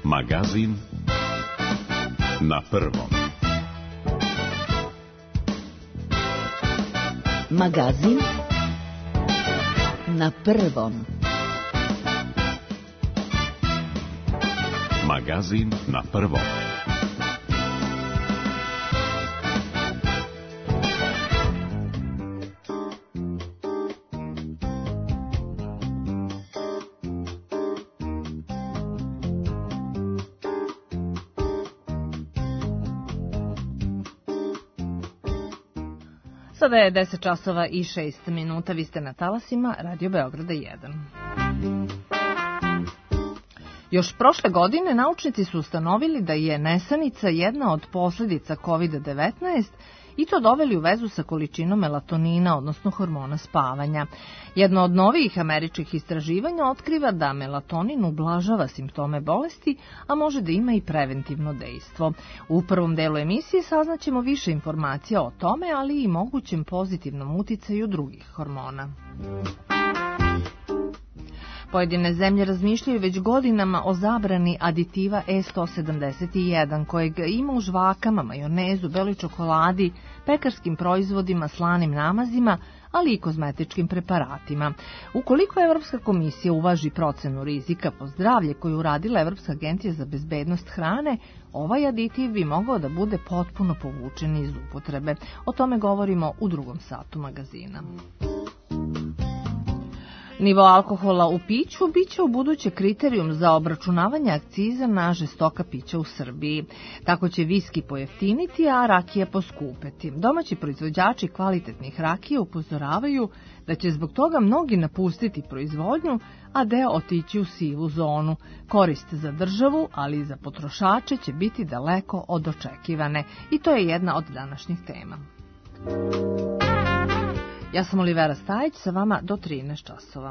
Magazin na prvom. Magazin na prvom. Magazin na prvom. Sada je 10 časova i 6 minuta. Vi ste na talasima Radio Beograda 1. Još prošle godine naučnici su ustanovili da je nesanica jedna od posljedica COVID-19 i to doveli u vezu sa količinom melatonina, odnosno hormona spavanja. Jedno od novijih američkih istraživanja otkriva da melatonin ublažava simptome bolesti, a može da ima i preventivno dejstvo. U prvom delu emisije saznaćemo više informacija o tome, ali i mogućem pozitivnom uticaju drugih hormona. Pojedine zemlje razmišljaju već godinama o zabrani aditiva E171, kojeg ima u žvakama, majonezu, beloj čokoladi, pekarskim proizvodima, slanim namazima, ali i kozmetičkim preparatima. Ukoliko Evropska komisija uvaži procenu rizika po zdravlje koju uradila Evropska agencija za bezbednost hrane, ovaj aditiv bi mogao da bude potpuno povučen iz upotrebe. O tome govorimo u drugom satu magazina. Nivo alkohola u piću biće u buduće kriterijum za obračunavanje akciza na žestoka pića u Srbiji. Tako će viski pojeftiniti, a rakija poskupeti. Domaći proizvođači kvalitetnih rakija upozoravaju da će zbog toga mnogi napustiti proizvodnju, a deo otići u sivu zonu. Korist za državu, ali i za potrošače će biti daleko od očekivane. I to je jedna od današnjih tema. Ja sam Olivera Stajić, sa vama do 13 časova.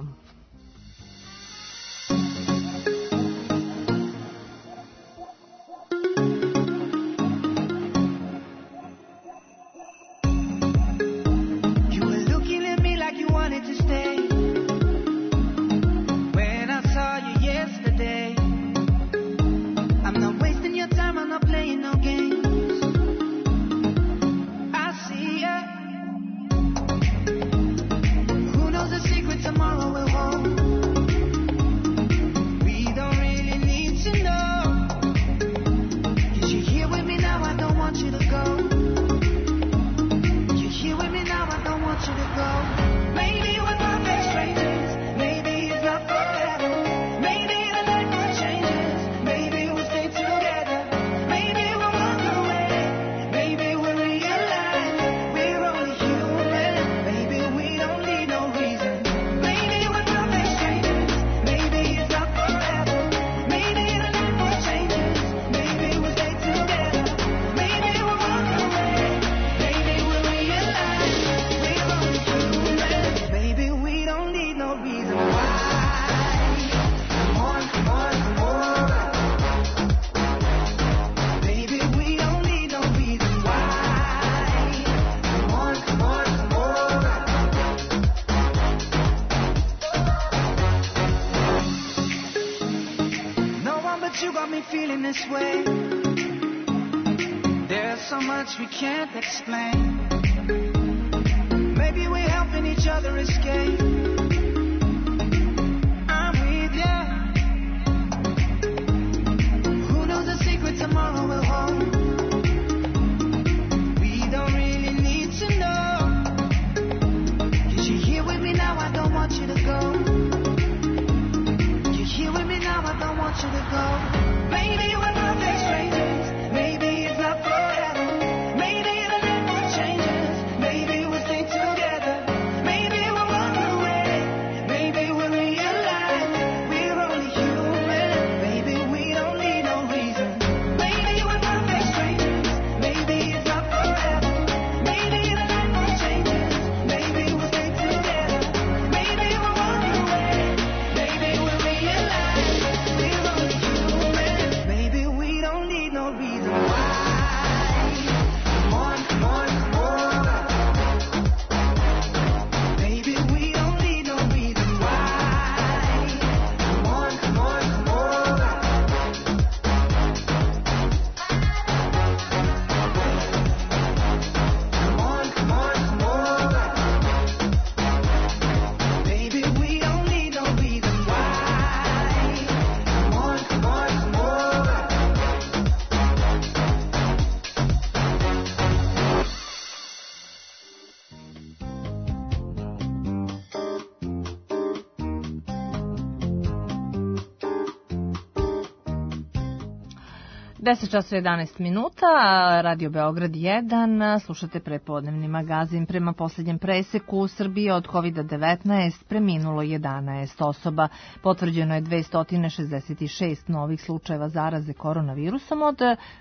Maybe we'll stay together. Maybe we'll walk away. 10 časova 11 minuta, Radio Beograd 1, slušate prepodnevni magazin. Prema posljednjem preseku u Srbiji od COVID-19 preminulo 11 osoba. Potvrđeno je 266 novih slučajeva zaraze koronavirusom od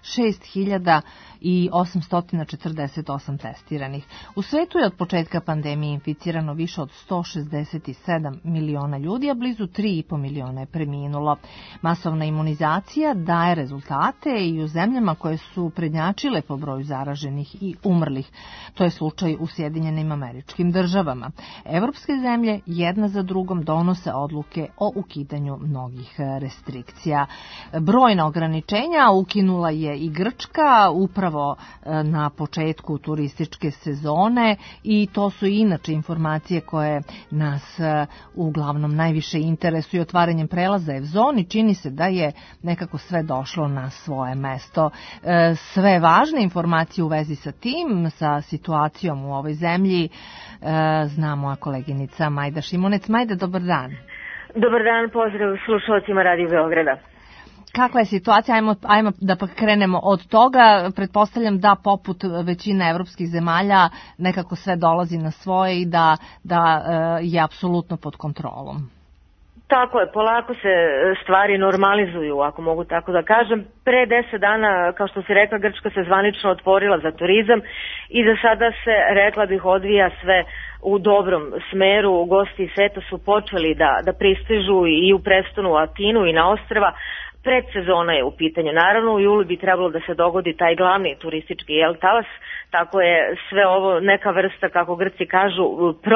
6848 testiranih. U svetu je od početka pandemije inficirano više od 167 miliona ljudi, a blizu 3,5 miliona je preminulo. Masovna imunizacija daje rezultate i u zemljama koje su prednjačile po broju zaraženih i umrlih. To je slučaj u Sjedinjenim Američkim Državama. Evropske zemlje jedna za drugom donose odluke o ukidanju mnogih restrikcija. Brojna ograničenja ukinula je i Grčka upravo na početku turističke sezone i to su inače informacije koje nas uglavnom najviše interesuju. Otvaranjem prelaza Evzoni čini se da je nekako sve došlo na svoje mesto. Sve važne informacije u vezi sa tim, sa situacijom u ovoj zemlji, zna moja koleginica Majda Šimunec. Majda, dobar dan. Dobar dan, pozdrav slušalcima Radio Beograda. Kakva je situacija? Ajmo da pa krenemo od toga. Pretpostavljam da poput većine evropskih zemalja nekako sve dolazi na svoje i da je apsolutno pod kontrolom. Tako je, polako se stvari normalizuju, ako mogu tako da kažem. Pre 10 dana, kao što si rekla, Grčka se zvanično otvorila za turizam i za sada se, rekla bih, odvija sve u dobrom smeru. Gosti iz sveta su počeli da pristižu i u prestonu u Atinu i na ostrva. Predsezona je u pitanju. Naravno, u julu bi trebalo da se dogodi taj glavni turistički talas, tako je sve ovo neka vrsta, kako Grci kažu,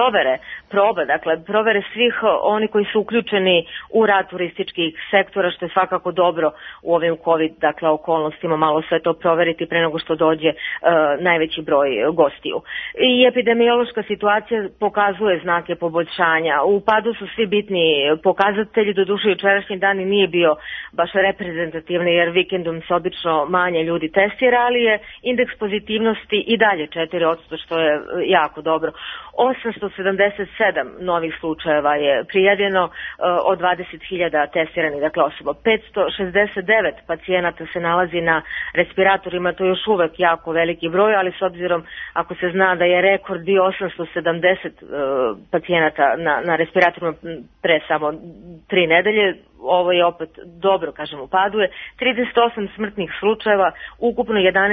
provere svih oni koji su uključeni u rad turističkih sektora, što je svakako dobro u ovim COVID, okolnostima, malo sve to proveriti pre nego što dođe najveći broj gostiju. I epidemiološka situacija pokazuje znake poboljšanja. U padu su svi bitni pokazatelji, doduše jučerašnji dan i nije bio baš reprezentativni, jer vikendom se obično manje ljudi testira, ali je indeks pozitivnosti i dalje 4%, što je jako dobro. 877 novih slučajeva je prijavljeno od 20.000 testiranih osoba. 569 pacijenata se nalazi na respiratorima, to je još uvek jako veliki broj, ali s obzirom ako se zna da je rekord bio 870 pacijenata na respiratorima pre samo 3 nedelje, ovo je opet dobro, kažem, upadu je. 38 smrtnih slučajeva, ukupno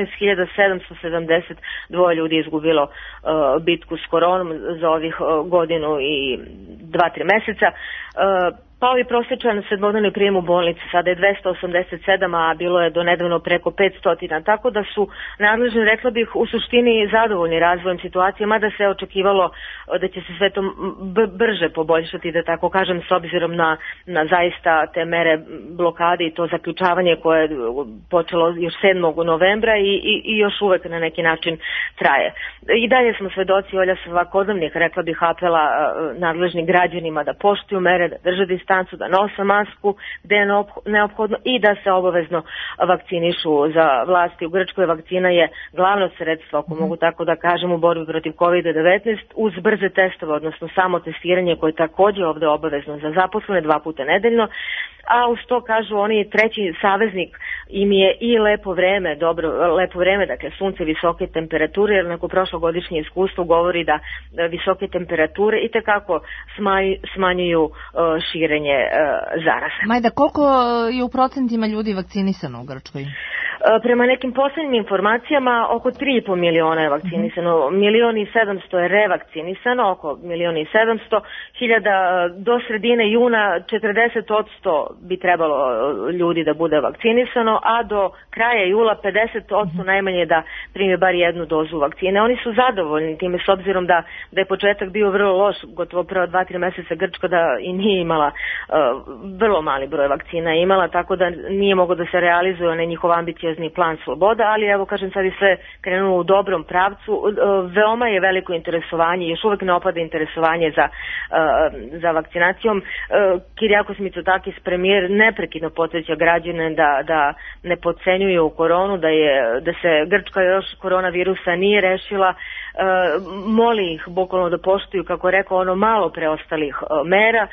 11.772 ljudi izgubilo bitku s koronom za ovih godinu i 2-3 meseca. Pao je prosječan sedmodnevni prijem u bolnici, sada je 287, a bilo je do nedavno preko 500, tako da su nadležni, rekla bih, u suštini zadovoljni razvojem situacije, mada se očekivalo da će se sve to brže poboljšati, da tako kažem, s obzirom na zaista te mere blokade i to zaključavanje koje je počelo još 7. novembra i još uvek na neki način traje. I dalje smo svedoci svakodnevnih, rekla bih, apela nadležnih građanima da poštuju mere, da drže distancu, da nose masku gde je neophodno i da se obavezno vakcinišu. Za vlasti u Grčkoj vakcina je glavno sredstvo, ako mogu tako da kažem, u borbi protiv COVID-19 uz brze testove, odnosno samo testiranje koje je takođe ovde obavezno za zaposlene 2 puta nedeljno, a uz to, kažu oni, treći saveznik im je i lepo vreme, dakle sunce, visoke temperature, jer neko prošlogodišnje iskustvo govori da visoke temperature i tekako smanjuju širenje zaraze. Majda, koliko je u procentima ljudi vakcinisano u Grčkoj? Prema nekim poslednjim informacijama, oko 3,5 miliona je vakcinisano, 1.700.000 je revakcinisano, oko 1.700.000, do sredine juna 40% bi trebalo ljudi da bude vakcinisano, a do kraja jula 50% najmanje da primi bar jednu dozu vakcine. Oni su zadovoljni time, s obzirom da je početak bio vrlo loš, gotovo prva 2-3 meseca Grčka da i nije imala, vrlo mali broj vakcina imala, tako da nije mogo da se realizuje onaj njihov ambiciozni plan sloboda, ali evo, kažem, sad je sve krenulo u dobrom pravcu. Veoma je veliko interesovanje, još uvek ne opada interesovanje za vakcinacijom. Kyriakos Mitsotakis, premijer, neprekidno podsjeća građane da ne podcenjuju koronu, da se Grčka još koronavirusa nije rešila, moli ih bukvalno da poštuju, kako rekao, ono malo preostalih mera.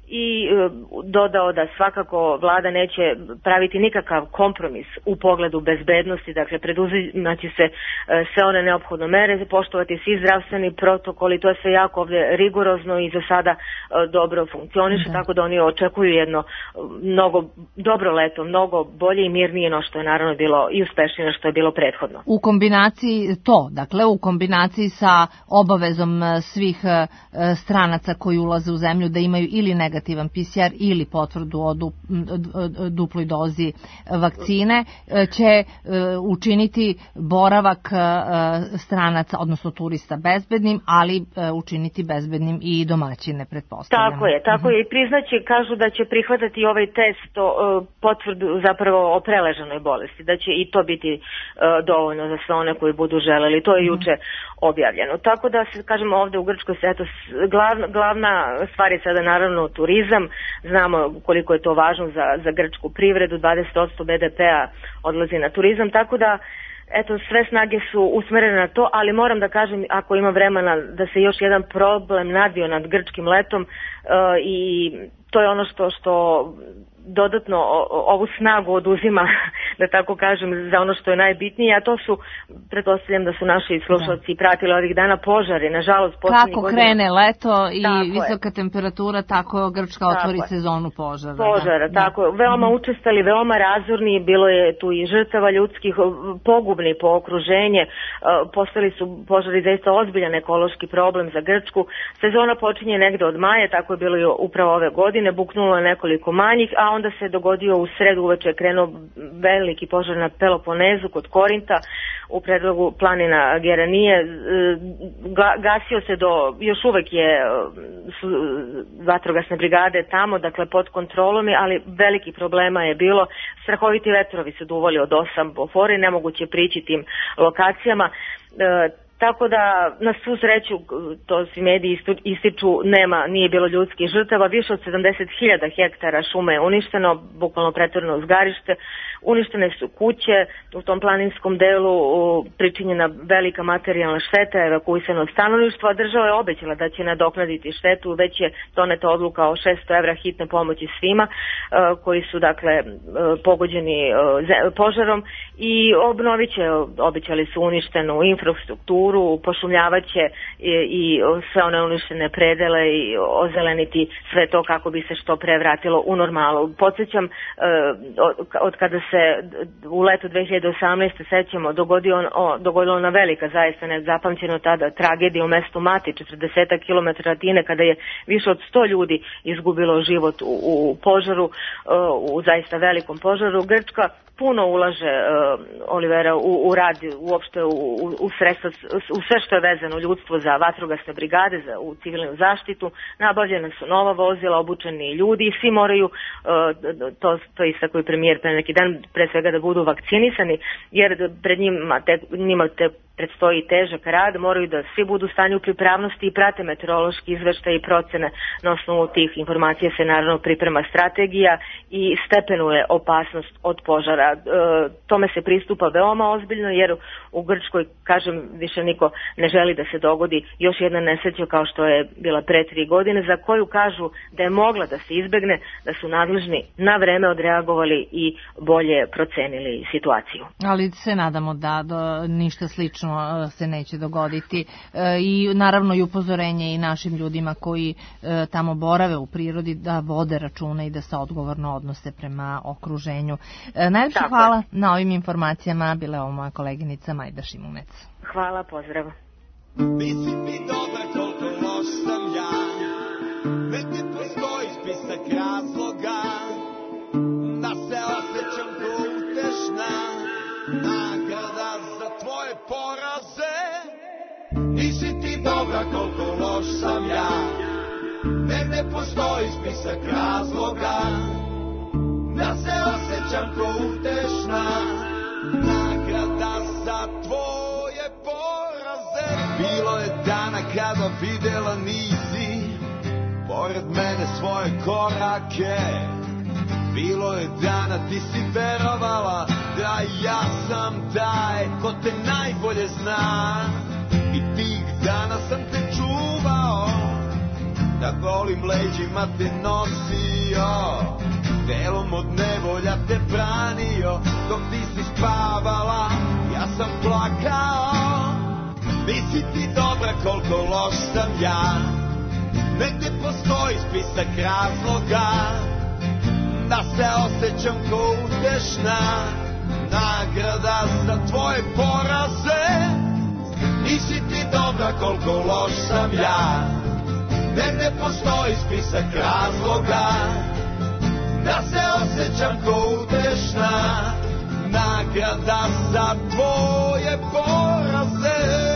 i dodao da svakako vlada neće praviti nikakav kompromis u pogledu bezbednosti, dakle preduzimaće se sve one neophodne mere, poštovati svi zdravstveni protokoli, to je sve jako ovdje rigorozno i za sada dobro funkcioniše, tako da oni očekuju jedno mnogo dobro leto, mnogo bolje i mirnije no što je naravno bilo i uspešnije što je bilo prethodno. U kombinaciji u kombinaciji sa obavezom svih stranaca koji ulaze u zemlju da imaju ili negativan PCR ili potvrdu o duploj dozi vakcine će učiniti boravak stranaca, odnosno turista bezbednim, ali učiniti bezbednim i domaćine, pretpostavljam. Tako je i priznaće, kažu da će prihvatati ovaj test potvrdu zapravo o preležanoj bolesti, da će i to biti dovoljno za sve one koji budu želeli. To je juče objavljeno. Tako da se, kažemo, ovdje u Grčkoj se glavna stvar je sada naravno turizam. Znamo koliko je to važno za grčku privredu, 20% BDP-a odlazi na turizam, tako da eto, sve snage su usmerene na to, ali moram da kažem, ako ima vremena, da se još jedan problem nadvio nad grčkim letom i to je ono što dodatno ovu snagu oduzima, da tako kažem, za ono što je najbitnije, a to su, pretpostavljam da su naši slušalci pratili ovih dana požari, nažalost posljednjih godina. Kako krene leto i visoka temperatura, tako Grčka otvori sezonu požara. Tako, veoma učestali, veoma razorni, bilo je tu i žrtava ljudskih, pogubni po okruženje, postali su požari zaista ozbiljan ekološki problem za Grčku. Sezona počinje negde od maja, tako je bilo i upravo ove godine, buknulo je nekoliko manjih, a onda se dogodio u sredu uveče, krenuo veliki požar na Peloponezu kod Korinta u predlogu planina Geranije. Gasio se još uvek su vatrogasne brigade tamo, dakle pod kontrolom, ali veliki problema je bilo. Strahoviti vetrovi su duvali od 8 bofori, nemoguće prići tim lokacijama. Tako da, na svu sreću, to svi mediji ističu, nije bilo ljudskih žrtava, više od 70.000 hektara šume je uništeno, bukvalno pretvoreno uzgarište, uništene su kuće, u tom planinskom delu pričinjena velika materijalna šteta, evakuisano stanovništvo, a država je obećala da će nadoknaditi štetu, već je doneta odluka o 600 evra hitne pomoći svima koji su, dakle, pogođeni požarom i obnovit će, obećali su uništenu infrastrukturu, pošumljavaće i sve one uništene predele i ozeleniti sve to kako bi se što pre vratilo u normalu. Podsjećam, od kada se u letu 2018. sećamo, dogodila ona velika, zaista nezapamćeno tada tragedija u mestu Mati, 40 km Atine, kada je više od 100 ljudi izgubilo život u požaru, u zaista velikom požaru. Grčka puno ulaže, Olivera, u rad, uopšte u sredstva, u sve što je vezano ljudstvo za vatrogasne brigade, u civilnu zaštitu. Nabavljene su nova vozila, obučeni ljudi i svi moraju, to istakao i premijer pre neki dan, pre svega da budu vakcinisani, jer pred njima predstoji težak rad, moraju da svi budu u stanju pripravnosti i prate meteorološki izveštaj i procene. Na osnovu tih informacija se naravno priprema strategija i stepenuje opasnost od požara. Tome se pristupa veoma ozbiljno, jer u Grčkoj, kažem, više niko ne želi da se dogodi još jedna nesreća kao što je bila pre 3 godine, za koju kažu da je mogla da se izbegne, da su nadležni na vreme odreagovali i bolje procenili situaciju. Ali se nadamo da ništa slično se neće dogoditi i naravno i upozorenje i našim ljudima koji tamo borave u prirodi da vode računa i da se odgovorno odnose prema okruženju. Najljepše hvala na ovim informacijama, bila je ovo moja koleginica Majda Šimunec. Hvala, pozdrav. Nisi mi dobra koliko loš sam ja, već ne postoji spisak razloga da se osjećam ko utešna nagrada za tvoje poraze. Nisi ti dobra koliko loš sam ja, već ne postoji spisak razloga da se osjećam ko utešna nagrada za tvoje poraze. Bilo je dana kada videla nisi pored mene svoje korake. Bilo je dana ti si verovala da ja sam taj ko te najbolje zna. I tih dana sam te čuvao da golim leđima te nosio, delom od nevolja te branio, dok ti si spavala, ja sam plakao. Nisi ti dobra koliko loš sam ja, negde postoji spisak razloga, da se osjećam ko utešna nagrada za tvoje poraze. Nisi ti dobra koliko loš sam ja, negde postoji spisak razloga, da se osjećam ko utešna nagrada za tvoje poraze.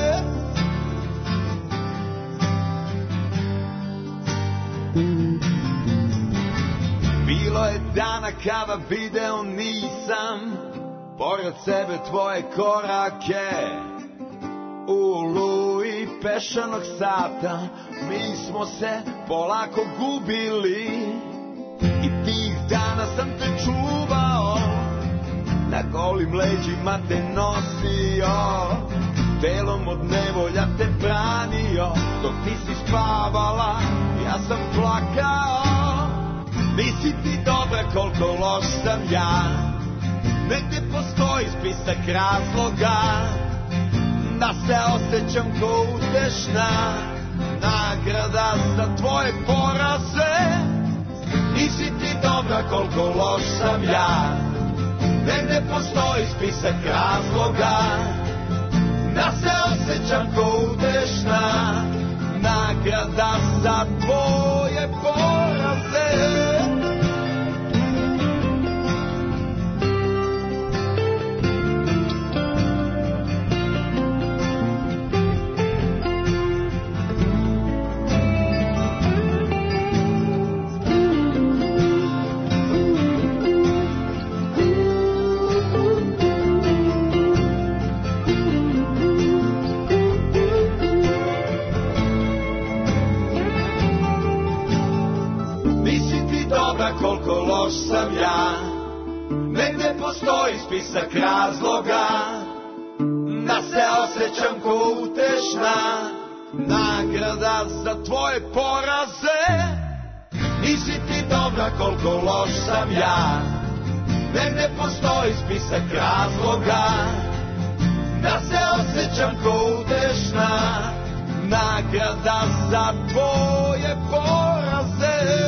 Bilo je dana kada video nisam pored sebe tvoje korake, u oluji pešanog sata mi smo se polako gubili, i tih dana sam te čuvao, na golim leđima te nosio, delom od nevolja te branio, dok ti si spavala, ja sam plakao. Nisi ti dobra koliko loš sam ja, negde postoji spisak razloga, da se osjećam ko utešna nagrada za tvoje poraze. Nisi ti dobra koliko loš sam ja, negde postoji spisak razloga, da se osjećam ko utešna nagrada za tvoje poraze. Koliko loš sam ja, negde postoji spisak razloga, da se osjećam ko utešna nagrada za tvoje poraze. Nisi ti dobra koliko loš sam ja, negde postoji spisak razloga, da se osjećam ko utešna nagrada za tvoje poraze.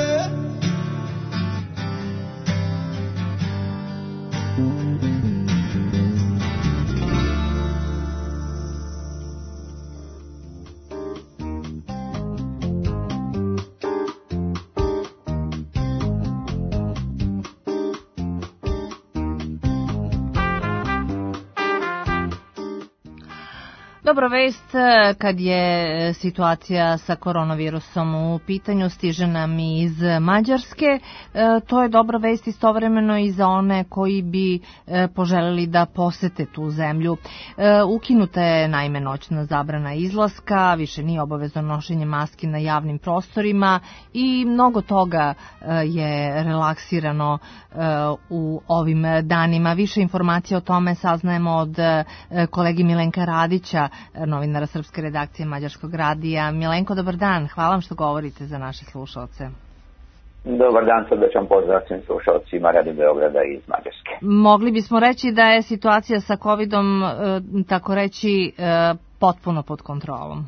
Dobra vest kad je situacija sa koronavirusom u pitanju stiže nam iz Mađarske. To je dobra vest istovremeno i za one koji bi poželeli da posete tu zemlju. Ukinuta je naime noćna zabrana izlaska, više nije obavezno nošenje maski na javnim prostorima i mnogo toga je relaksirano u ovim danima. Više informacija o tome saznajemo od kolegi Milenka Radića, novinara srpske redakcije Mađarskog radija. Milenko, dobar dan. Hvala vam što govorite za naše slušalce. Dobar dan, srdečan pozdrav svim slušalcima Radio Beograda iz Mađarske. Mogli bismo reći da je situacija sa covidom, tako reći, potpuno pod kontrolom.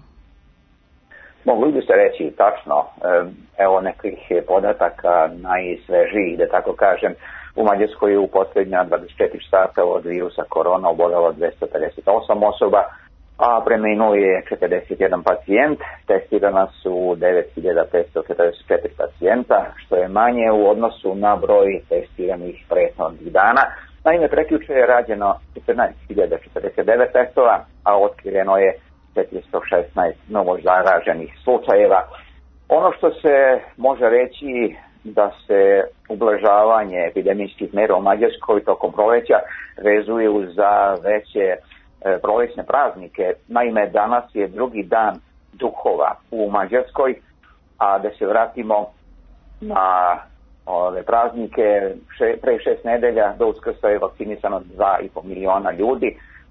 Mogli bi se reći tačno. Evo nekih podataka najsvežijih, da tako kažem. U Mađarskoj je u posljednja 24 sata od virusa korona oboljelo 258 osoba, a preminuo je 41 pacijent. Testirana su 9544 pacijenta, što je manje u odnosu na broj testiranih prethodnih dana. Naime, prekjuče je rađeno 14.049 testova, a otkriveno je 416 novo zaraženih slučajeva. Ono što se može reći da se ublažavanje epidemijskih mera u Mađarskoj tokom proleća vezuju za veće prolećne praznike. Naime, danas je drugi dan duhova u Mađarskoj, a da se vratimo na ove praznike, pre 6 nedelja do Uskrsa je vakcinisano 2,5 miliona ljudi,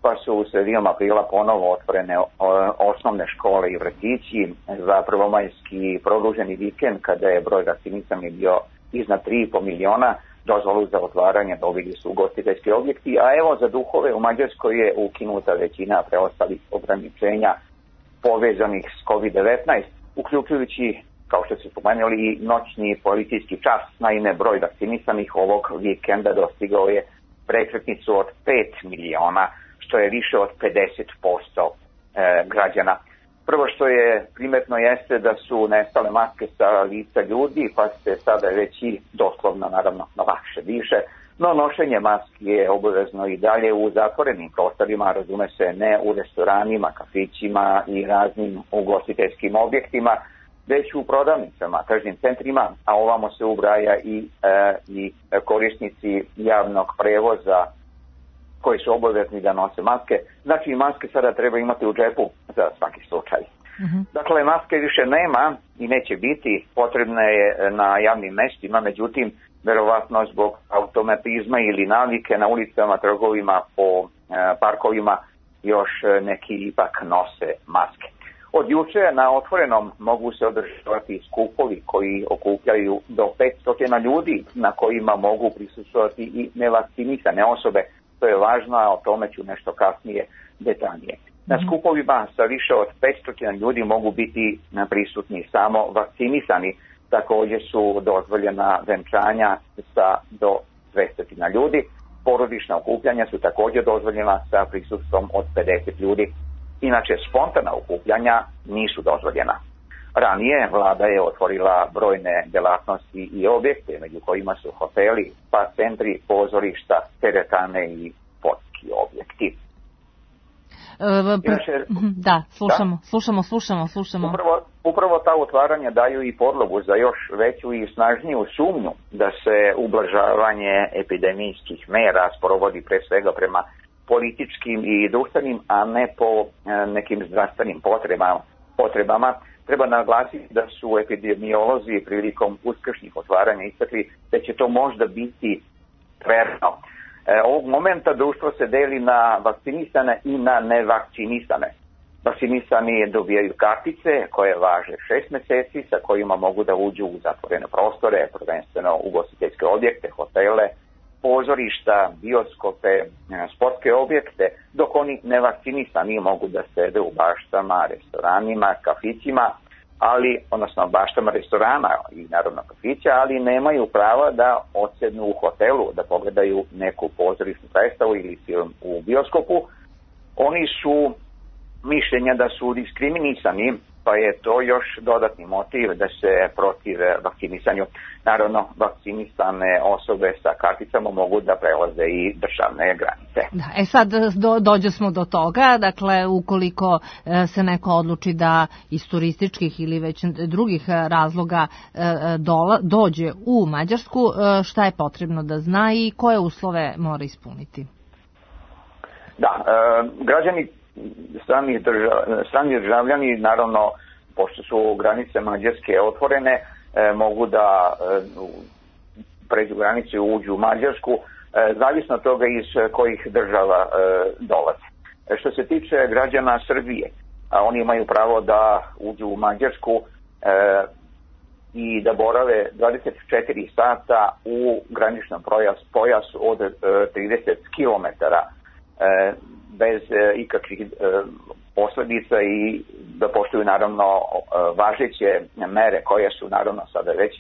pa su u sredinom aprila ponovo otvorene osnovne škole i vrtići za prvomajski produženi vikend kada je broj vakcinisanih bio iznad 3,5 miliona. Dozvolu za otvaranje dobili su ugostiteljski objekti, a evo za duhove u Mađarskoj je ukinuta većina preostalih ograničenja povezanih s COVID-19, uključujući, kao što se spomenuli, i noćni policijski čas. Naime, broj vakcinisanih ovog vikenda dostigao je prekretnicu od 5 miliona, što je više od 50% građana. Prvo što je primetno jeste da su nestale maske sa lica ljudi, pa se sada već i doslovno, naravno, lakše diše, no nošenje maski je obavezno i dalje u zatvorenim prostorima, razume se, ne u restoranima, kafićima i raznim ugostiteljskim objektima, već u prodavnicama, tržnim centrima, a ovamo se ubraja i korisnici javnog prevoza koji su obavezni da nose maske. Znači, maske sada treba imati u džepu za svaki slučaj. Dakle, maske više nema i neće biti, potrebne je na javnim mestima, međutim, verovatno zbog automatizma ili navike na ulicama, trgovima, po parkovima, još neki ipak nose maske. Od juče na otvorenom mogu se održavati skupovi koji okupljaju do 500 ljudi, na kojima mogu prisustvovati i nevakcinisane osobe. To je važno, a o tome ću nešto kasnije detaljnije. Na skupovima sa više od 500 ljudi mogu biti prisutni samo vakcinisani. Također su dozvoljena venčanja sa do 200 ljudi. Porodična okupljanja su također dozvoljena sa prisustvom od 50 ljudi. Inače, spontana okupljanja nisu dozvoljena. Ranije vlada je otvorila brojne delatnosti i objekte, među kojima su hoteli, spa centri, pozorišta, teretane i sportski objekti. Da, slušamo. Upravo ta otvaranja daju i podlogu za još veću i snažniju sumnju da se ublažavanje epidemijskih mera sprovodi pre svega prema političkim i društvenim, a ne po nekim zdravstvenim potrebama. Treba naglasiti da su epidemiolozi prilikom uskršnjih otvaranja istakli da će to možda biti tverno. Ovog momenta društvo se deli na vakcinisane i na nevakcinisane. Vakcinisani dobijaju kartice koje važe 6 meseci sa kojima mogu da uđu u zatvorene prostore, prvenstveno ugostiteljske objekte, hotele, pozorišta, bioskope, sportske objekte, dok oni nevakcinisani mogu da sede u baštama, restoranima, kafićima, odnosno baštama restorana i naravno kafića, ali nemaju prava da odsednu u hotelu, da pogledaju neku pozorišnu predstavu ili film u bioskopu. Oni su mišljenja da su diskriminisani, pa je to još dodatni motiv da se protive vakcinisanju. Naravno, vakcinisane osobe sa karticama mogu da prelaze i državne granice. Da, sad dođe smo do toga, dakle, ukoliko se neko odluči da iz turističkih ili već drugih razloga dođe u Mađarsku, šta je potrebno da zna i koje uslove mora ispuniti? Da, građani strani državljani, naravno, pošto su granice Mađarske otvorene, mogu da pređu granicu i uđu u Mađarsku, zavisno od toga iz kojih država dolaze. Što se tiče građana Srbije, oni imaju pravo da uđu u Mađarsku i da borave 24 sata u graničnom pojasu od 30 kilometara bez ikakvih posljedica i da poštuju naravno važeće mere koje su naravno sada već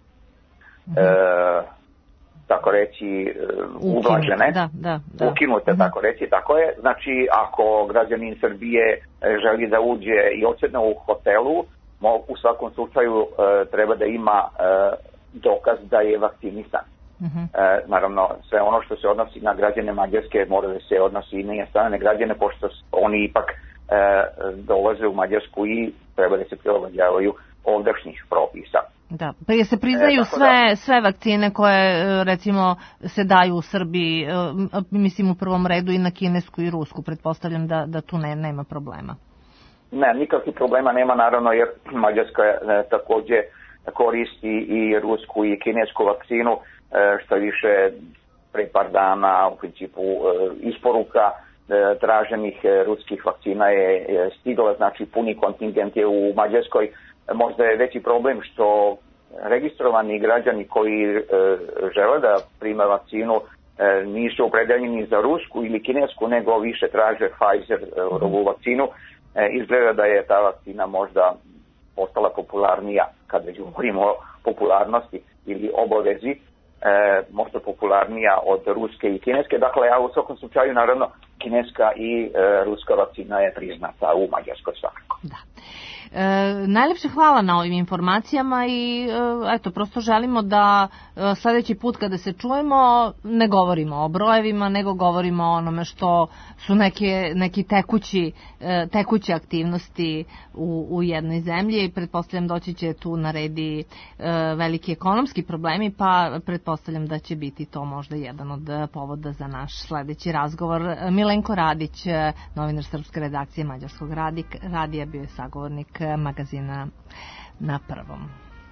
tako reći ublažene, ukinute, tako reći, tako je. Znači, ako građanin Srbije želi da uđe i odsedne u hotelu, u svakom slučaju treba da ima dokaz da je vakcinisan. Naravno, sve ono što se odnosi na građane Mađarske mora da se odnosi i na strane građane, pošto oni ipak dolaze u Mađarsku i treba da se prilagođavaju ovdašnjih propisa. Da, pa je se priznaju sve vakcine koje recimo se daju u Srbiji, mislim u prvom redu i na kinesku i rusku, pretpostavljam da tu nema problema. Ne, nikakvih problema nema, naravno, jer Mađarska također koristi i rusku i kinesku vakcinu, što više pre par dana u principu isporuka traženih ruskih vakcina je stigla, znači puni kontingent je u Mađarskoj. Možda je veći problem što registrovani građani koji žele da prime vakcinu nisu opredeljeni za rusku ili kinesku, nego više traže Pfizer-ovu vakcinu. Izgleda da je ta vakcina možda postala popularnija, kad već govorimo o popularnosti ili obavezi, možda popularnija od ruske i kineske. Dakle, a u svakom slučaju, naravno, kineska i ruska vakcina je priznata u Mađarskoj svakako. Da. Najlepše hvala na ovim informacijama i eto, prosto želimo da sledeći put kada se čujemo ne govorimo o brojevima, nego govorimo o onome što su neki tekuće aktivnosti u jednoj zemlji. Pretpostavljam doći će tu na redi veliki ekonomski problemi, pa pretpostavljam da će biti to možda jedan od povoda za naš sledeći razgovor. Milenko Radić, novinar srpske redakcije Mađarskog radija, bio je sagovornik magazina Na prvom.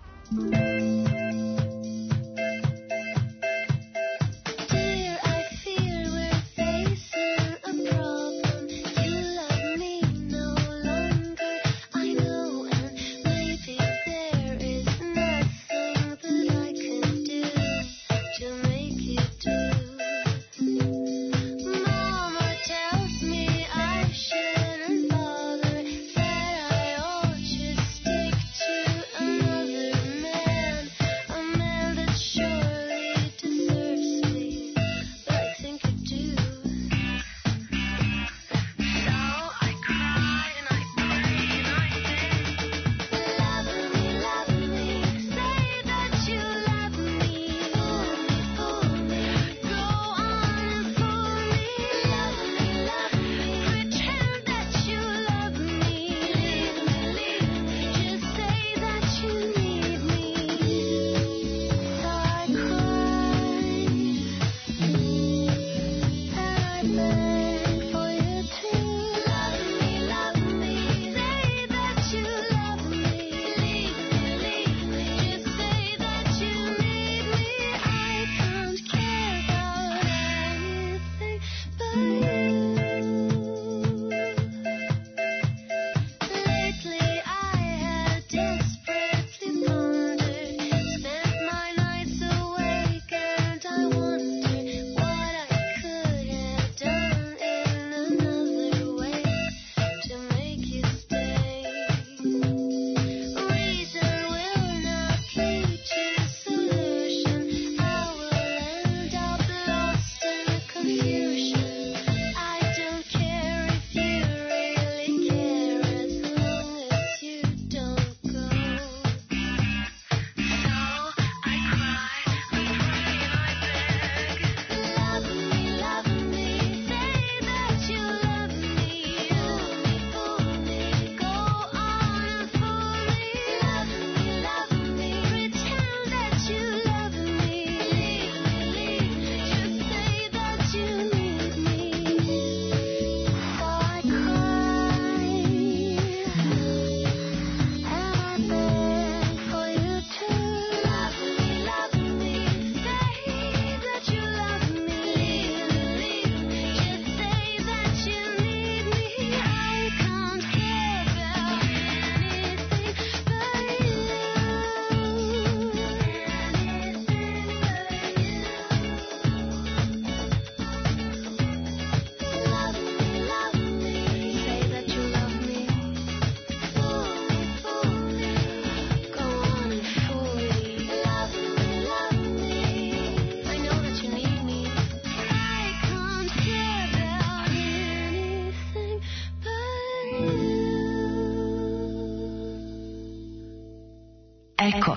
Eko.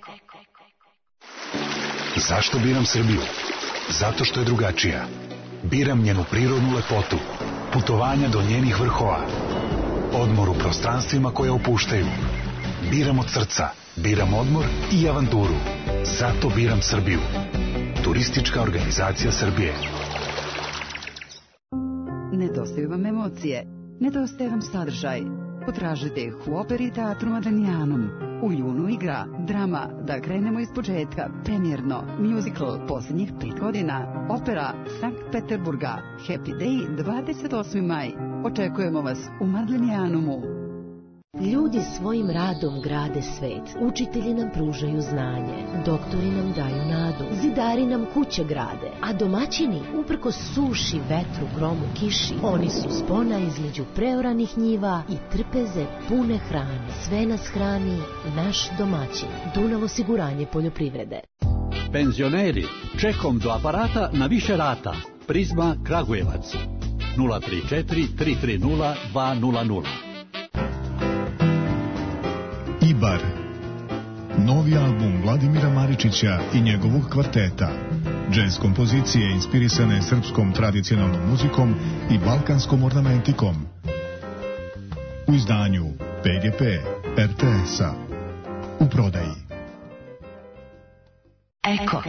Zašto biram Srbiju? Zato što je drugačija. Biram njenu prirodnu lepotu, putovanja do njenih vrhova, odmor u prostranstvima koje opuštaju. Biram od srca, biram odmor i avanturu. Zato biram Srbiju. Turistička organizacija Srbije. Nedostaju vam emocije, nedostaje vam sadržaj. Potražite ih u operi Teatru Madanijanum. U junu igra drama Da krenemo iz početka, premijerno, musical posljednjih 5 godina, opera Sankt Peterburga, Happy Day 28. maj. Očekujemo vas u Madanijanumu. Ljudi svojim radom grade svet, učitelji nam pružaju znanje, doktori nam daju nadu, zidari nam kuće grade, a domaćini, uprkos suši, vetru, gromu, kiši, oni su spona između preoranih njiva i trpeze pune hrane. Sve nas hrani naš domaćin. Dunav osiguranje poljoprivrede. Penzioneri, čekom do aparata na više rata. Prizma Kragujevac 034 330 200. Ibar. Novi album Vladimira Maričića i njegovog kvarteta. Džez kompozicije inspirisane srpskom tradicionalnom muzikom i balkanskom ornamentikom. U izdanju PGP RTS-a. U prodaji. Eko.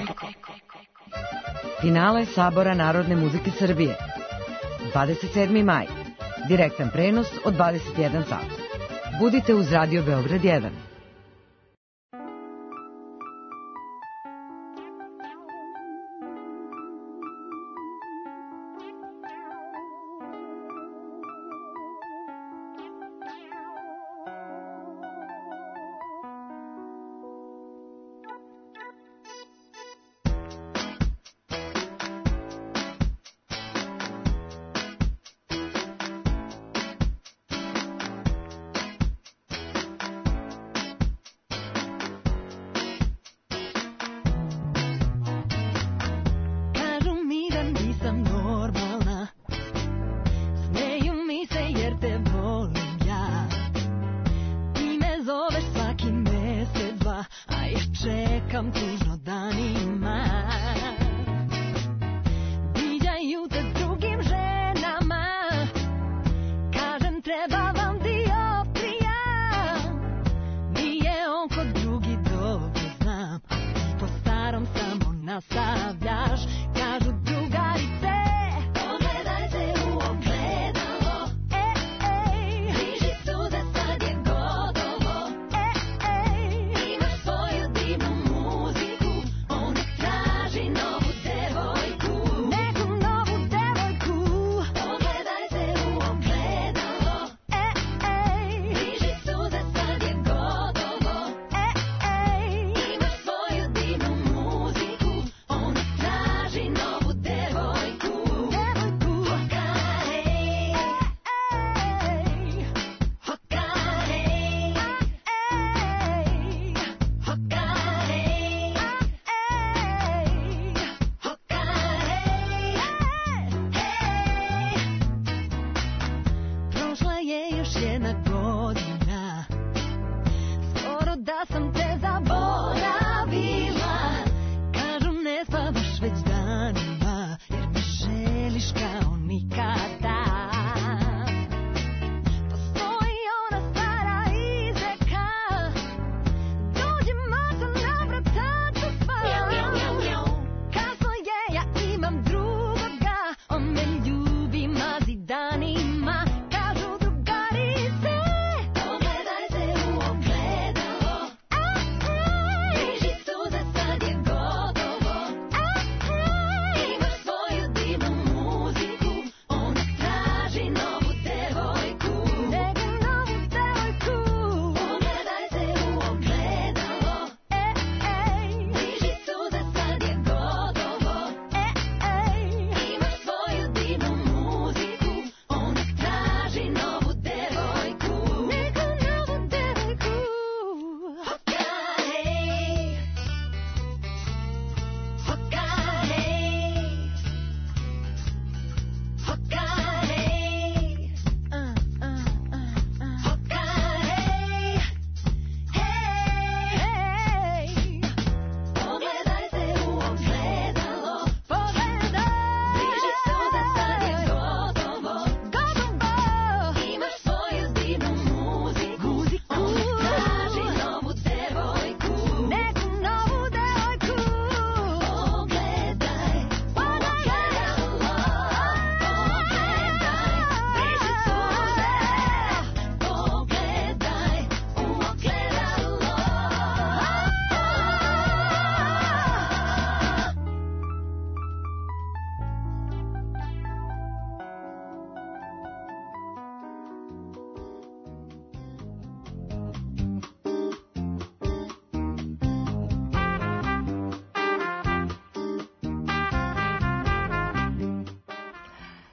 Finale Sabora Narodne muzike Srbije. 27. maj. Direktan prenos od 21 sat. Budite uz Radio Beograd 1. Music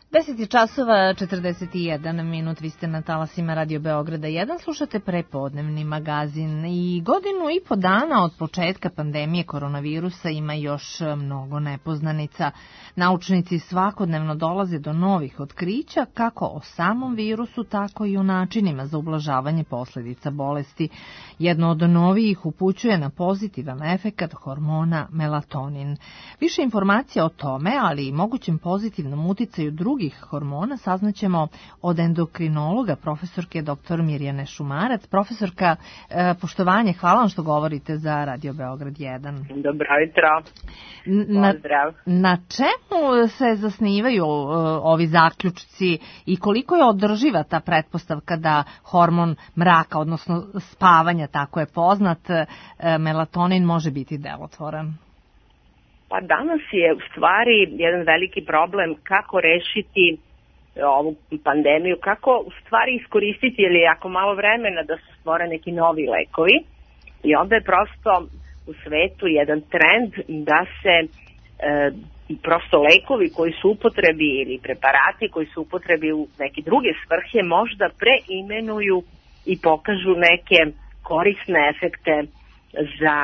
10 časova 41 minut, vi ste na talasima Radio Beograda 1, slušate prepodnevni magazin i godinu i po dana od početka pandemije koronavirusa ima još mnogo nepoznanica. Naučnici svakodnevno dolaze do novih otkrića kako o samom virusu, tako i o načinima za ublažavanje posledica bolesti. Jedno od novijih upućuje na pozitivan efekat hormona melatonin. Više informacija o tome, ali i mogućem pozitivnom uticaju drugih hormona saznaćemo od endokrinologa profesorke dr. Mirjane Šumarac. Profesorka, poštovanje, hvala vam što govorite za Radio Beograd 1. Dobro jutro. Pozdrav. Na čemu se zasnivaju ovi zaključci i koliko je održiva ta pretpostavka da hormon mraka, odnosno spavanja, tako je poznat, melatonin može biti delotvoran? Pa danas je u stvari jedan veliki problem kako rešiti ovu pandemiju, kako u stvari iskoristiti, jer je jako malo vremena da se stvore neki novi lekovi i onda je prosto u svetu jedan trend da se prosto lekovi koji su upotrebi ili preparati koji su upotrebi u neke druge svrhe možda preimenuju i pokažu neke korisne efekte za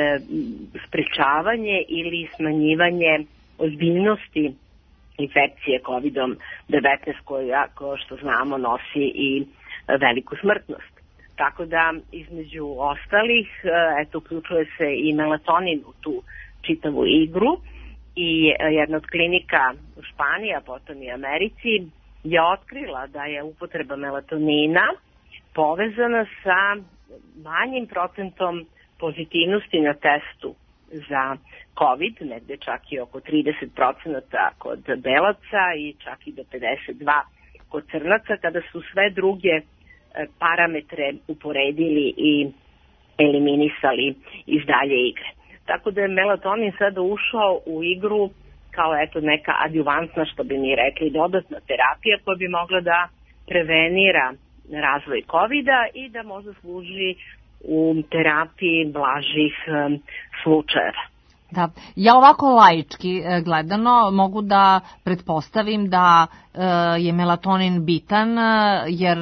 sprečavanje ili smanjivanje ozbiljnosti infekcije COVID-19 koja, kao što znamo, nosi i veliku smrtnost. Tako da, između ostalih, uključuje se i melatonin u tu čitavu igru i jedna od klinika u Španiji, a potom i Americi, je otkrila da je upotreba melatonina povezana sa manjim procentom pozitivnosti na testu za COVID, negde čak i oko 30% kod belaca i čak i do 52% kod crnaca, kada su sve druge parametre uporedili i eliminisali iz dalje igre. Tako da je melatonin sada ušao u igru kao neka adjuvantna, što bi mi rekli, dodatna terapija koja bi mogla da prevenira razvoj COVID-a i da možda služi u terapiji blažih slučajeva. Da, ja ovako laički gledano mogu da pretpostavim da je melatonin bitan jer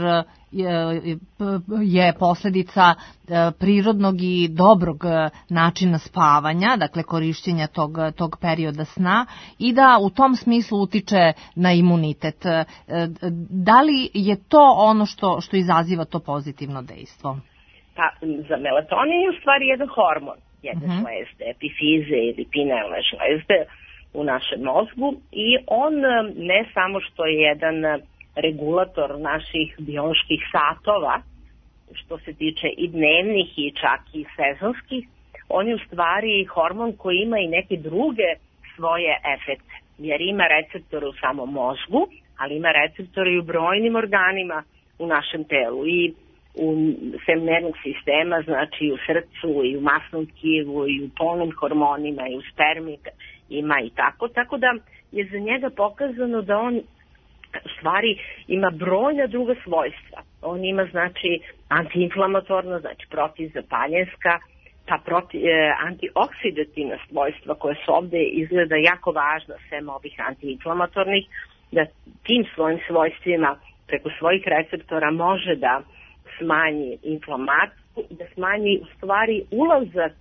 je posledica prirodnog i dobrog načina spavanja, dakle korišćenja tog perioda sna i da u tom smislu utiče na imunitet. Da li je to ono što izaziva to pozitivno dejstvo? Pa, za melatonin je u stvari jedan hormon, jedne žlezde, epifize ili pinealne žlezde u našem mozgu i on ne samo što je jedan regulator naših bioloških satova, što se tiče i dnevnih i čak i sezonskih, on je u stvari hormon koji ima i neke druge svoje efekte, jer ima receptore u samom mozgu, ali ima receptore i u brojnim organima u našem telu i u nervnog sistema, znači i u srcu, i u masnom tkivu, i u polnim hormonima, i u spermi ima i tako da je za njega pokazano da on u stvari ima brojna druga svojstva. On ima znači antiinflamatorna, znači protivzapaljenska, pa antioksidativna svojstva koje su ovde izgleda jako važna, sem ovih antiinflamatornih, da tim svojim svojstvima preko svojih receptora može da smanji inflamaciju i da smanji u stvari ulazak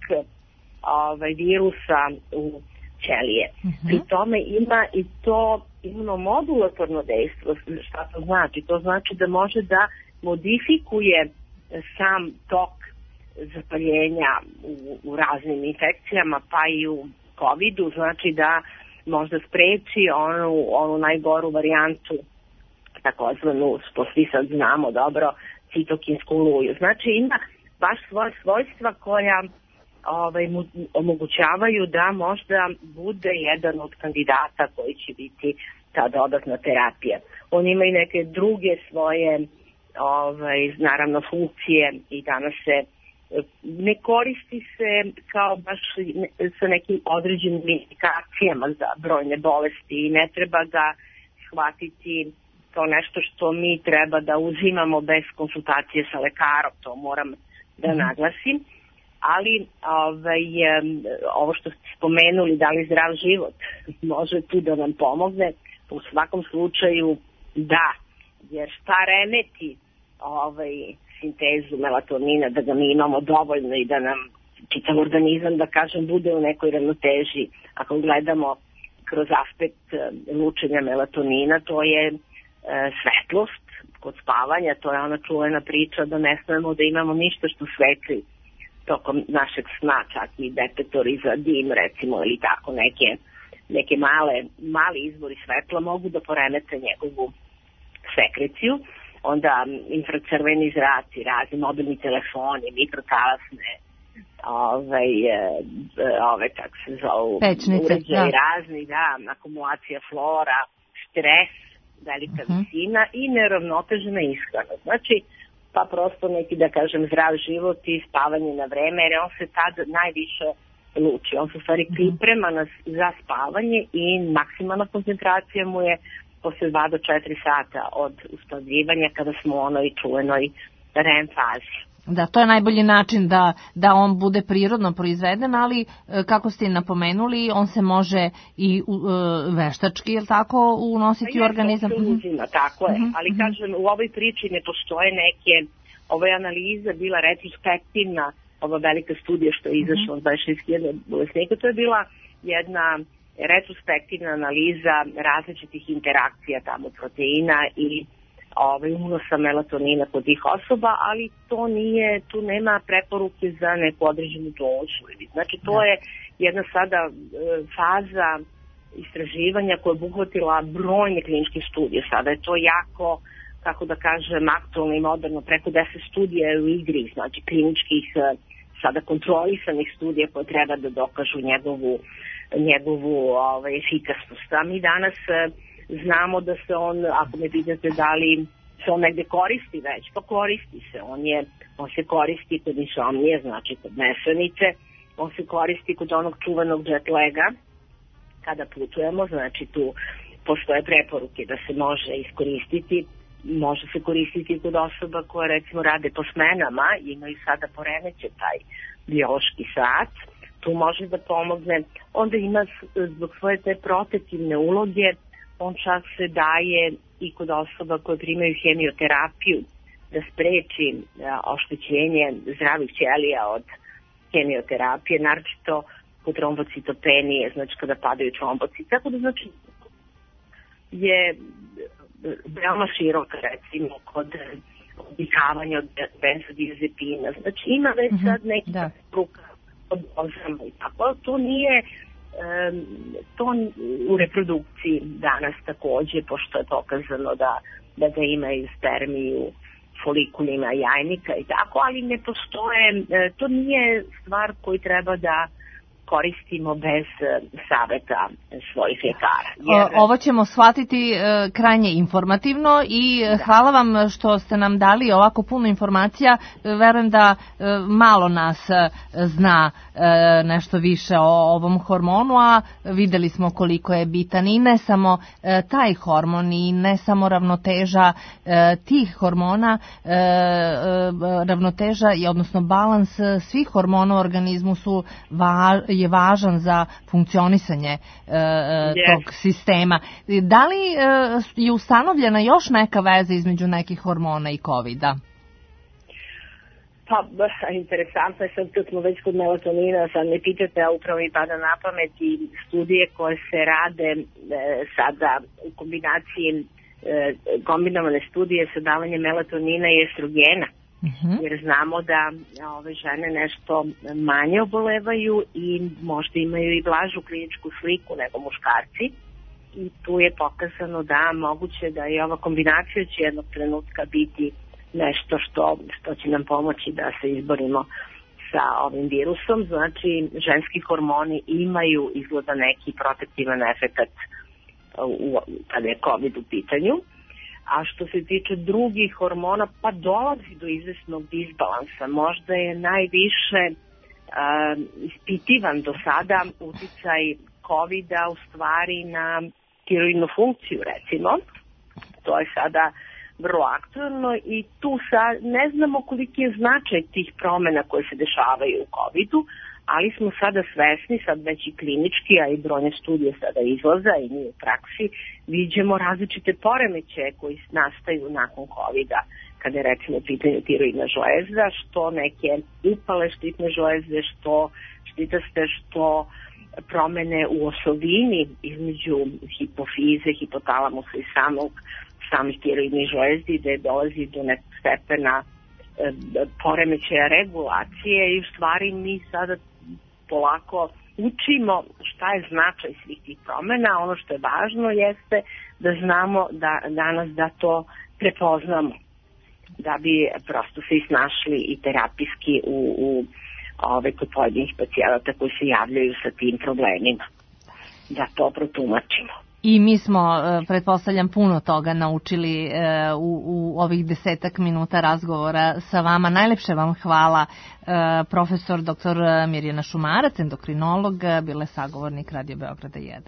virusa u ćelije. Pri tome ima i to imunomodulatorno dejstvo. Šta to znači? To znači da može da modifikuje sam tok zapaljenja u raznim infekcijama, pa i u COVID-u, znači da možda spreči onu najgoru varijantu, takozvanu, što svi sad znamo dobro, citokinsku oluju. Znači ima baš svoje svojstva koja mu omogućavaju da možda bude jedan od kandidata koji će biti ta dodatna terapija. On ima i neke druge svoje naravno funkcije i danas se ne koristi se kao baš sa nekim određenim indikacijama za brojne bolesti i ne treba ga shvatiti kao nešto što mi treba da uzimamo bez konsultacije sa lekarom, to moram da naglasim. Ali ovo što ste spomenuli, da li zdrav život može tu da nam pomogne, U svakom slučaju da, jer šta remeti sintezu melatonina, da ga mi imamo dovoljno i da nam čitav organizam, da kažem, bude u nekoj ravnoteži. Ako gledamo kroz aspekt lučenja melatonina, to je svetlost kod spavanja, to je ona čuvena priča da ne smemo da imamo ništa što svetli tokom našeg sna, čak i detektori za dim, recimo, ili tako neke mali izvori svetla mogu da poremete njegovu sekreciju. Onda infracrveni zraci, razni mobilni telefoni, mikrotalasne kako se zovu, uređaji razni, akumulacija flora, stres, velika visina i neravnotežena ishrana. Znači, pa prosto neki, da kažem, zdrav život i spavanje na vreme, jer on se tad najviše luči. On se u stvari priprema za spavanje i maksimalna koncentracija mu je posle 2 do 4 sata od uspavljivanja, kada smo u onoj čuvenoj REM fazi. Da, to je najbolji način da on bude prirodno proizveden, ali kako ste napomenuli, on se može i veštački, je li tako, unositi u organizam? Tako je, ali kažem, u ovoj priči ne postoje neke, ovo je analiza bila retrospektivna, ova velika studija što je izašla od 26.000 bolesnika, to je bila jedna retrospektivna analiza različitih interakcija tamo proteina i unosa melatonina kod tih osoba, ali tu nema preporuke za neku određenu dozu. Znači, to je jedna sada faza istraživanja koja je obuhvatila brojne kliničke studije. Sada je to jako, kako da kažem, aktualno i moderno, preko 10 studija je u igri, znači kliničkih, sada kontrolisanih studija koje treba da dokažu njegovu efikasnost. A mi danas znamo da se on, ako me pitate da li se on negde koristi već, pa koristi se. On se koristi kod insomnije, znači kod nesanice, on se koristi kod onog čuvanog jet laga kada putujemo, znači tu postoje preporuke da se može iskoristiti. Može se koristiti kod osoba koje recimo rade po smenama i imaju sada poremećen taj biološki sat. Tu može da pomogne. Onda ima zbog svoje te protektivne uloge, on čak se daje i kod osoba koje primaju hemioterapiju da spreči oštećenje zdravih ćelija od hemioterapije, naročito kod trombocitopenije, znači kada padaju tromboci. Tako da znači je veoma široka, recimo, kod odvikavanja od benzodiazepina. Znači ima već sad neki struka od dozama i tako. To nije to u reprodukciji danas takođe, pošto je pokazano da ga imaju spermiju, folikulima jajnika i tako, ali ne postoje, to nije stvar koju treba da koristimo bez saveta svojih ljekara. Ovo ćemo shvatiti krajnje informativno i hvala vam što ste nam dali ovako puno informacija. Verujem da malo nas zna nešto više o ovom hormonu, a videli smo koliko je bitan i ne samo taj hormon i ne samo ravnoteža tih hormona, ravnoteža, odnosno balans svih hormona u organizmu je važan za funkcionisanje tog sistema. Da li je ustanovljena još neka veza između nekih hormona i COVID-a? Pa, interesantno je sad kad smo već kod melatonina, sad ne pitate, a upravo mi pada na pamet i studije koje se rade sada u kombinaciji, kombinovane studije sa davanjem melatonina i estrogena. Jer znamo da ove žene nešto manje obolevaju i možda imaju i blažu kliničku sliku nego muškarci. I tu je pokazano da moguće da je ova kombinacija će jednog trenutka biti nešto što će nam pomoći da se izborimo sa ovim virusom. Znači, ženski hormoni imaju izgleda neki protektivan efekat kada je COVID u pitanju. A što se tiče drugih hormona, pa dolazi do izvesnog disbalansa. Možda je najviše ispitivan do sada uticaj COVID-a u stvari na tiroidnu funkciju, recimo. To je sada vrlo aktuelno i tu ne znamo koliki je značaj tih promena koje se dešavaju u COVID-u, ali smo sada svesni, sad već i klinički, a i brojne studije sada izlaza i mi u praksi viđemo različite poremećaje koji nastaju nakon COVID-a, kada je recimo pitanje tiroidna žlezda, što neke upale štitne žlezde, što štitaste, što promene u osobini između hipofize, hipotalamusa i samih tiroidnih žlezdi, gde dolazi do nekog stepena poremećaja regulacije i u stvari mi sada polako učimo šta je značaj svih tih promena. Ono što je važno jeste da znamo da danas da to prepoznamo, da bi prosto se snašli i terapijski kod pojedinih pacijenata koji se javljaju sa tim problemima, da to protumačimo. I mi smo, pretpostavljam, puno toga naučili u ovih 10 minuta razgovora sa vama. Najlepše vam hvala, profesor dr. Mirjana Šumarac, endokrinolog, bila je sagovornik Radio Beograda 1.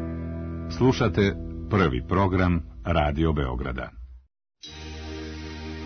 Slušate prvi program Radio Beograda.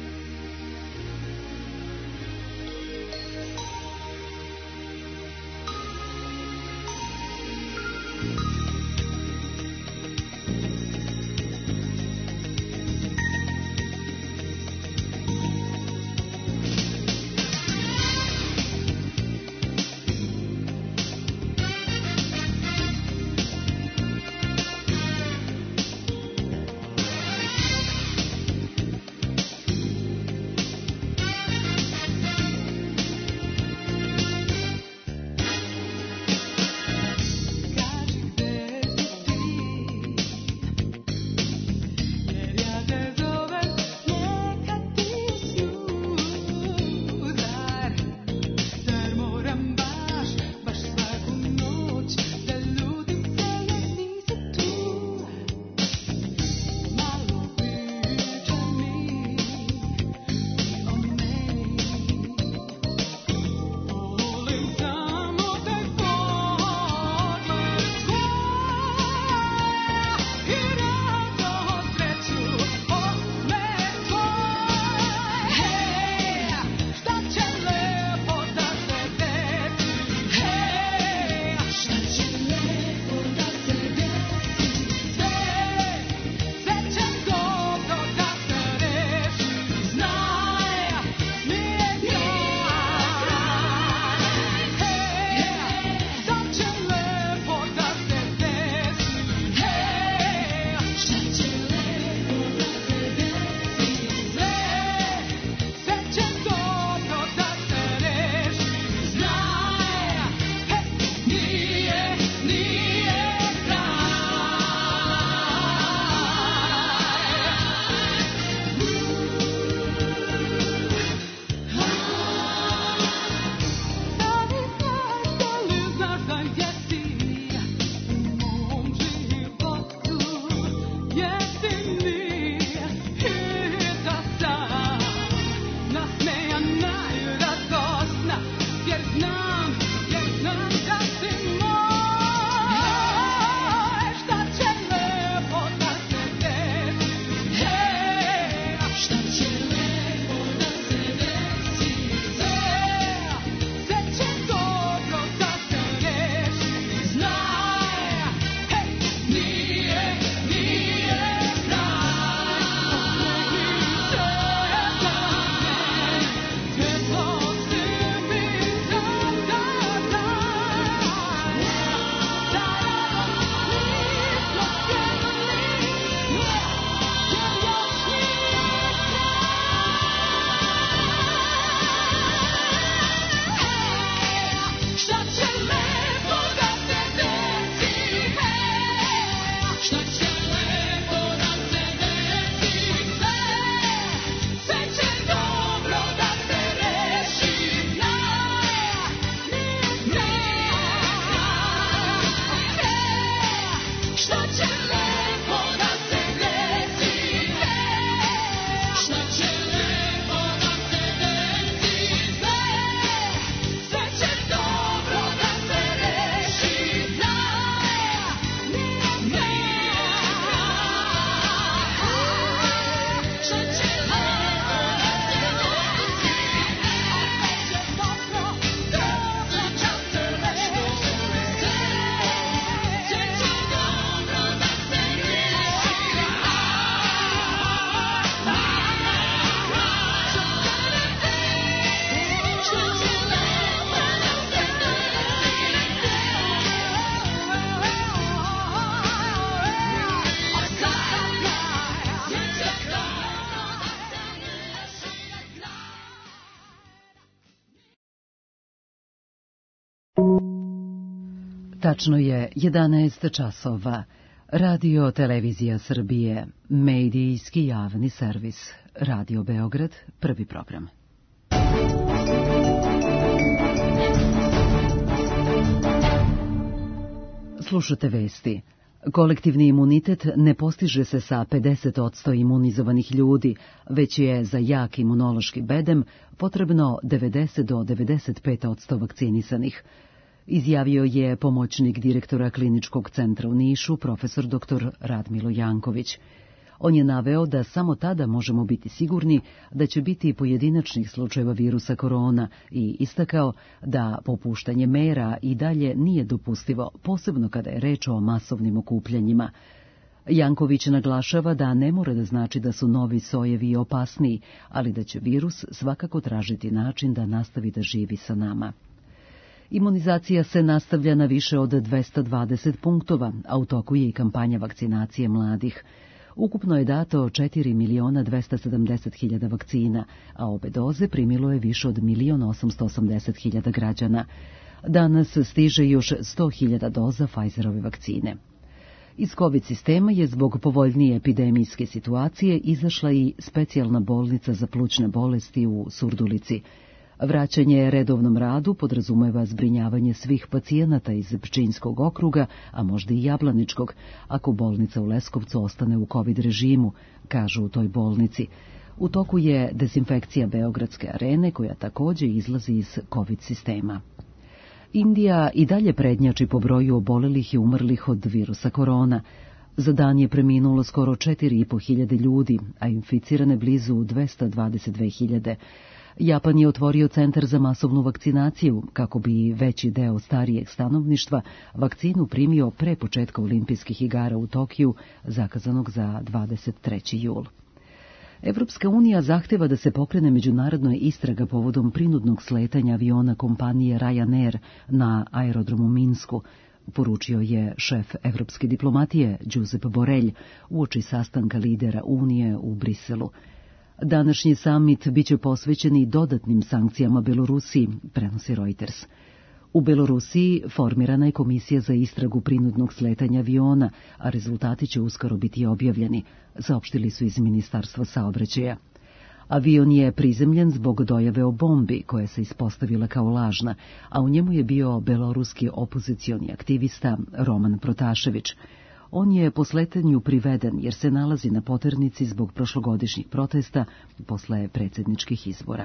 Tačno je 11 časova. Radio Televizija Srbije, medijski javni servis. Radio Beograd, prvi program. Slušate vesti. Kolektivni imunitet ne postiže se sa 50% imunizovanih ljudi, već je za jak imunološki bedem potrebno 90 do 95% vakcinisanih. Izjavio je pomoćnik direktora Kliničkog centra u Nišu, profesor dr. Radmilo Janković. On je naveo da samo tada možemo biti sigurni da će biti pojedinačnih slučajeva virusa korona i istakao da popuštanje mera i dalje nije dopustivo, posebno kada je reč o masovnim okupljanjima. Janković naglašava da ne mora da znači da su novi sojevi opasniji, ali da će virus svakako tražiti način da nastavi da živi sa nama. Imunizacija se nastavlja na više od 220 punktova, a u toku je i kampanja vakcinacije mladih. Ukupno je dato 4.270.000 vakcina, a obe doze primilo je više od 1.880.000 građana. Danas stiže još 100.000 doza Pfizerove vakcine. Iz COVID sistema je zbog povoljnije epidemijske situacije izašla i specijalna bolnica za plućne bolesti u Surdulici. Vraćanje redovnom radu podrazumeva zbrinjavanje svih pacijenata iz Pčinjskog okruga, a možda i Jablaničkog, ako bolnica u Leskovcu ostane u COVID režimu, kažu u toj bolnici. U toku je dezinfekcija Beogradske arene, koja također izlazi iz COVID sistema. Indija i dalje prednjači po broju obolelih i umrlih od virusa korona. Za dan je preminulo skoro 4.500 ljudi, a inficirane blizu 222.000. Japan je otvorio centar za masovnu vakcinaciju, kako bi veći deo starijeg stanovništva vakcinu primio pre početka olimpijskih igara u Tokiju, zakazanog za 23. jul. Evropska unija zahteva da se pokrene međunarodna istraga povodom prinudnog sletanja aviona kompanije Ryanair na aerodromu Minsku, poručio je šef evropske diplomatije Josep Borrell uoči sastanka lidera Unije u Briselu. Današnji samit biće posvećen i dodatnim sankcijama Belorusiji, prenosi Reuters. U Belorusiji formirana je komisija za istragu prinudnog sletanja aviona, a rezultati će uskoro biti objavljeni, saopštili su iz Ministarstva saobraćaja. Avion je prizemljen zbog dojave o bombi, koja se ispostavila kao lažna, a u njemu je bio beloruski opozicioni aktivista Roman Protašević. On je po sletanju priveden jer se nalazi na poternici zbog prošlogodišnjih protesta posle predsjedničkih izbora.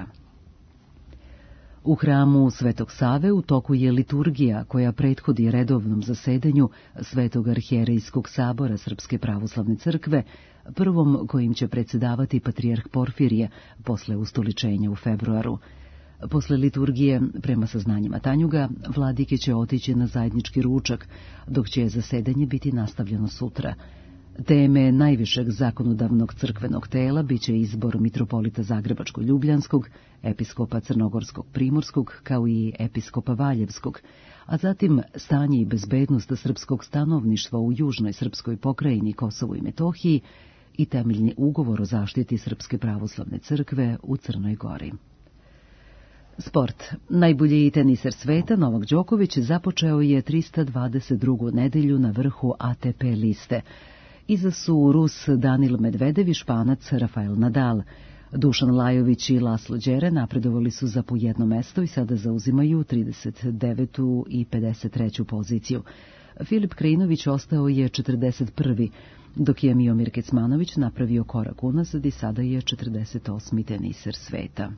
U hramu Svetog Save u toku je liturgija koja prethodi redovnom zasedanju Svetog arhijerejskog sabora Srpske pravoslavne crkve, prvom kojim će predsjedavati patrijarh Porfirije posle ustoličenja u februaru. Posle liturgije, prema saznanjima Tanjuga, vladike će otići na zajednički ručak, dok će zasedanje biti nastavljeno sutra. Teme najvišeg zakonodavnog crkvenog tela biće izbor mitropolita Zagrebačko-Ljubljanskog, episkopa Crnogorskog Primorskog, kao i episkopa Valjevskog, a zatim stanje i bezbednost srpskog stanovništva u južnoj srpskoj pokrajini Kosovu i Metohiji i temeljni ugovor o zaštiti Srpske pravoslavne crkve u Crnoj Gori. Sport. Najbolji teniser sveta, Novak Đoković, započeo je 322. nedelju na vrhu ATP liste. Iza su Rus Danil Medvedev i Španac Rafael Nadal. Dušan Lajović i Laslo Đere napredovali su za po jedno mesto i sada zauzimaju 39. i 53. poziciju. Filip Krajinović ostao je 41. dok je Miomir Kecmanović napravio korak unazad i sada je 48. teniser sveta.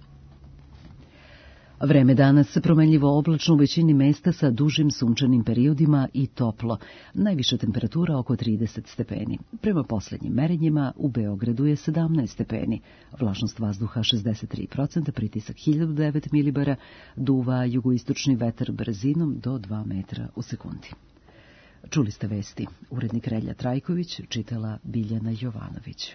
Vreme danas promenljivo oblačno u većini mesta sa dužim sunčanim periodima i toplo. Najviša temperatura oko 30 stepeni. Prema posljednjim merenjima u Beogradu je 17 stepeni. Vlažnost vazduha 63%, pritisak 1009 milibara, duva jugoistočni vetar brzinom do 2 metra u sekundi. Čuli ste vesti. Urednik Relja Trajković, čitala Biljana Jovanović.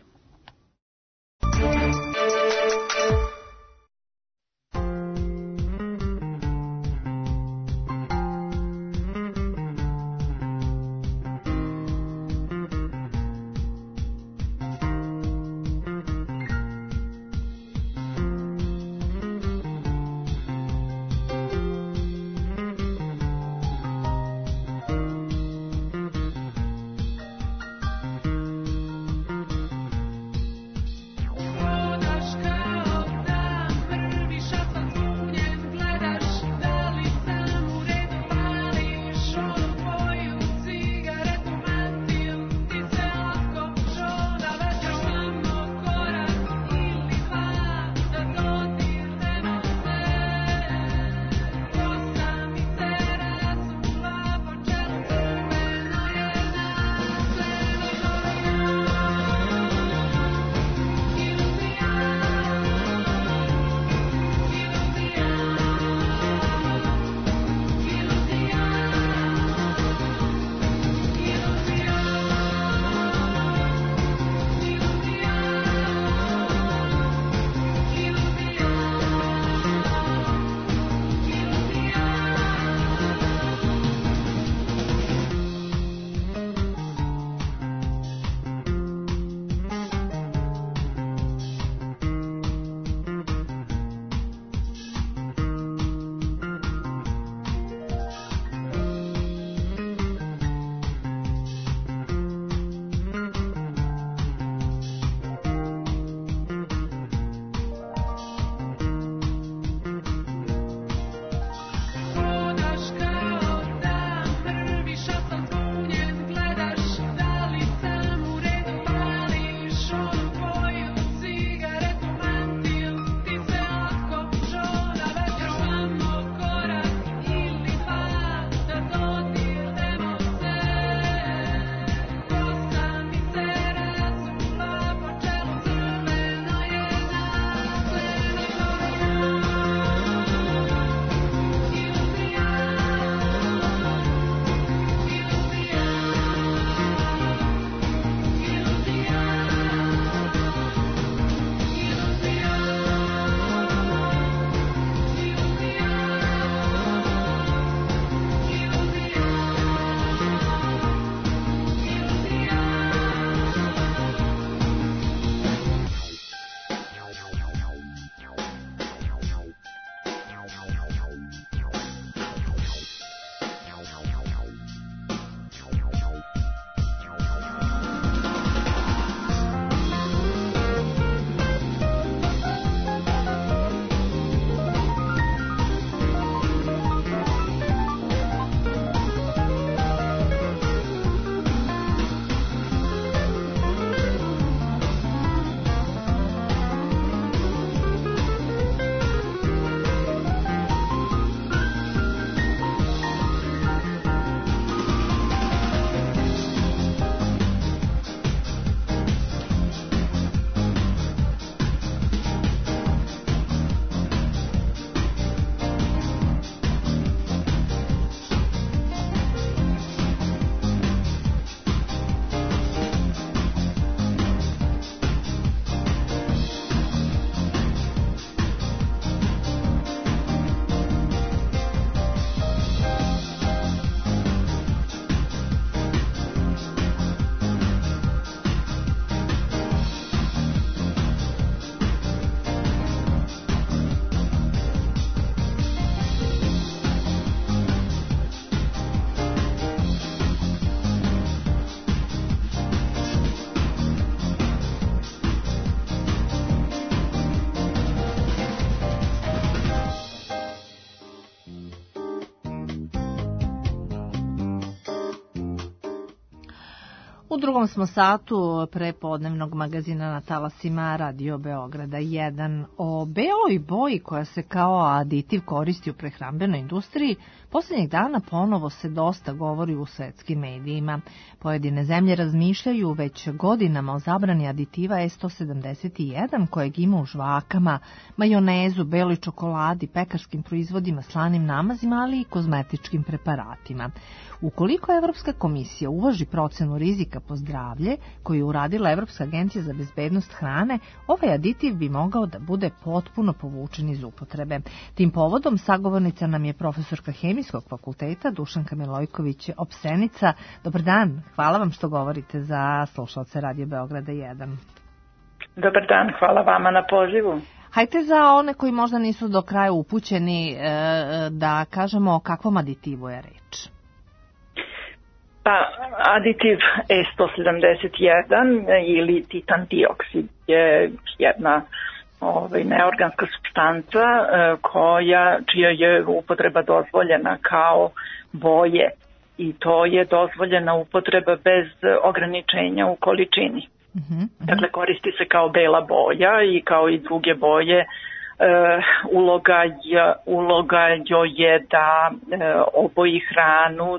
U drugom smo satu prepodnevnog magazina na talasima Radio Beograda 1. O beloj boji koja se kao aditiv koristi u prehrambenoj industriji, posljednjih dana ponovo se dosta govori u svetskim medijima. Pojedine zemlje razmišljaju već godinama o zabrani aditiva E171 kojeg ima u žvakama, majonezu, beloj čokoladi, pekarskim proizvodima, slanim namazima, ali i kozmetičkim preparatima. Ukoliko Evropska komisija uvaži procenu rizika po zdravlje koju je uradila Evropska agencija za bezbednost hrane, ovaj aditiv bi mogao da bude potpuno povučen iz upotrebe. Tim povodom sagovornica nam je profesorka Hemijskog fakulteta Dušanka Milojković Opsenica. Dobar dan, hvala vam što govorite za slušalce Radio Beograda 1. Dobar dan, hvala vama na pozivu. Hajde za one koji možda nisu do kraja upućeni da kažemo o kakvom aditivu je reč. Pa, aditiv E171 ili titan dioksid je jedna neorganska supstanca čija je upotreba dozvoljena kao boje i to je dozvoljena upotreba bez ograničenja u količini. Dakle, koristi se kao bela boja i kao i druge boje. Uloga joj je da oboji hranu,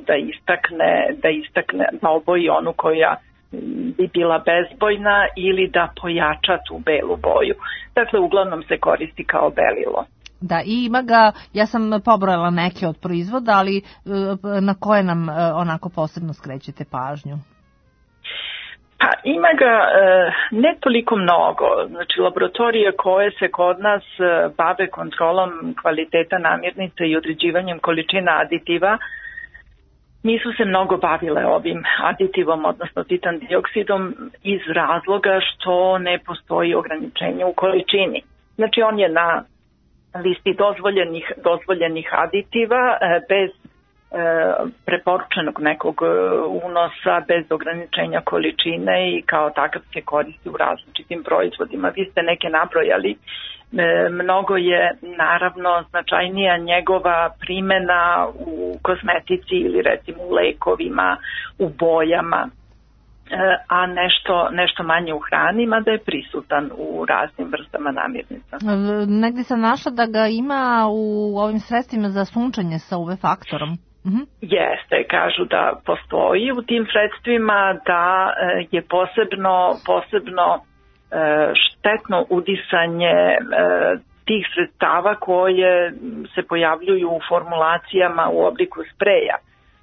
da oboji onu koja bi bila bezbojna ili da pojača tu belu boju. Dakle, uglavnom se koristi kao belilo. Da, i ima ga, ja sam pobrojala neke od proizvoda, ali na koje nam onako posebno skrećete pažnju? Pa ima ga ne toliko mnogo, znači laboratorije koje se kod nas bave kontrolom kvaliteta namirnica i određivanjem količina aditiva nisu se mnogo bavile ovim aditivom, odnosno titan dioksidom iz razloga što ne postoji ograničenje u količini. Znači on je na listi dozvoljenih aditiva bez preporučenog nekog unosa, bez ograničenja količine i kao takav se koristi u različitim proizvodima. Vi ste neke nabrojali, mnogo je naravno značajnija njegova primjena u kozmetici ili recimo u lekovima, u bojama, a nešto manje u hrani, mada je prisutan u raznim vrstama namirnica. Negdje sam našla da ga ima u ovim sredstvima za sunčanje sa UV faktorom. Jeste, kažu da postoji u tim sredstvima, da je posebno štetno udisanje tih sredstava koje se pojavljuju u formulacijama u obliku spreja.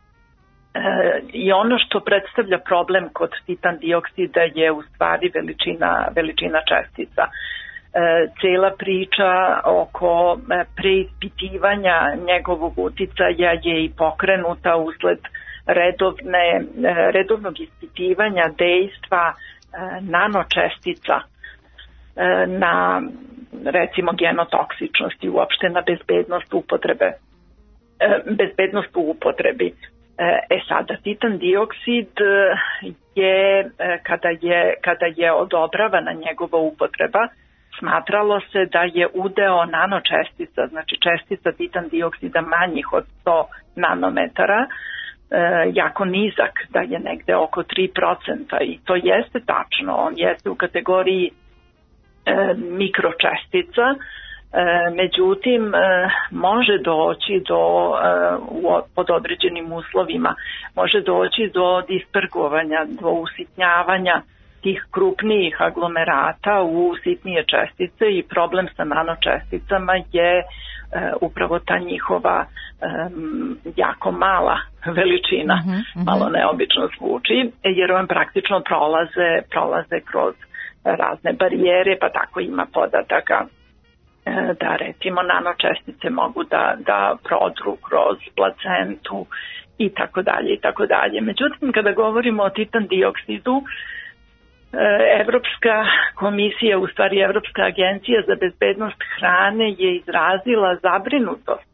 I ono što predstavlja problem kod titan dioksida je u stvari veličina čestica. Cijela priča oko preispitivanja njegovog uticaja je i pokrenuta usled redovnog ispitivanja dejstva nanočestica na recimo genotoksičnost i uopšte na bezbednost u upotrebi. Sada, titan dioksid je, kada je odobravana njegova upotreba, smatralo se da je udeo nanočestica, znači čestica titan dioksida manjih od 100 nanometara, jako nizak, da je negde oko 3% i to jeste tačno, on jeste u kategoriji mikročestica, međutim može doći pod određenim uslovima, može doći do dispergovanja, do usitnjavanja tih krupnijih aglomerata u sitnije čestice i problem sa nanočesticama je upravo ta njihova jako mala veličina, malo neobično zvuči, jer on praktično prolaze kroz razne barijere, pa tako ima podataka da recimo nanočestice mogu da prodru kroz placentu i tako dalje. Međutim, kada govorimo o titan dioksidu, Evropska komisija, u stvari Evropska agencija za bezbednost hrane je izrazila zabrinutost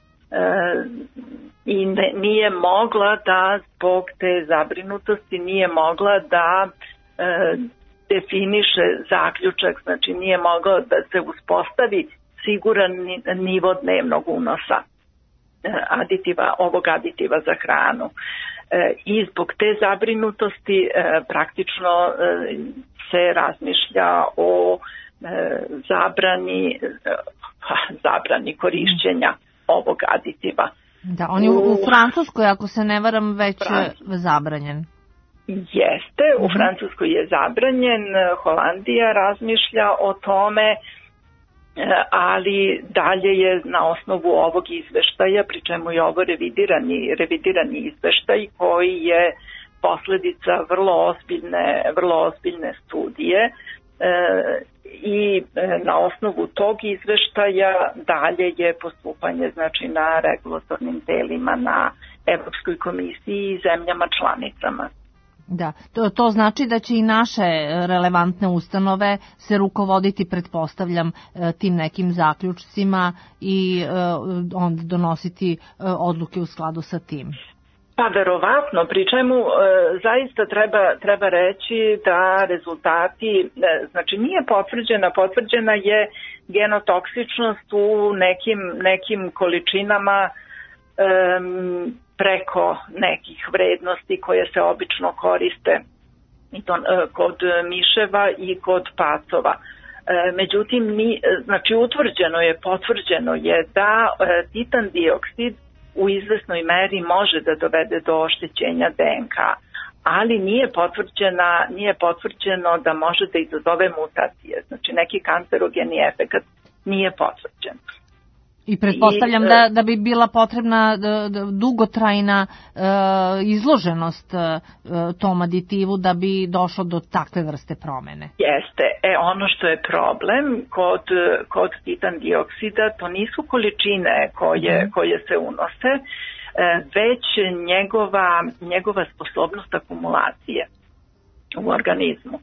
i nije mogla da zbog te zabrinutosti nije mogla da definiše zaključak, znači nije mogao da se uspostavi siguran nivo dnevnog unosa. ovog aditiva za hranu. I zbog te zabrinutosti praktično se razmišlja o zabrani korišćenja ovog aditiva. Da, on je u Francuskoj, ako se ne varam, već zabranjen. Jeste, u Francuskoj je zabranjen, Holandija razmišlja o tome, ali dalje je na osnovu ovog izveštaja, pri čemu je ovo revidirani izveštaj koji je posledica vrlo ozbiljne studije i na osnovu tog izveštaja dalje je postupanje znači na regulatornim telima, na Evropskoj komisiji i zemljama članicama. Da, to znači da će i naše relevantne ustanove se rukovoditi, pretpostavljam, tim nekim zaključcima i onda donositi odluke u skladu sa tim. Pa verovatno, pri čemu zaista treba reći da rezultati, znači nije potvrđena je genotoksičnost u nekim količinama preko nekih vrednosti koje se obično koriste kod miševa i kod pacova. Međutim, znači potvrđeno je da titan dioksid u izvesnoj meri može da dovede do oštećenja DNK, ali nije potvrđeno da može da izazove mutacije. Znači neki kancerogeni efekat nije potvrđen. I pretpostavljam da bi bila potrebna dugotrajna izloženost tom aditivu da bi došlo do takve vrste promene. Jeste. Ono što je problem kod titan dioksida, to nisu količine koje se unose, već njegova sposobnost akumulacije u organizmu.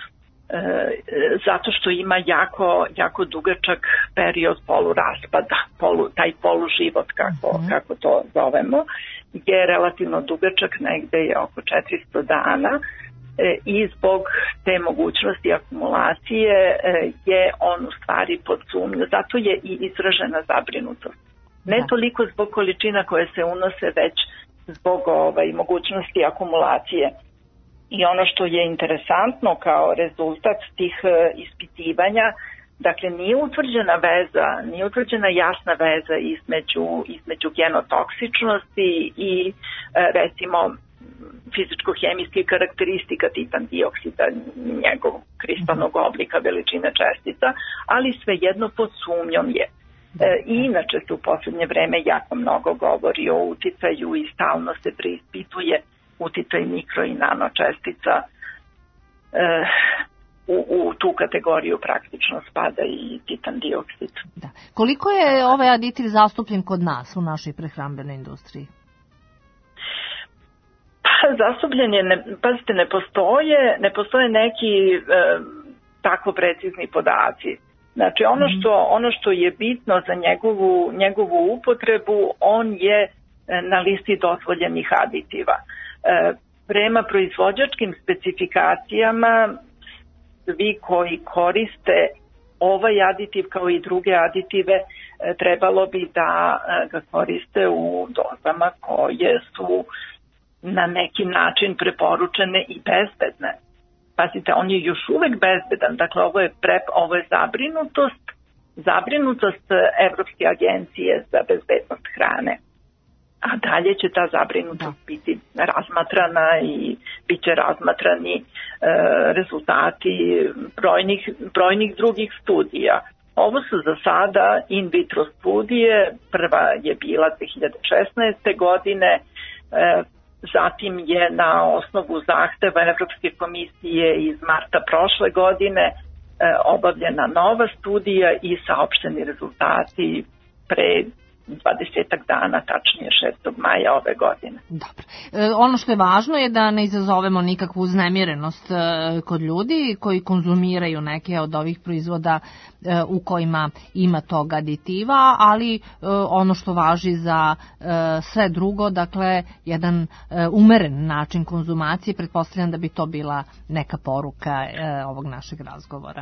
Zato što ima jako dugačak period poluraspada, taj poluživot kako to zovemo, je relativno dugačak, negde je oko 400 dana i zbog te mogućnosti akumulacije je on u stvari pod sumnju, zato je i izražena zabrinutost. Ne toliko zbog količina koje se unose, već zbog mogućnosti akumulacije. I ono što je interesantno kao rezultat tih ispitivanja, dakle nije utvrđena jasna veza između genotoksičnosti i recimo fizičko-hemijskih karakteristika titan dioksida, njegovog kristalnog oblika, veličine čestica, ali svejedno pod sumnjom je. I inače se u posljednje vreme jako mnogo govori o uticaju i stalno se preispituje uticaj mikro i nano čestica. U tu kategoriju praktično spada i titan dioksid. Da. Koliko je ovaj aditiv zastupljen kod nas u našoj prehrambenoj industriji? Zastupljen je, pazite, ne postoje neki tako precizni podaci. Znači ono što je bitno za njegovu upotrebu, on je na listi dozvoljenih aditiva. Prema proizvođačkim specifikacijama svi koji koriste ovaj aditiv kao i druge aditive trebalo bi da ga koriste u dozama koje su na neki način preporučene i bezbedne. Pazite, on je još uvek bezbedan, dakle ovo je zabrinutost Evropske agencije za bezbednost hrane. A dalje će ta zabrinutost biti razmatrana i bit će razmatrani rezultati brojnih drugih studija. Ovo su za sada in vitro studije, prva je bila 2016. godine, zatim je na osnovu zahteva Evropske komisije iz marta prošle godine obavljena nova studija i saopšteni rezultati pre 20 dana, tačnije 6. maja ove godine. Dobro. Ono što je važno je da ne izazovemo nikakvu uznemirenost kod ljudi koji konzumiraju neke od ovih proizvoda u kojima ima tog aditiva, ali ono što važi za sve drugo, dakle jedan umeren način konzumacije, pretpostavljam da bi to bila neka poruka ovog našeg razgovora.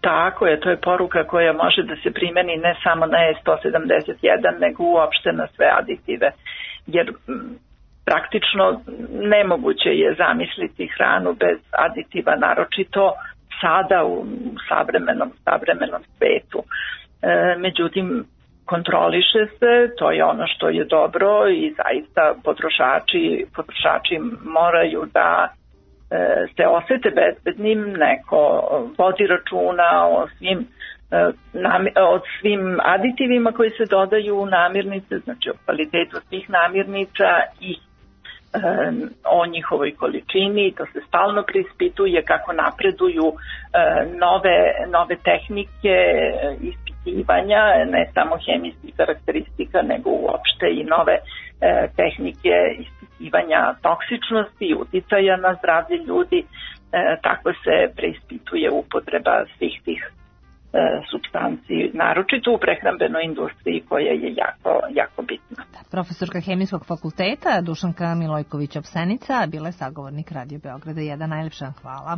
Tako je, to je poruka koja može da se primeni ne samo na E171, nego uopšte na sve aditive, jer praktično nemoguće je zamisliti hranu bez aditiva, naročito sada u savremenom svetu. Međutim, kontroliše se, to je ono što je dobro i zaista potrošači moraju da se osete bezbednim, neko vodi računa o svim aditivima koji se dodaju u namirnice, znači o kvalitetu svih namirnica i o njihovoj količini, to se stalno preispituje kako napreduju nove tehnike ispitivanja, ne samo hemijskih karakteristika, nego uopšte i nove tehnike ispitivanja toksičnosti i uticaja na zdravlje ljudi, tako se preispituje upotreba svih tih supstanci, naročito u prehrambenoj industriji koja je jako bitna. Profesorka Hemijskog fakulteta Dušanka Milojković-Opsenica bila je sagovornik Radio Beograda 1. Najlepša hvala.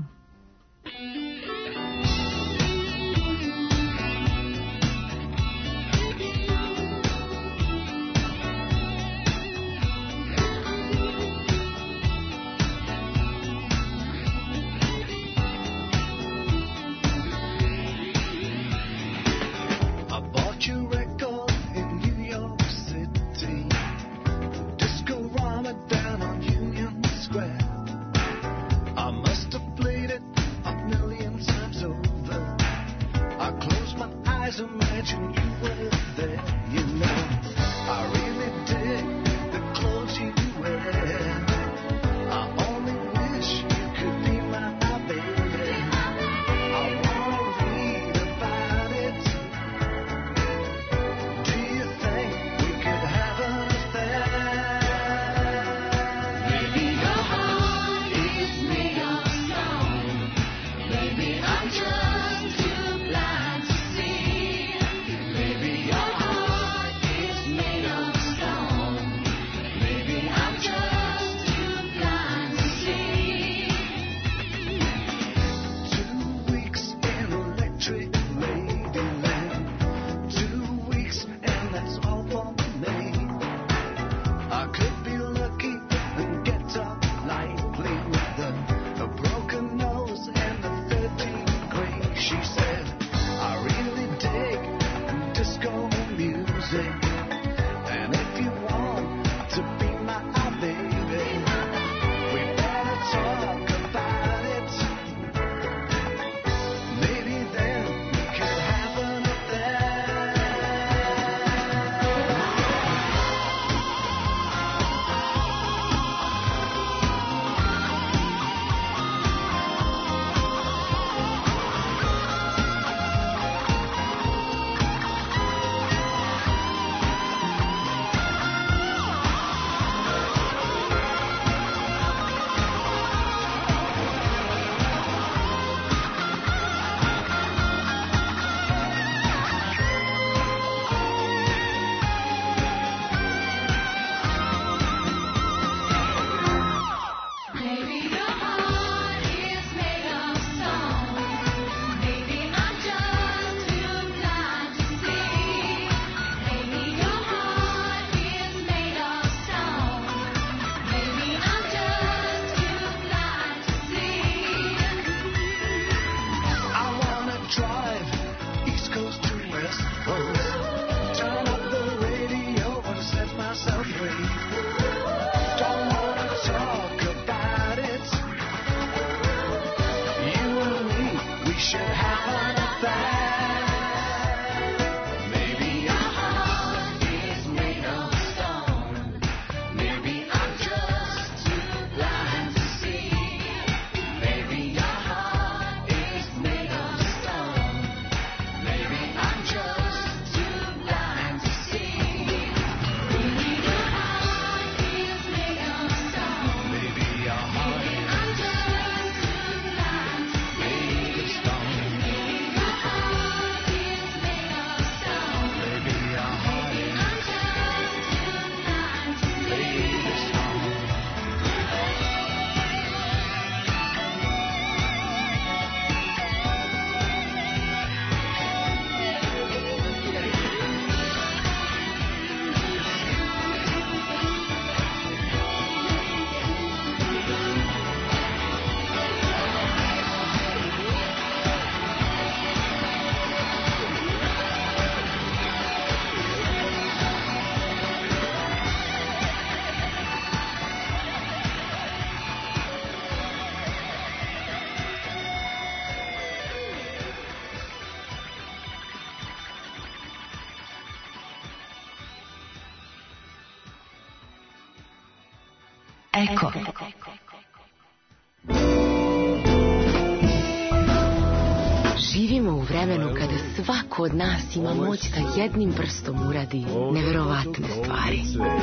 Imagine you were there, you know. I really dig the clothes you wear. I only wish you could be my baby. I wanna read about it. Do you think we could have an affair? Maybe your heart is made of stone. Maybe I'm just too blind to see. Your heart is made of stone. Maybe I'm just too blind to see. 2 weeks in electric ladyland. 2 weeks and that's all for me. I could be lucky and get up lightly with a broken nose and a 13th grade. She said, I really dig disco music, and if you want to be my baby, we better talk about it. Maybe then we could have an affair. Eko. Živimo u vremenu kada svako od nas ima moć da jednim prstom uradi neverovatne stvari.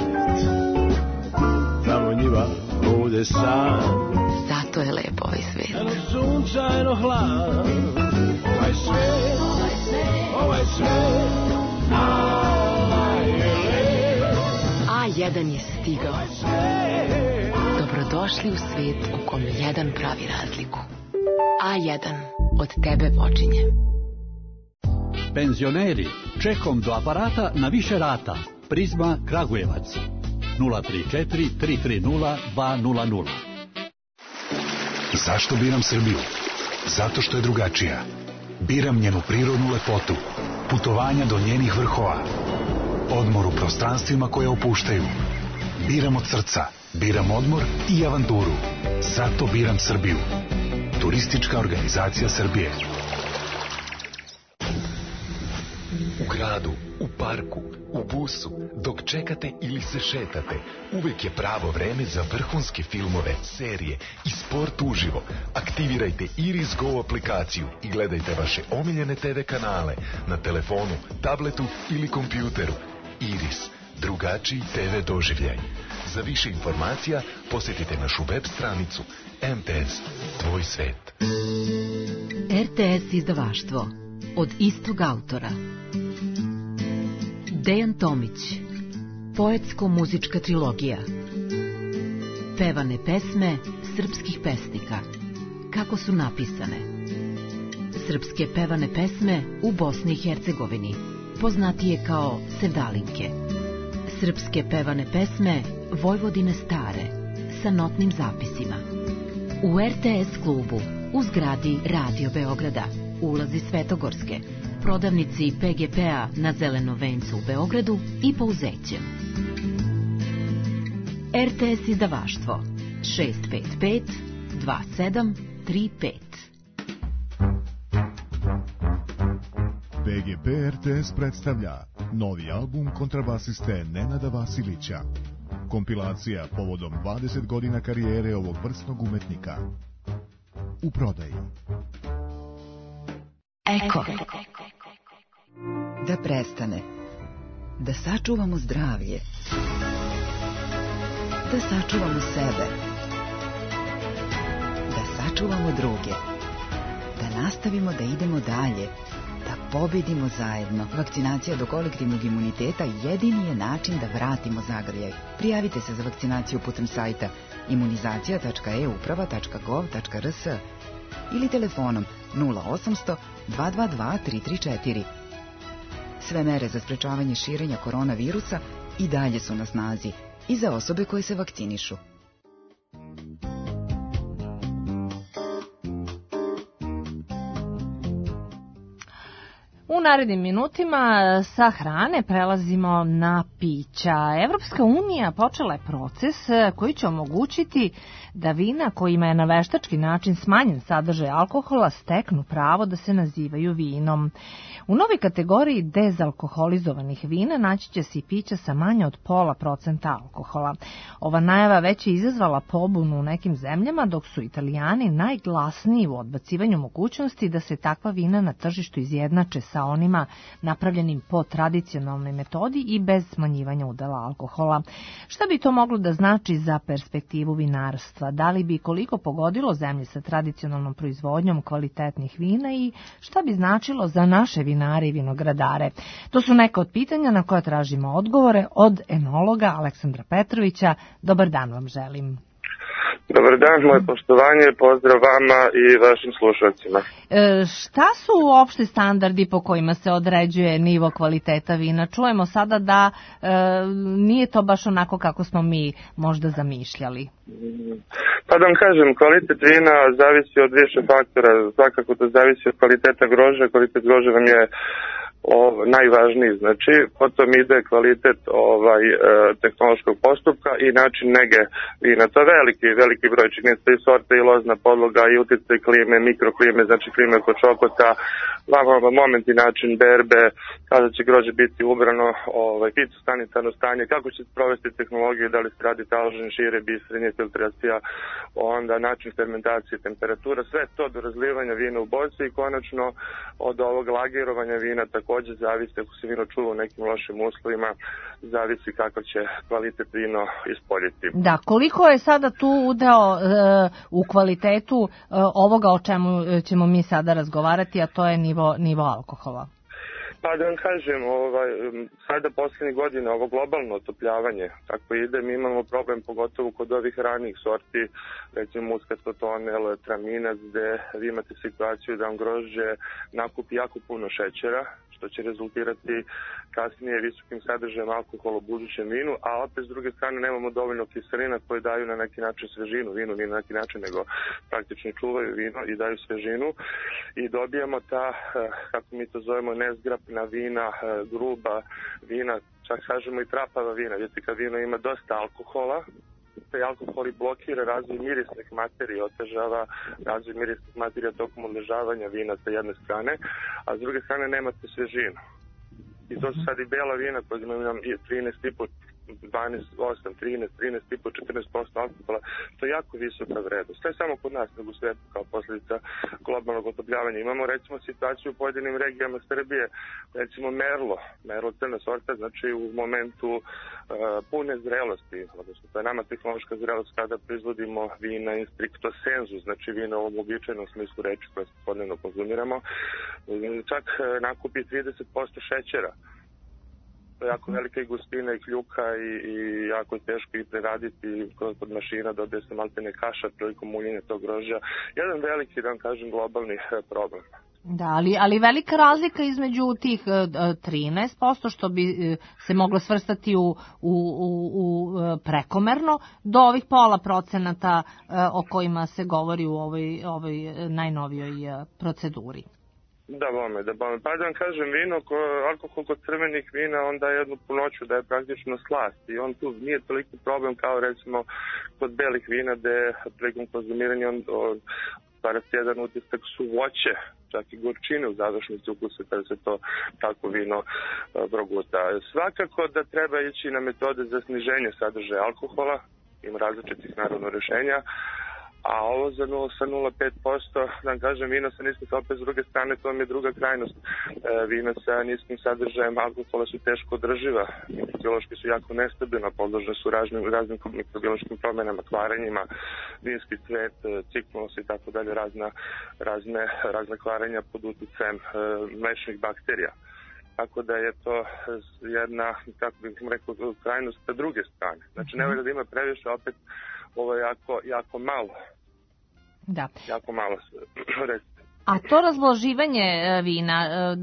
Tamo njiva, ovdje sam. Zato je lep ovaj svijet. Sunčajno hlad. Ovaj svijet, A1 je stigao. Dobrodošli u svijet u kom jedan pravi razliku. A1 od tebe počinje. Penzioneri, čekom do aparata na više rata. Prizma Kragujevac. 034 330 200. Zašto biram Srbiju? Zato što je drugačija. Biram njenu prirodnu lepotu, putovanja do njenih vrhova, odmor u prostranstvima koje opuštaju. Biram od srca, biram odmor i avanturu. Zato biram Srbiju. Turistička organizacija Srbije. U gradu, u parku, u busu, dok čekate ili se šetate, uvek je pravo vreme za vrhunske filmove, serije i sport uživo. Aktivirajte Iris Go aplikaciju i gledajte vaše omiljene TV kanale na telefonu, tabletu ili kompjuteru. Iris, drugačiji TV doživljaj. Za više informacija posjetite našu web stranicu MTS, tvoj svet. RTS izdavaštvo od istog autora. Dejan Tomić. Poetsko-muzička trilogija. Pevane pesme srpskih pesnika. Kako su napisane. Srpske pevane pesme u Bosni i Hercegovini, poznatije kao sevdalinke. Srpske pevane pesme Vojvodine stare, sa notnim zapisima. U RTS klubu, u zgradi Radio Beograda, ulazi Svetogorske, prodavnici PGP-a na Zelenom vencu u Beogradu i Pouzećem. RTS izdavaštvo 655 2735. PGP RTS predstavlja novi album kontrabasiste Nenada Vasilića. Kompilacija povodom 20 godina karijere ovog vrsnog umetnika. U prodaji. Eko. Da prestane. Da sačuvamo zdravlje. Da sačuvamo sebe. Da sačuvamo druge. Da nastavimo da idemo dalje. Da pobedimo zajedno. Vakcinacija do kolektivnog imuniteta jedini je način da vratimo zagrljaj. Prijavite se za vakcinaciju putem sajta imunizacija.euprava.gov.rs ili telefonom 0800 222 334. Sve mere za sprečavanje širenja koronavirusa i dalje su na snazi i za osobe koje se vakcinišu. U narednim minutima sa hrane prelazimo na pića. Evropska unija počela je proces koji će omogućiti da vina kojima je na veštački način smanjen sadržaj alkohola steknu pravo da se nazivaju vinom. U novoj kategoriji dezalkoholizovanih vina naći će se i pića sa manje od 0,5% alkohola. Ova najava već je izazvala pobunu u nekim zemljama, dok su Italijani najglasniji u odbacivanju mogućnosti da se takva vina na tržištu izjednače sa onima napravljenim po tradicionalnoj metodi i bez smanjivanja udela alkohola. Šta bi to moglo da znači za perspektivu vinarstva? Da li bi koliko pogodilo zemlje sa tradicionalnom proizvodnjom kvalitetnih vina i šta bi značilo za naše vinare i vinogradare? To su neka od pitanja na koja tražimo odgovore od enologa Aleksandra Petrovića. Dobar dan vam želim. Dobar dan, moje poštovanje, pozdrav vama i vašim slušalcima. Šta su opšti standardi po kojima se određuje nivo kvaliteta vina? Čujemo sada da nije to baš onako kako smo mi možda zamišljali. Pa da vam kažem, kvalitet vina zavisi od više faktora. Svakako to zavisi od kvaliteta grožđa. Kvalitet grožđa nam je najvažniji, znači potom ide kvalitet tehnološkog postupka i način nege vina. To je veliki broj činjenica i sorte i lozna podloga i utjecaj klime, mikroklime, znači klime kod čokota, moment i način berbe, kada će grožđe biti ubrano, fitosanitarno stanje, kako će se provesti tehnologiju, da li se radi taloženje, šire, biserenje, filtracija, onda način fermentacije, temperatura, sve to do razlivanja vina u boci i konačno od ovog lagirovanja vina također zavisi, ako se vino čuva u nekim lošim uslovima, zavisi kako će kvalitet vino ispoljiti. Da, koliko je sada tu udeo u kvalitetu ovoga o čemu ćemo mi sada razgovarati, a to je nivo alkohola? Pa da vam kažem, sada posljednjih godina ovo globalno otopljavanje kako ide, mi imamo problem pogotovo kod ovih ranijih sorti, recimo Muscato, Tonel, Traminac, gde vi imate situaciju da vam grožđe nakupi jako puno šećera, što će rezultirati kasnije visokim sadržajem alkohola u budućem vinu, a opet s druge strane nemamo dovoljno kiselina koje daju na neki način svežinu vinu, nije na neki način nego praktično čuvaju vino i daju svežinu i dobijamo ta, kako mi to zovemo, nezgrapna vina, gruba vina, čak kažemo i trapava vina, vidite kad vino ima dosta alkohola, taj alkohol i blokira razvoj mirisnih materija, otežava razvoj mirisnih materija tokom odležavanja vina sa jedne strane, a s druge strane nemate svežinu. I to su sad i bela vina koja imam 13,5, 12,8, 13,5, 14% alkohola. To je jako visoka vrednost. To je samo kod nas, nego u svijetu kao posljedica globalnog otopljavanja. Imamo recimo situaciju u pojedinim regijama Srbije, recimo Merlo crna sorta, znači u momentu pune zrelosti, odnosno to je nama tehnološka zrelost kada proizvodimo vina in stricto sensu, znači vina u ovom običajnom smislu reči koje svakodnevno konzumiramo, čak nakupi 30% šećera. To je jako velika i gustina i kljuka i jako je teško i preraditi kod mašina, dobije se maltene kaša prilikom muljenja tog grožđa. Jedan veliki, da vam kažem, globalni problem. Da, ali velika razlika između tih 13%, što bi se moglo svrstati u prekomerno, do ovih 0,5% o kojima se govori u ovoj najnovijoj proceduri. Da bome. Pa da vam kažem, alkohol kod crvenih vina, on daje jednu punoću, da je praktično slast i on tu nije toliko problem kao recimo kod belih vina, gde prilikom konzumiranja on stvara jedan utisak su voće, čak i gorčine u završnici ukusa kada se to tako vino proguta. Svakako da treba ići na metode za sniženje sadržaja alkohola, ima različitih naravno rješenja, a ovo za 0,5%, da kažem, vino sa niskim, opet s druge strane, to je druga krajnost. Vina sa niskim sadržajem alkohola su teško održiva, mikrobiološki su jako nestabilna, podložne su raznim mikrobiološkim promjenama, kvarenjima, vinski cvet, ciklus i tako dalje, razne kvarenja pod utjecajem mlečnih bakterija. Tako da je to jedna, kako bih rekao, krajnost sa druge strane. Znači, ne valja da ima previše, opet ovo je jako malo. Da. Jako malo se. A to razloživanje vina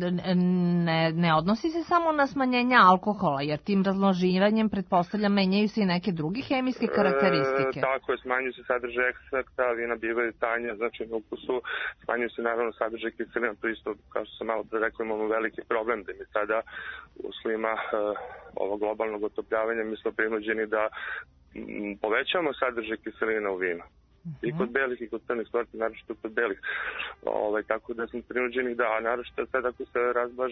ne odnosi se samo na smanjenje alkohola, jer tim razloživanjem, pretpostavljam, menjaju se i neke druge hemijske karakteristike. Tako je, smanjuju se sadržaj ekstrakta, vina bivaju tanja, znači na ukusu, smanjuju se naravno sadržaj kiselina, to isto, kao što sam malo pre rekao, imamo veliki problem da mi sada u uslovima ovog globalnog otopljavanja mi smo prinuđeni da povećamo sadržaj kiselina u vinu. I kod belih i kod crnih sorti, naročito kod belih. Tako da smo prinuđeni da, naročito sad ako se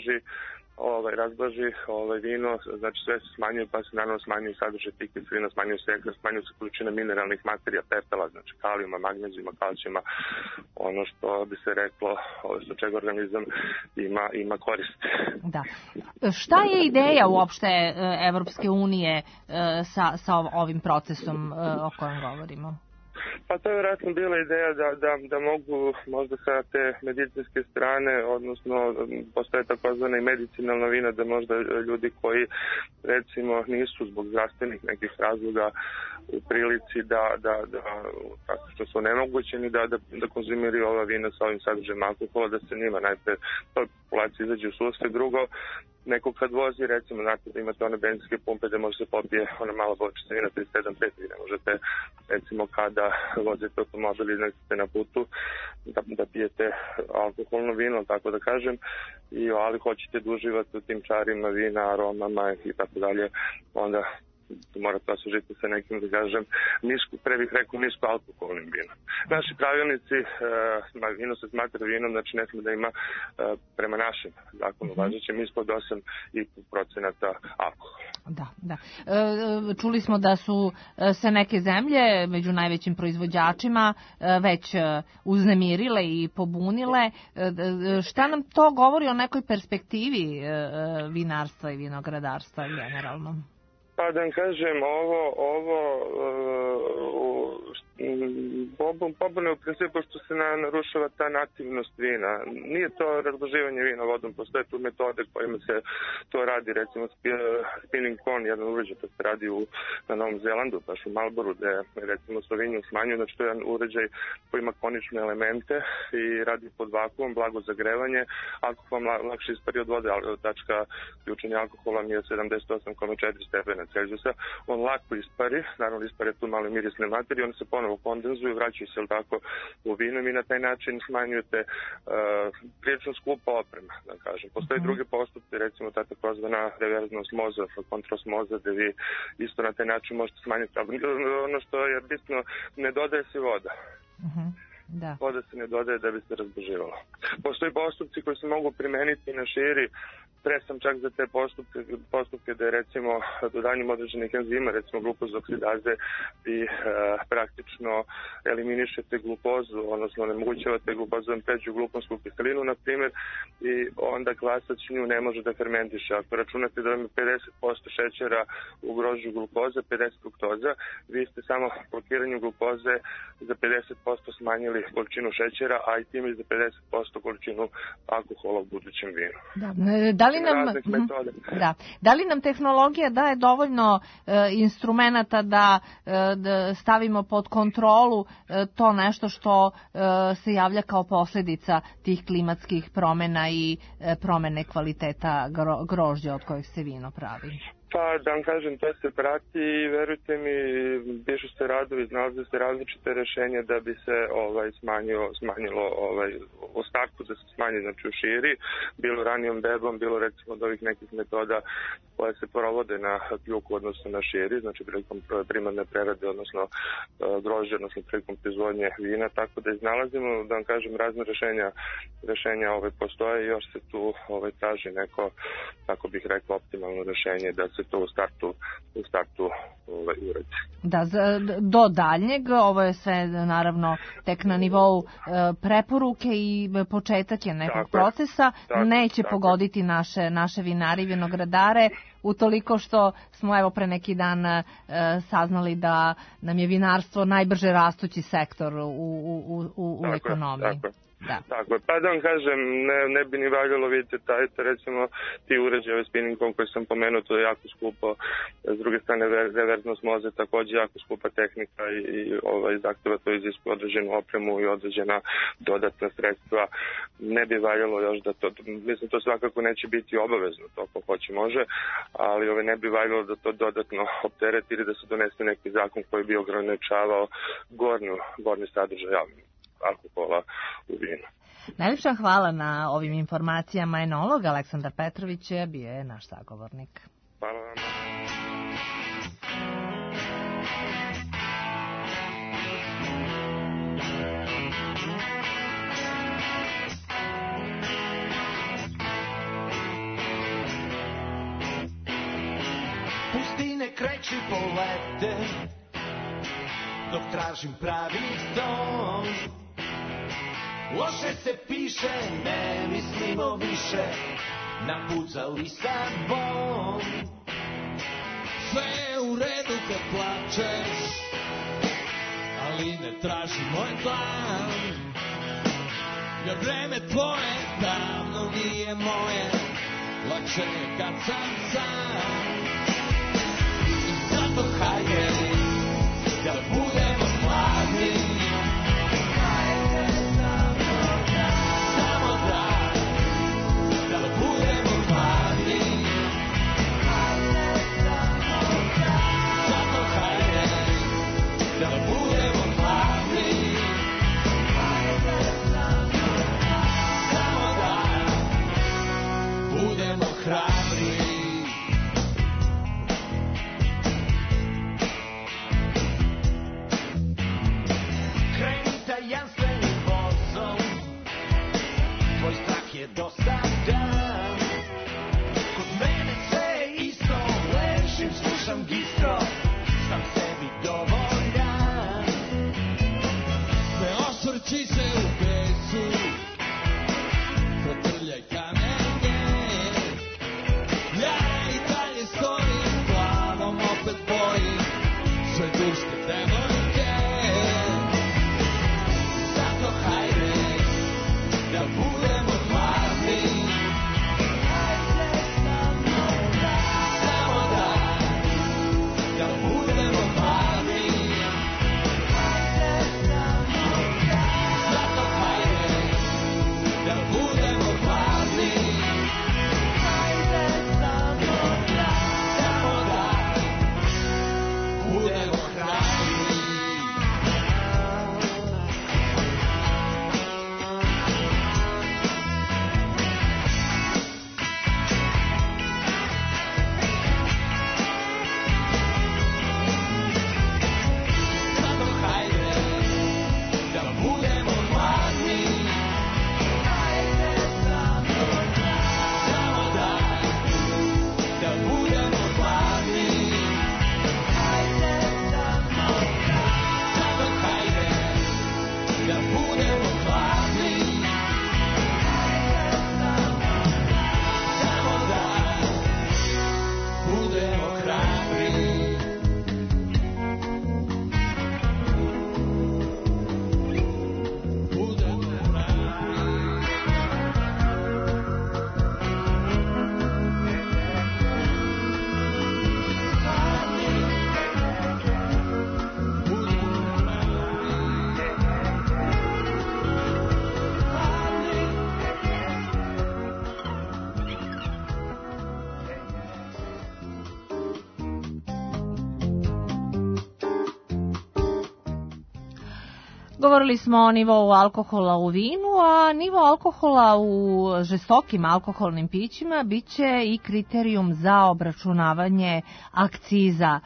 razblaži vino, znači sve se smanjuje, pa se naravno smanjuje sadržaj tih kiselina, smanjuje se količina mineralnih materija, pepela, znači kalijuma, magnezijuma, kalcijuma, ono što bi se reklo, što čega organizam ima korist. Da. Šta je ideja uopšte Evropske unije sa ovim procesom o kojem govorimo? Pa to je vjerojatno bila ideja da mogu možda sa te medicinske strane, odnosno postoje takozvana i medicinalna vina, da možda ljudi koji recimo nisu zbog zdravstvenih nekih razloga u prilici da tako što su onemogućeni da konzumiraju ova vina sa ovim sadržajem alkohola, da se njima najpre populacija izađe u susret. Drugo, neko kad vozi, recimo, znate da imate one benzinske pumpe gde može se popije ona mala bočica vina 37,5, vi ne možete, recimo, kada vozite automobil i ste na putu da pijete alkoholno vino, tako da kažem, ali hoćete da uživate u tim čarima vina, aromama i tako dalje, onda morate osvežiti sa nekim, da kažem, pre bih rekao nisko alkoholnim vinom. Naši pravilnici, vino se smatra vinom, znači ne sme da ima prema našem zakonu važećem ispod 8,5% alkohola. Da. Čuli smo da su se neke zemlje među najvećim proizvođačima već uznemirile i pobunile. Šta nam to govori o nekoj perspektivi vinarstva i vinogradarstva generalno? Pa da vam kažem, pobune u principu što se narušava ta nativnost vina. Nije to razloživanje vina vodom, postoje tu metode kojima se to radi, recimo spinning cone, jedan uređaj to se radi na Novom Zelandu, baš u Marlboru, gde recimo Sloveniju smanjuju, znači to je jedan uređaj koji ima konične elemente i radi pod vakuum, blago zagrevanje, alkohol lakše ispari od vode, ali tačka ključenja alkohola mi je 78,4 stepena Celzijusa, on lako ispari, naravno ispari tu malo mirisne materije, on se ponovo kondenzuju, vraćaju se tako u vino i na taj način smanjujete prilično skupa oprema, da kažem. Postoje druge postupke, recimo ta takozvana reverzna osmoza, kontraosmoza, gde vi isto na taj način možete smanjiti. Ono što je bitno, ne dodaje se voda. Da. Voda se ne dodaje da bi se razboživala. Postoji postupci koji se mogu primeniti na širi. Pre sam čak za te postupke da je recimo dodanjem određenih enzima, recimo glukozoksidaze, vi praktično eliminišete glukozu, odnosno onemogućavate glukozom pređu glukonsku kiselinu, na primjer, i onda glasac nju ne može da fermentiše. Ako računate da vam je 50% šećera u grožđu glukoza, 50 fruktoza, vi ste samo blokiranjem glukoze za 50% smanjili količinu šećera, a i time i za 50% količinu alkohola u budućem vinu. Da li nam tehnologija daje dovoljno instrumenata da stavimo pod kontrolu to nešto što se javlja kao posljedica tih klimatskih promjena i promjene kvaliteta grožđa od kojeg se vino pravi? Pa, da vam kažem, to se prati i verujte mi, pišu se radovi, nalaze se različite rešenja da bi se smanjilo u startu, da se smanji, znači u širi, bilo ranijom bebom, bilo recimo od ovih nekih metoda koje se provode na kljuku, odnosno na širi, znači prilikom primarne prerade, odnosno grožđa, odnosno prilikom proizvodnje vina, tako da iznalazimo, da vam kažem, razne rešenja postoje i još se tu traži neko, tako bih rekao, optimalno rešenje da se to u startu uredi. Da, do daljnjeg, ovo je sve naravno tek na nivou preporuke i početak je nekog procesa, neće pogoditi naše vinari i vinogradare, utoliko što smo evo pre neki dan saznali da nam je vinarstvo najbrže rastući sektor u ekonomiji. Tako je, pa da vam kažem, ne bi ni valjalo, vidite, recimo ti uređaje spinning cone koji sam pomenuo, to je jako skupo, s druge strane reverzna osmoza takođe jako skupa tehnika i zahteva to iziskuje određenu opremu i određena dodatna sredstva, ne bi valjalo još da to, mislim to svakako neće biti obavezno, to ko hoće može, ali ne bi valjalo da to dodatno optereti ili da se donese neki zakon koji bi ograničavao gornji sadržaj alkohola u vinu. Najljepša hvala na ovim informacijama. Enolog Aleksandar Petrović bio je naš sagovornik. Hvala vam. Pustine kreće polete, dok tražim pravi dom. Loše se piše, ne mislimo više, napucali sabom. Sve je u redu kad plačeš, ali ne traži moj plan. Jer vreme tvoje davno nije moje, lakše je kad sam sam. I zato hajde da budemo mladi, samo da budemo mladi. sam bistro, sam sebi dovoljan. Ne osvrći se u pesu, potrljaj kamenje. Ja i dalje stojim, glavom opet bojim sve turske devojke. Zato hajde da budemo hladni. Govorili smo o nivou alkohola u vinu, a nivo alkohola u žestokim alkoholnim pićima biće i kriterijum za obračunavanje akciza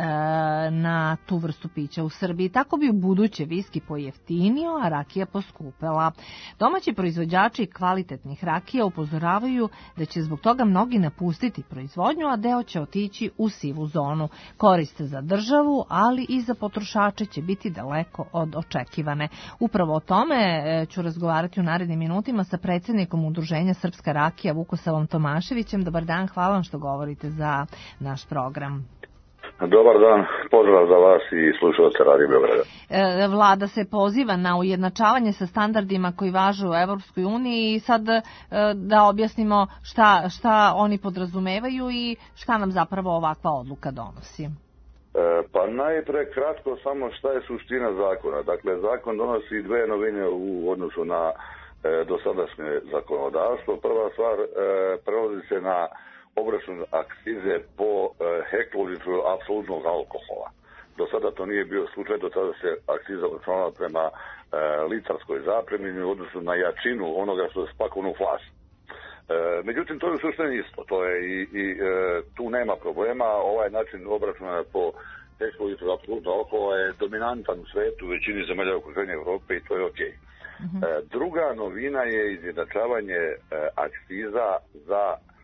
na tu vrstu pića u Srbiji. Tako bi u buduće viski pojeftinio, a rakija poskupela. Domaći proizvođači kvalitetnih rakija upozoravaju da će zbog toga mnogi napustiti proizvodnju, a deo će otići u sivu zonu. Korist za državu, ali i za potrošače će biti daleko od očekivane. Upravo o tome ću razgovarati u narednim minutima sa predsjednikom Udruženja Srpska rakija Vukosavom Tomaševićem. Dobar dan, hvala vam što govorite za naš program. Dobar dan, pozdrav za vas i slušalce Radio Beograda. Vlada se poziva na ujednačavanje sa standardima koji važe u Evropskoj uniji i sad da objasnimo šta oni podrazumevaju i šta nam zapravo ovakva odluka donosi. Pa najpre kratko samo šta je suština zakona. Dakle, zakon donosi dve novine u odnosu na dosadašnje zakonodavstvo. Prva stvar, prelazi se na obračun akcize po hektolitru apsolutnog alkohola. Do sada to nije bio slučaj, do tada se akciza obračunala prema litarskoj zapremini u odnosu na jačinu onoga što je spakovano u flašu. Međutim, to je u suštini isto. To je i tu nema problema. Ovaj način obračuna po hektolitru apsolutnog alkohola je dominantan u svetu, u većini zemalja okruženja Evrope i to je okej. Druga novina je izjednačavanje akciza za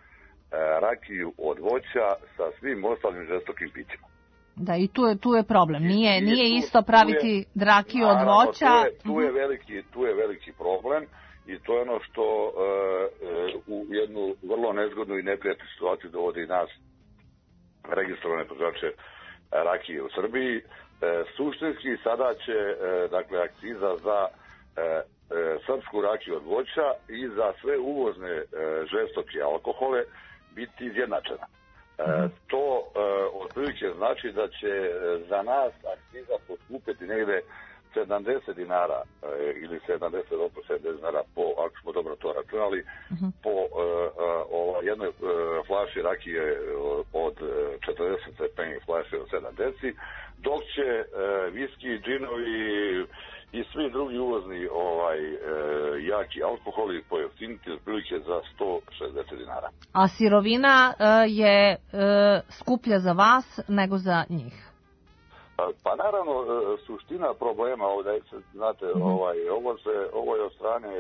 rakiju od voća sa svim ostalim žestokim pićima. Da, i tu je problem. Nije isto praviti rakiju od voća. Tu je veliki problem i to je ono što u jednu vrlo nezgodnu i neprijatnu situaciju dovodi nas, registrovane proizvođače rakije u Srbiji. Suštinski sada će dakle akciza za srpsku rakiju od voća i za sve uvozne žestoke alkohole biti izjednačena. To otprilike znači da će za nas akciza poskupiti negde 70 dinara ili 70 dinara po, ako smo dobro to računali, po jednoj flaši rakije od 40 stepeni, flaše od 7 deci, dok će viski, džinovi i svi drugi uvozni jaki alkoholi pojeftiniti otprilike za 160 dinara. A sirovina je skuplja za vas nego za njih? Pa naravno, suština problema ovdje, znate, ovo je od strane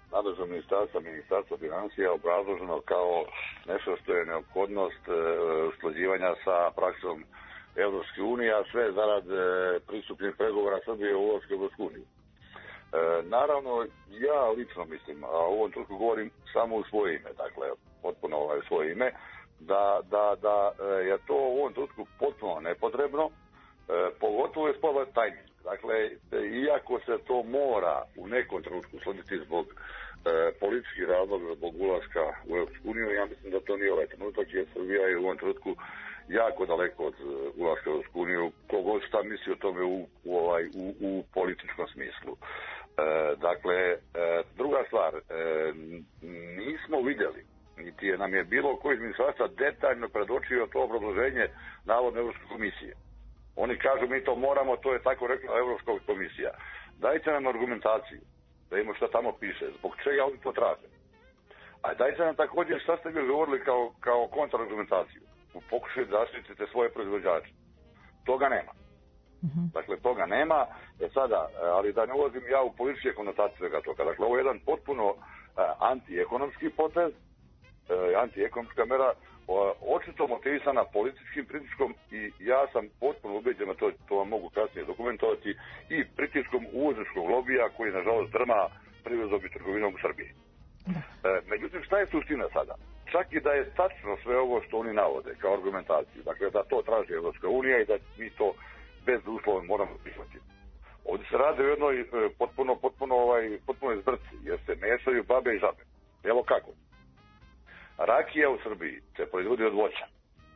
nadležnog ministarstva financija obrazloženo kao nešto što je neophodnost usklađivanja sa praksom Evropske unije, a sve zarad pristupnih pregovora Srbije u Evropsku uniju. Naravno, ja lično mislim, a u ovom trenutku govorim samo u svoje ime, dakle, potpuno u svoje ime, da je to u ovom trenutku potpuno nepotrebno, pogotovo je sport tajnik. Dakle, iako se to mora u nekom trenutku uslediti zbog političkih razloga, zbog ulaska u Evropsku uniju, ja mislim da to nije ovaj trenutak, jer Srbija je u ovom trenutku jako daleko od ulaska u Evropsku uniju, kogod šta misli o tome u političkom smislu. Dakle, druga stvar, nismo vidjeli, niti nam je bilo koji iz ministarstva detaljno predočio to obrazloženje navodne Evropske komisije. Oni kažu mi to moramo, to je tako rekla Evropska komisija. Dajte nam argumentaciju, da imamo šta tamo piše, zbog čega oni to traže. A dajte nam također šta ste vi govorili kao kontrargumentaciju. U pokušaju da zaštitite svoje proizvođače. Toga nema. Dakle, toga nema. Sada, ali da ne ulazim ja u političke konotacije svega toga. Dakle, ovo je jedan potpuno antiekonomski potez, antiekonomska mera, očito motivisana političkim pritiskom i ja sam potpuno ubeđen, to vam mogu kasnije dokumentovati, i pritiskom uvozničkog lobija koji nažalost drma privredom i trgovinom u Srbiji. Međutim, šta je suština sada? Čak i da je tačno sve ovo što oni navode kao argumentaciju, dakle da to traži Evropska unija i da mi to bez uslova moramo prihvatiti. Ovdje se radi o jednoj potpuno izbrci, jer se mešaju babe i žabe. Evo kako. Rakija u Srbiji se proizvodi od voća.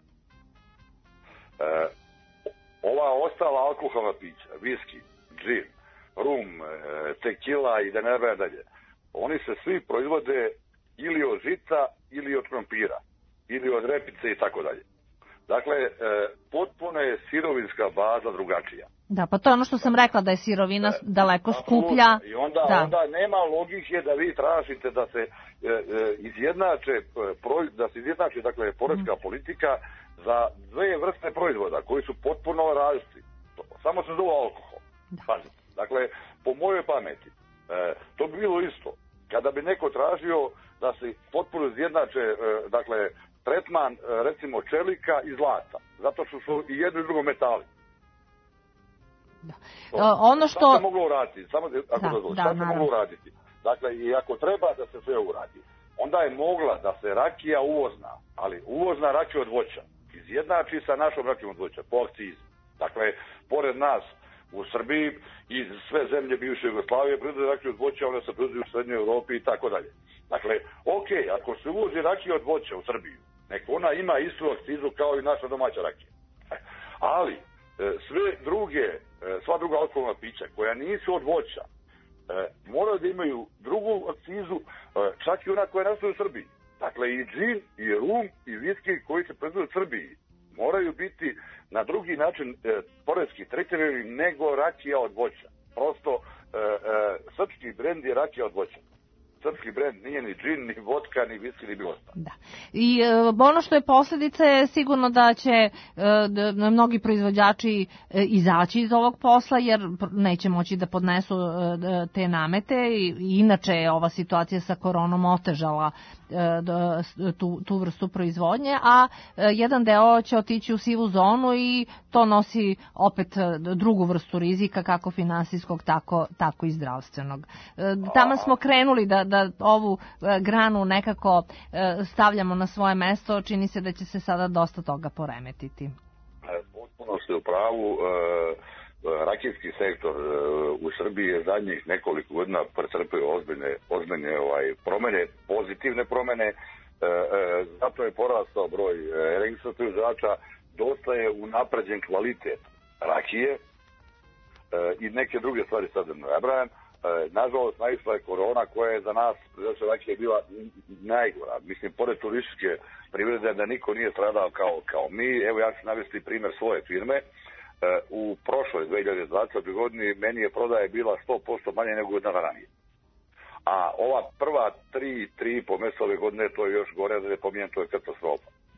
Ova ostala alkoholna pića, viski, džin, rum, tekila i da ne nabrajam dalje, oni se svi proizvode ili od žita, ili od krompira, ili od repice i tako dalje. Dakle, potpuno je sirovinska baza drugačija. Da, pa to je ono što sam rekla, da je sirovina daleko skuplja. I onda nema logike da vi tražite da se izjednači dakle, poreska politika za dve vrste proizvoda koji su potpuno različiti. Samo se zove alkohol. Pazite. Dakle, po mojoj pameti, to bi bilo isto. Kada bi neko tražio da se potpuno izjednače, dakle, tretman, recimo, čelika i zlata. Zato što su i jedno i drugo metali. Ono što... Šta se moglo uraditi? Šta se moglo uraditi? Dakle, i ako treba da se sve uradi, onda je mogla da se rakija uvozna, ali uvozna rakija od voća, izjednači sa našom rakijom od voća, po akcizi. Dakle, pored nas u Srbiji i sve zemlje bivše Jugoslavije proizvode rakiju od voća, one se proizvode u Srednjoj Evropi i tako dalje. Dakle, ako se uvozi rakija od voća u Srbiju, nek ona ima istu akcizu kao i naša domaća rakija. Ali, sva druga alkoholna pića koja nisu od voća, moraju da imaju drugu akcizu, čak i ona koja nastaju u Srbiji. Dakle, i džin, i rum, i viski koji se proizvode u Srbiji moraju biti na drugi način poreski tretirani nego rakija od voća. Prosto, srpski brend je rakija od voća. Srpski brend nije ni džin, ni vodka, ni viski, ni bilo šta. Da. I ono što je posljedica je sigurno da će mnogi proizvođači izaći iz ovog posla, jer neće moći da podnesu te namete i inače je ova situacija sa koronom otežala tu vrstu proizvodnje, a jedan deo će otići u sivu zonu i to nosi opet drugu vrstu rizika, kako finansijskog, tako i zdravstvenog. Tamo smo krenuli da ovu granu nekako stavljamo na svoje mesto, čini se da će se sada dosta toga poremetiti. Potpuno ste u pravu. Rakijski sektor u Srbiji je zadnjih nekoliko godina pretrpio ozbiljne promjene, pozitivne promjene. Zato je porastao broj registriranih proizvođača, dosta je unapređen kvalitet rakije i neke druge stvari sad ne nabrajam. Nažalost, naišla je korona koja je za nas proizvođača rakije bila najgora. Mislim, pored turističke privrede da niko nije stradao kao mi. Evo, ja ću navesti primjer svoje firme. U prošloj 2020. godini meni je prodaje bila 100% manje nego godina ranije. A ova prva 3,5 mjeseca ove godine, to je još gore, da ne pominjem, to je katastrofa.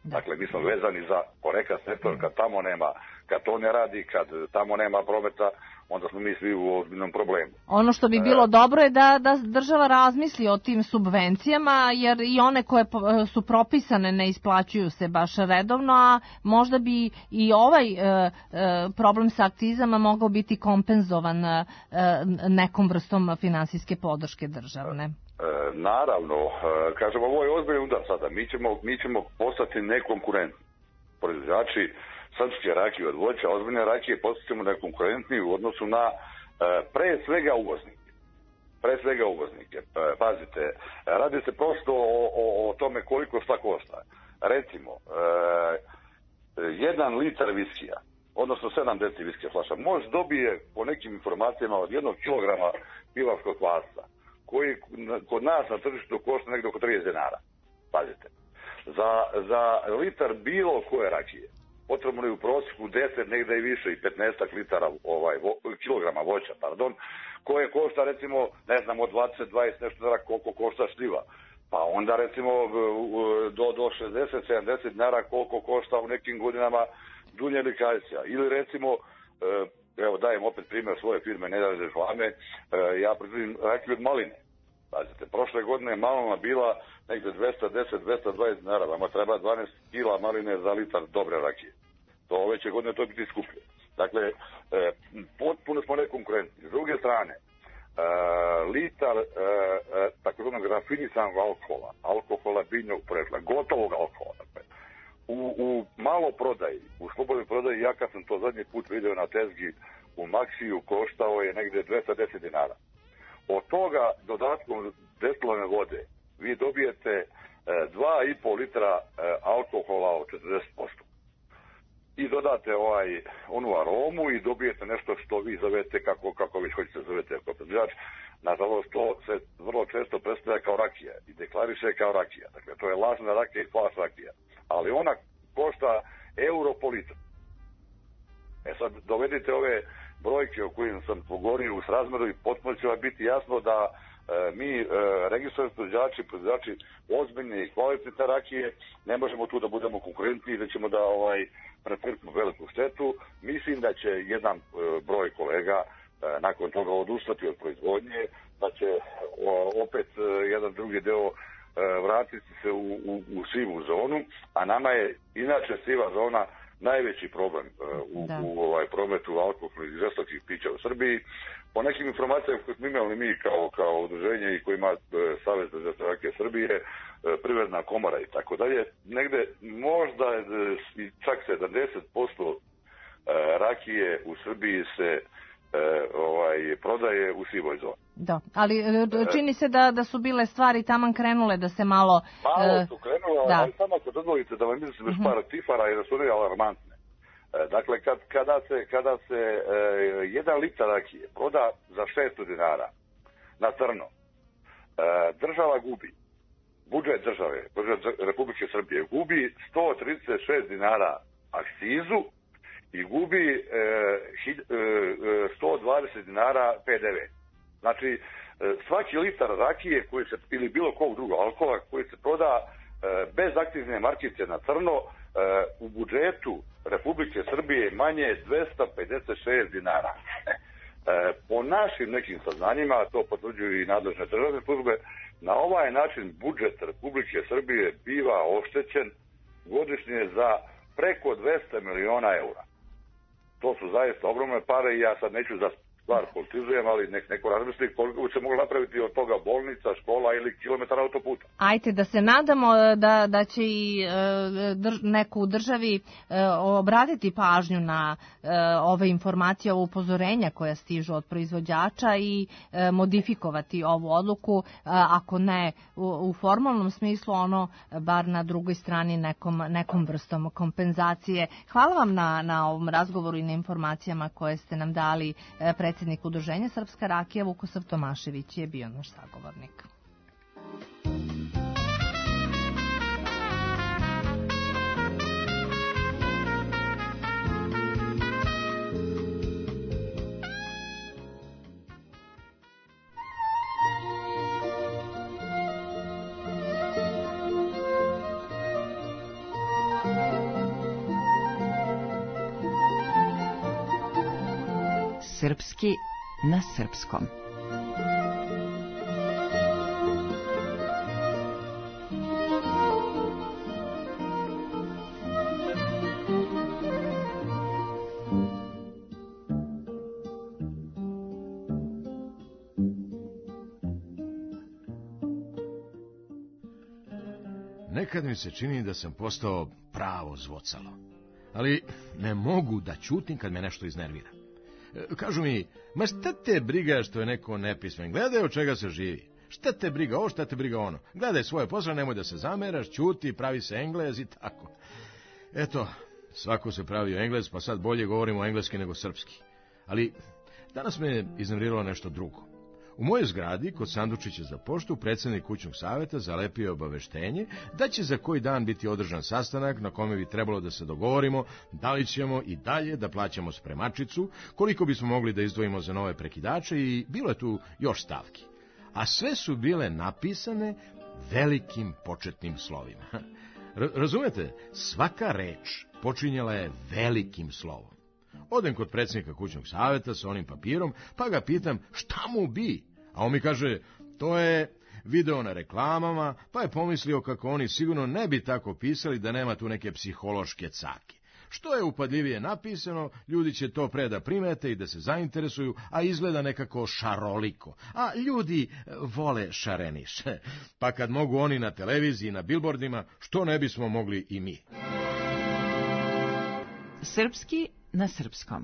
Dakle, mi smo vezani za ponekad sektor, kad to ne radi, kad tamo nema prometa, onda smo mi svi u ozbiljnom problemu. Ono što bi bilo dobro je da država razmisli o tim subvencijama, jer i one koje su propisane ne isplaćuju se baš redovno, a možda bi i ovaj problem sa akcizama mogao biti kompenzovan nekom vrstom finansijske podrške državne. Naravno, kažemo, ovo je ozbiljno udar sada. Mi ćemo postati nekonkurentni. Proizvođači srpske rakije od voća, ozbiljne rakije, postaćemo nekonkurentni u odnosu na pre svega uvoznike. Pazite, radi se prosto o tome koliko šta košta. Recimo, 1 litar viskija, odnosno 7 deci viskija flaša, može dobije po nekim informacijama od 1 kilograma pivarskog kvasca, koji kod nas na tržištu košta negdje oko 30 dinara. Pazite, za litar bilo koje rakije potrebno je u prosjeku 10, negdje i više, i 15 litara kilograma voća, koje košta recimo, ne znam, od 20 nešto dinara koliko košta šljiva. Pa onda recimo do 60-70 dinara koliko košta u nekim godinama dunja ili kajsija. Ili recimo, evo dajem opet primjer svoje firme, ne da reklame, ja proizvodim rakiju od maline. Pazite, prošle godine je malina bila negdje 210-220 dinara, vama treba 12 kila maline za litar dobre rakije. To ove će godine to biti skuplje. Dakle, potpuno smo nekonkurentni. S druge strane, litar takozvanog rafinisanog alkohola biljnog porekla, gotovog alkohola, u maloprodaji, u slobodnoj prodaji, ja kad sam to zadnji put vidio na tezgi u Maksiju, koštao je negdje 210 dinara. Od toga dodatkom destilovane vode vi dobijete 2,5 litra alkohola od 40%. I dodate onu aromu i dobijete nešto što vi zovete kako vi hoćete zovete kao proizvođač. Nažalost, to se vrlo često predstavlja kao rakija i deklariše kao rakija. Dakle, to je lažna rakija i flaš rakija. Ali ona košta euro po litru. Sad, dovedite ove brojke o kojim sam govorio u srazmjeru i potpuno će vam biti jasno da mi, registrovani proizvođači ozbiljne i kvalitetne rakije, ne možemo tu da budemo konkurentni i da ćemo da pretrpimo veliku štetu. Mislim da će jedan broj kolega nakon toga odustati od proizvodnje, da će opet jedan drugi deo vratiti se u sivu zonu, a nama je inače siva zona najveći problem u prometu alkohola i žestokih pića u Srbiji. Po nekim informacijama koje smo imali mi kao udruženje i koji ima Savez za žestoke rakije Srbije, Privredna komora i tako dalje, negde možda čak 70% rakije u Srbiji se prodaje u sivoj zoni. Da, ali čini se da su bile stvari taman krenule da se malo... Malo su krenule, ali samo ako dozvolite da vam mislim još par cifara i da su ne alarmantne. Dakle, kada se 1 litar rakije proda za 600 dinara na crno, država gubi, budžet države, budžet Republike Srbije gubi 136 dinara akcizu i gubi 120 dinara PDV. Znači, svaki litar rakije ili bilo kog drugog alkohola koji se proda bez akcizne markice na crno, u budžetu Republike Srbije manje je 256 dinara. Po našim nekim saznanjima, to potvrđuju i nadležne državne službe, na ovaj način budžet Republike Srbije biva oštećen godišnje za preko 200 miliona eura. To su zaista ogromne pare i ja sad neću za stvar politizujem, ali neko razmisli koliko se mogu napraviti od toga bolnica, škola ili kilometara autoputa. Ajte da se nadamo da će i neko u državi obratiti pažnju na ove informacije, ovo upozorenja koja stižu od proizvođača i modifikovati ovu odluku, ako ne u formalnom smislu, ono bar na drugoj strani nekom vrstom kompenzacije. Hvala vam na ovom razgovoru i na informacijama koje ste nam dali. Predsjednik Udruženja Srpska rakija Vukosav Tomašević je bio naš sagovornik. Srpski na srpskom. Nekad mi se čini da sam postao pravo zvocalo. Ali ne mogu da ćutim kad me nešto iznervira. Kažu mi, ma šta te briga što je neko nepismen, gledaj od čega se živi. Šta te briga ovo, šta te briga ono. Gledaj svoje posao, nemoj da se zameraš, ćuti, pravi se Englez i tako. Eto, svako se pravi Englez, pa sad bolje govorimo engleski nego srpski. Ali danas me iznerviralo nešto drugo. U mojoj zgradi, kod sandučića za poštu, predsjednik kućnog saveta zalepio je obaveštenje da će za koji dan biti održan sastanak na kome bi trebalo da se dogovorimo da li ćemo i dalje da plaćamo spremačicu, koliko bismo mogli da izdvojimo za nove prekidače i bilo je tu još stavki. A sve su bile napisane velikim početnim slovima. Razumete, svaka reč počinjala je velikim slovom. Odem kod predsjednika kućnog saveta sa onim papirom, pa ga pitam šta mu bi, a on mi kaže, to je video na reklamama, pa je pomislio kako oni sigurno ne bi tako pisali da nema tu neke psihološke cake. Što je upadljivije napisano, ljudi će to pre da primete i da se zainteresuju, a izgleda nekako šaroliko. A ljudi vole šareniš. Pa kad mogu oni na televiziji i na bilbordima, što ne bismo mogli i mi? Srpski na srpskom.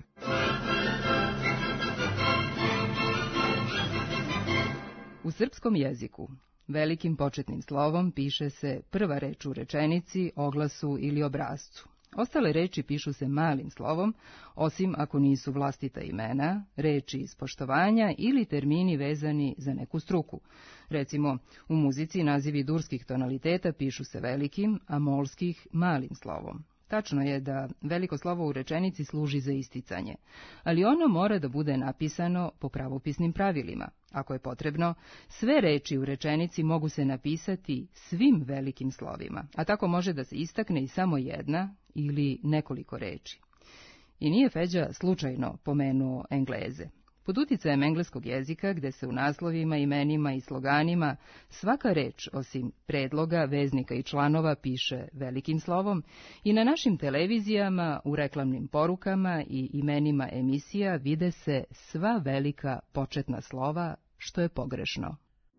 U srpskom jeziku velikim početnim slovom piše se prva reč u rečenici, oglasu ili obrascu. Ostale reči pišu se malim slovom, osim ako nisu vlastita imena, reči iz poštovanja ili termini vezani za neku struku. Recimo, u muzici nazivi durskih tonaliteta pišu se velikim, a molskih malim slovom. Tačno je da veliko slovo u rečenici služi za isticanje, ali ono mora da bude napisano po pravopisnim pravilima. Ako je potrebno, sve reči u rečenici mogu se napisati svim velikim slovima, a tako može da se istakne i samo jedna ili nekoliko reči. I nije Feđa slučajno pomenuo Engleze. Pod uticajem engleskog jezika, gde se u naslovima, imenima i sloganima svaka reč, osim predloga, veznika i članova, piše velikim slovom, i na našim televizijama, u reklamnim porukama i imenima emisija vide se sva velika početna slova, što je pogrešno.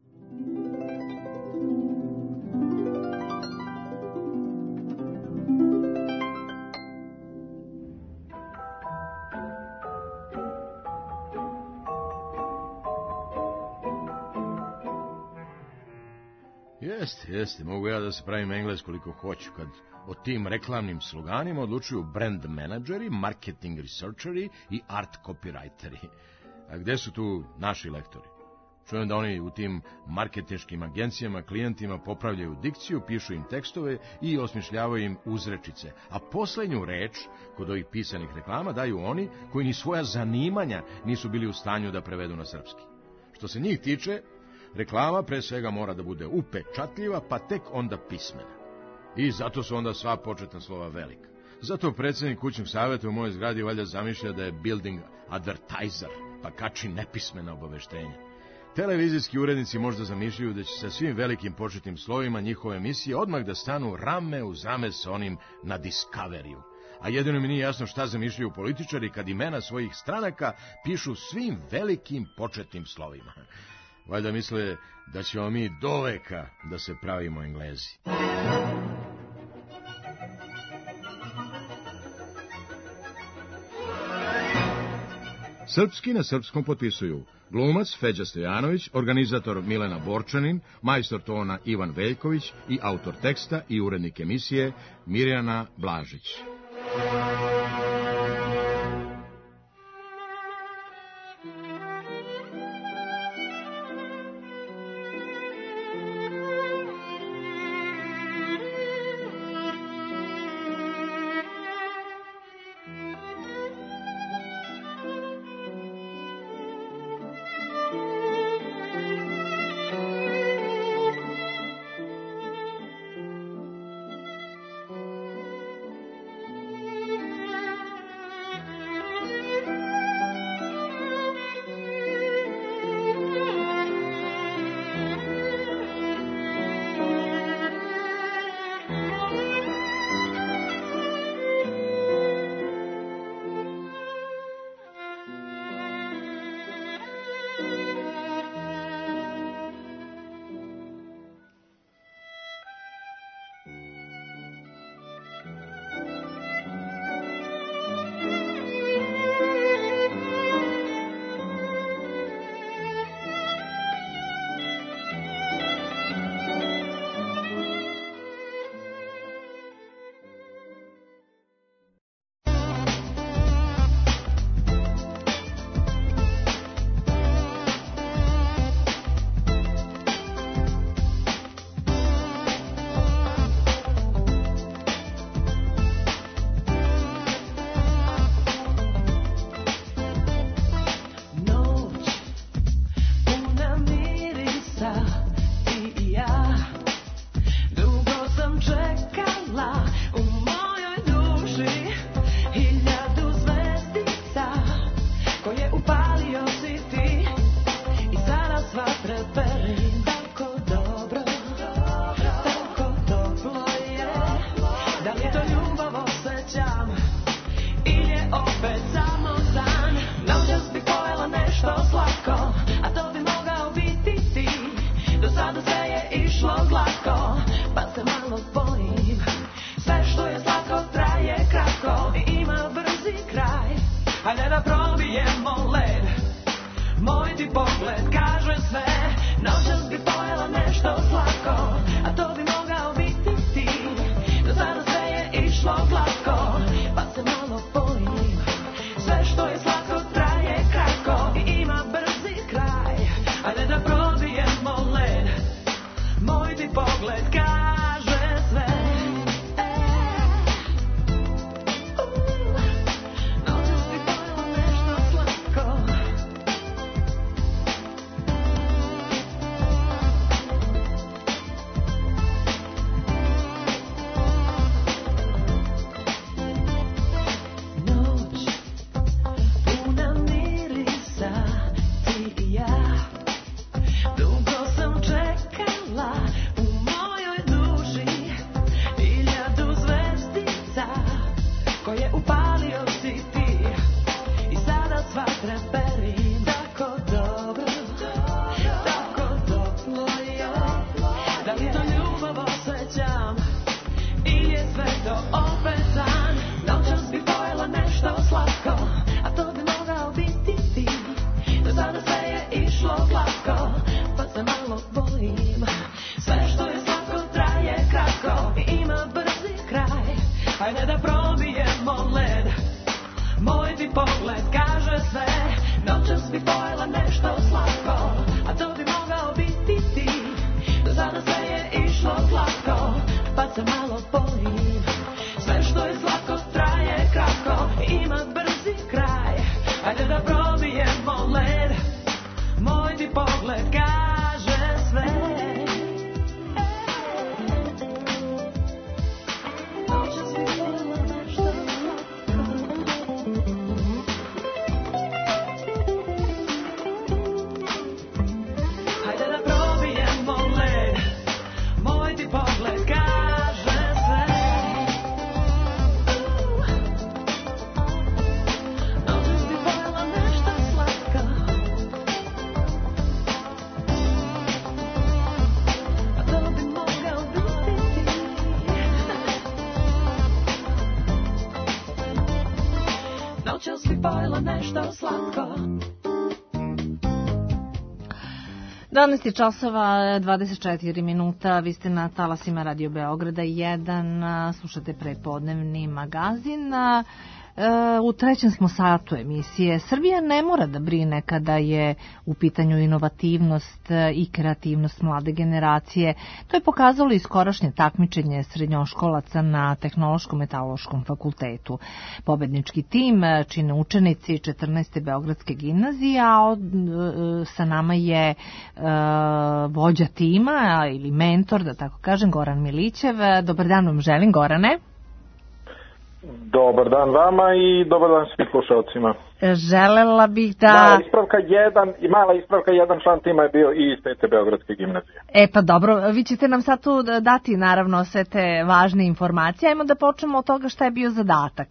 Jeste, mogu ja da se pravim Englez koliko hoću, kad o tim reklamnim sloganima odlučuju brand menadžeri, marketing researcheri i art copywriteri. A gde su tu naši lektori? Čujem da oni u tim marketinškim agencijama klijentima popravljaju dikciju, pišu im tekstove i osmišljavaju im uzrečice, a poslednju reč kod ovih pisanih reklama daju oni koji ni svoja zanimanja nisu bili u stanju da prevedu na srpski. Što se njih tiče, reklama pre svega mora da bude upečatljiva, pa tek onda pismena. I zato su onda sva početna slova velika. Zato predsjednik kućnog saveta u mojoj zgradi valjda zamišlja da je building advertiser, pa kači nepismena obaveštenja. Televizijski urednici možda zamišljaju da će sa svim velikim početnim slovima njihove emisije odmah da stanu rame uz rame sa onim na Discoveriju. A jedino mi nije jasno šta zamišljaju političari kad imena svojih stranaka pišu svim velikim početnim slovima. Valjda misle da ćemo mi do veka da se pravimo Englezi. Srpski na srpskom potpisuju glumac Feđa Stojanović, organizator Milena Borčanin, majstor tona Ivan Veljković i autor teksta i urednik emisije Mirjana Blažić. ti pogled kaže sve. Noćas bi pojela nešto slatko, a to bi mogao biti ti. Do sada sve je išlo glatko, pa se malo bojim. Sve što je slatko traje kratko i ima brzi kraj. Ajde da probijemo led, moj ti pogled kaže sve. Noćas bi pojela nešto slatko. Noć puna mirisa, ti i ja. Dugo sam čekala u mojoj duši 1000 zvezdica koje upalio si ti. I sada sva treperim tako dobro, tako toplo je. Da li to ljubav osjećam ili je sve to opet san? Noćas bi pojela nešto slatko, a to bi mogao biti ti. Do sada sve je išlo glatko, pa se malo bojim. Sve što je slatko traje kratko i ima brzi kraj. Ajde da probijemo led, moj ti pogled kaže sve. Noćas bi pojela nešto slatko, a to bi mogao biti ti. Do sada sve je išlo glatko, pa se malo bojim. Sve što je slatko traje kratko i ima brzi kraj. Ajde da probijemo led, moj ti pogled kaže sve. Noćas bi pojela nešto slatko. Ajde da probijemo led, moj ti pogled kaže sve. Noćas bi pojela nešto slatko. A to bi mogao biti ti. Noćas bi pojela nešto slatko. 12 časova 24 minuta, vi ste na talasima Radio Beograda 1, slušate prepodnevni magazin. U trećem smo satu emisije. Srbija ne mora da brine kada je u pitanju inovativnost i kreativnost mlade generacije. To je pokazalo i skorašnje takmičenje srednjoškolaca na Tehnološko-metalološkom fakultetu. Pobednički tim čine učenici 14. Beogradske gimnazije, a sa nama je vođa tima ili mentor, da tako kažem, Goran Milićev. Dobar dan vam želim, Gorane. Dobar dan vama i dobar dan svim slušalcima. Želela bih da... Mala ispravka, jedan član tima je bio i iz te Beogradske gimnazije. Pa dobro, vi ćete nam sad tu dati naravno sve te važne informacije. Ajmo da počnemo od toga šta je bio zadatak.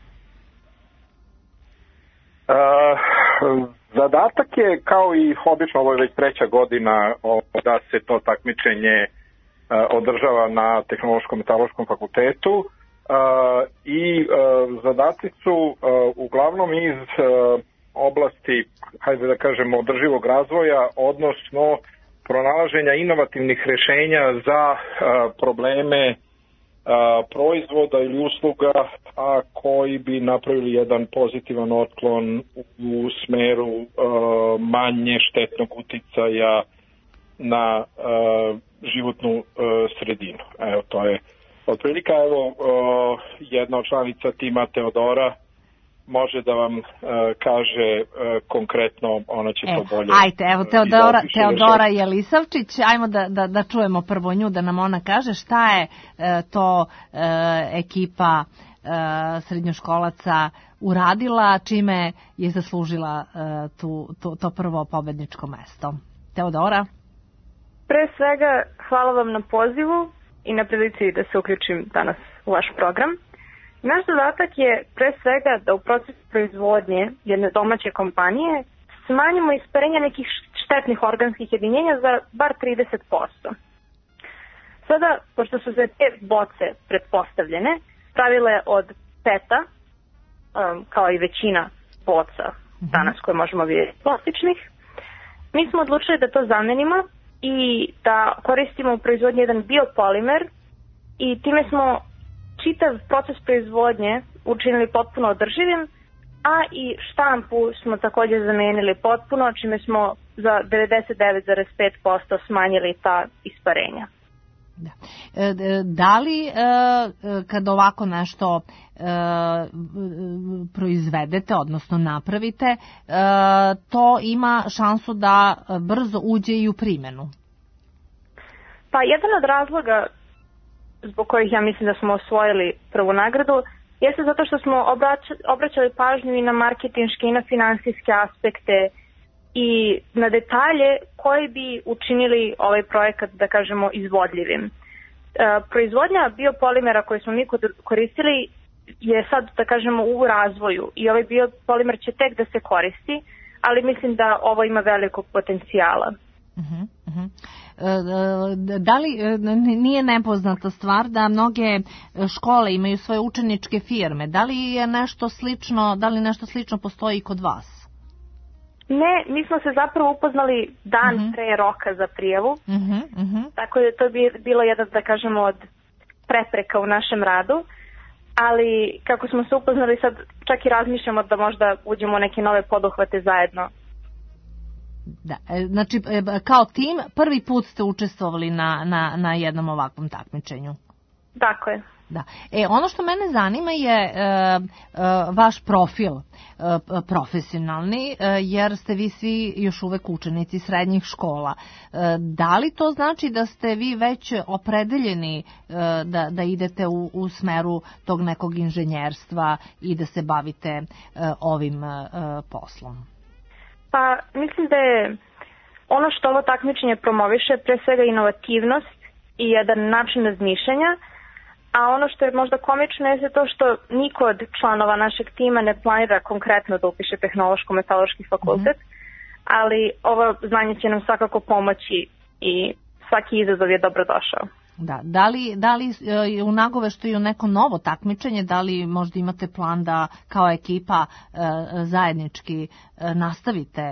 Zadatak je, kao i obično, ovo je već 3. godina da se to takmičenje održava na Tehnološko-metalološkom fakultetu. I zadaci su uglavnom iz oblasti, hajde da kažemo, održivog razvoja, odnosno pronalaženja inovativnih rješenja za probleme proizvoda ili usluga, a koji bi napravili jedan pozitivan otklon u smeru manje štetnog uticaja na životnu sredinu. Evo, to je otprilike. Evo, jedna od članica tima, Teodora, može da vam kaže konkretno, ona će to bolje. Ajte, evo Teodora Jelisavčić, ajmo da čujemo prvo nju, da nam ona kaže šta je to ekipa srednjoškolaca uradila, čime je zaslužila to prvo pobedničko mesto. Teodora? Pre svega, hvala vam na pozivu i na prilici da se uključim danas u vaš program. Naš zadatak je pre svega da u procesu proizvodnje jedne domaće kompanije smanjimo isparenje nekih štetnih organskih jedinjenja za bar 30%. Sada, pošto su se te boce pretpostavljene, pravile od peta, kao i većina boca danas koje možemo vidjeti plastičnih, Mi smo odlučili da to zamenimo i da koristimo u proizvodnji jedan biopolimer i time smo čitav proces proizvodnje učinili potpuno održivim, a i štampu smo također zamenili potpuno, čime smo za 99,5% smanjili ta isparenja. Da li kad ovako nešto proizvedete, odnosno napravite, to ima šansu da brzo uđe i u primjenu? Pa jedan od razloga zbog kojih ja mislim da smo osvojili prvu nagradu jeste zato što smo obraćali pažnju i na marketinške i na finansijske aspekte i na detalje koji bi učinili ovaj projekat, da kažemo, izvodljivim. Proizvodnja biopolimera koje smo mi koristili je sad, da kažemo, u razvoju i ovaj biopolimer će tek da se koristi, ali mislim da ovo ima velikog potencijala. Da li nije nepoznata stvar da mnoge škole imaju svoje učeničke firme? Da li je nešto slično postoji i kod vas? Ne, mi smo se zapravo upoznali dan pre roka za prijavu, tako da to bi bilo jedan, da kažemo, od prepreka u našem radu, ali kako smo se upoznali sad čak i razmišljamo da možda uđemo u neke nove poduhvate zajedno. Da, znači kao tim prvi put ste učestvovali na jednom ovakvom takmičenju. Tako je. Da. Ono što mene zanima je vaš profil profesionalni, jer ste vi svi još uvek učenici srednjih škola. Da li to znači da ste vi već opredeljeni da idete u smeru tog nekog inženjerstva i da se bavite ovim poslom? Pa mislim da je ono što ovo takmičenje promoviše pre svega inovativnost i jedan način razmišljanja, a ono što je možda komično je to što niko od članova našeg tima ne planira konkretno da upiše tehnološko-metaloški fakultet, ali ovo znanje će nam svakako pomoći i svaki izazov je dobrodošao. Da, da li u nagoveštaju neko novo takmičenje, da li možda imate plan da kao ekipa zajednički nastavite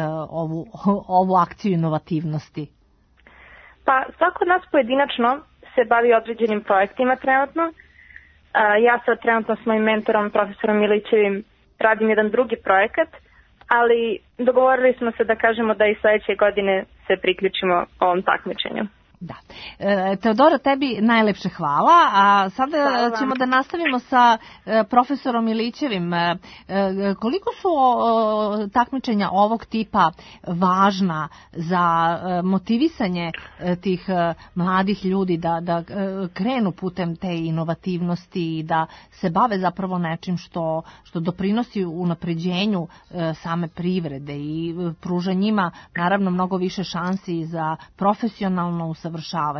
ovu akciju inovativnosti? Pa svako od nas pojedinačno se bavi određenim projektima trenutno. Ja sad trenutno s mojim mentorom, profesorom Milićevim, radim jedan drugi projekat, ali dogovorili smo se da kažemo da i sledeće godine se priključimo ovom takmičenju. Da. Teodora, tebi najlepše hvala, a sada ćemo da nastavimo sa profesorom Milićevim. Koliko su takmičenja ovog tipa važna za motivisanje tih mladih ljudi da krenu putem te inovativnosti i da se bave zapravo nečim što doprinosi unapređenju same privrede i pruža njima naravno mnogo više šansi za profesionalno usavršavanje?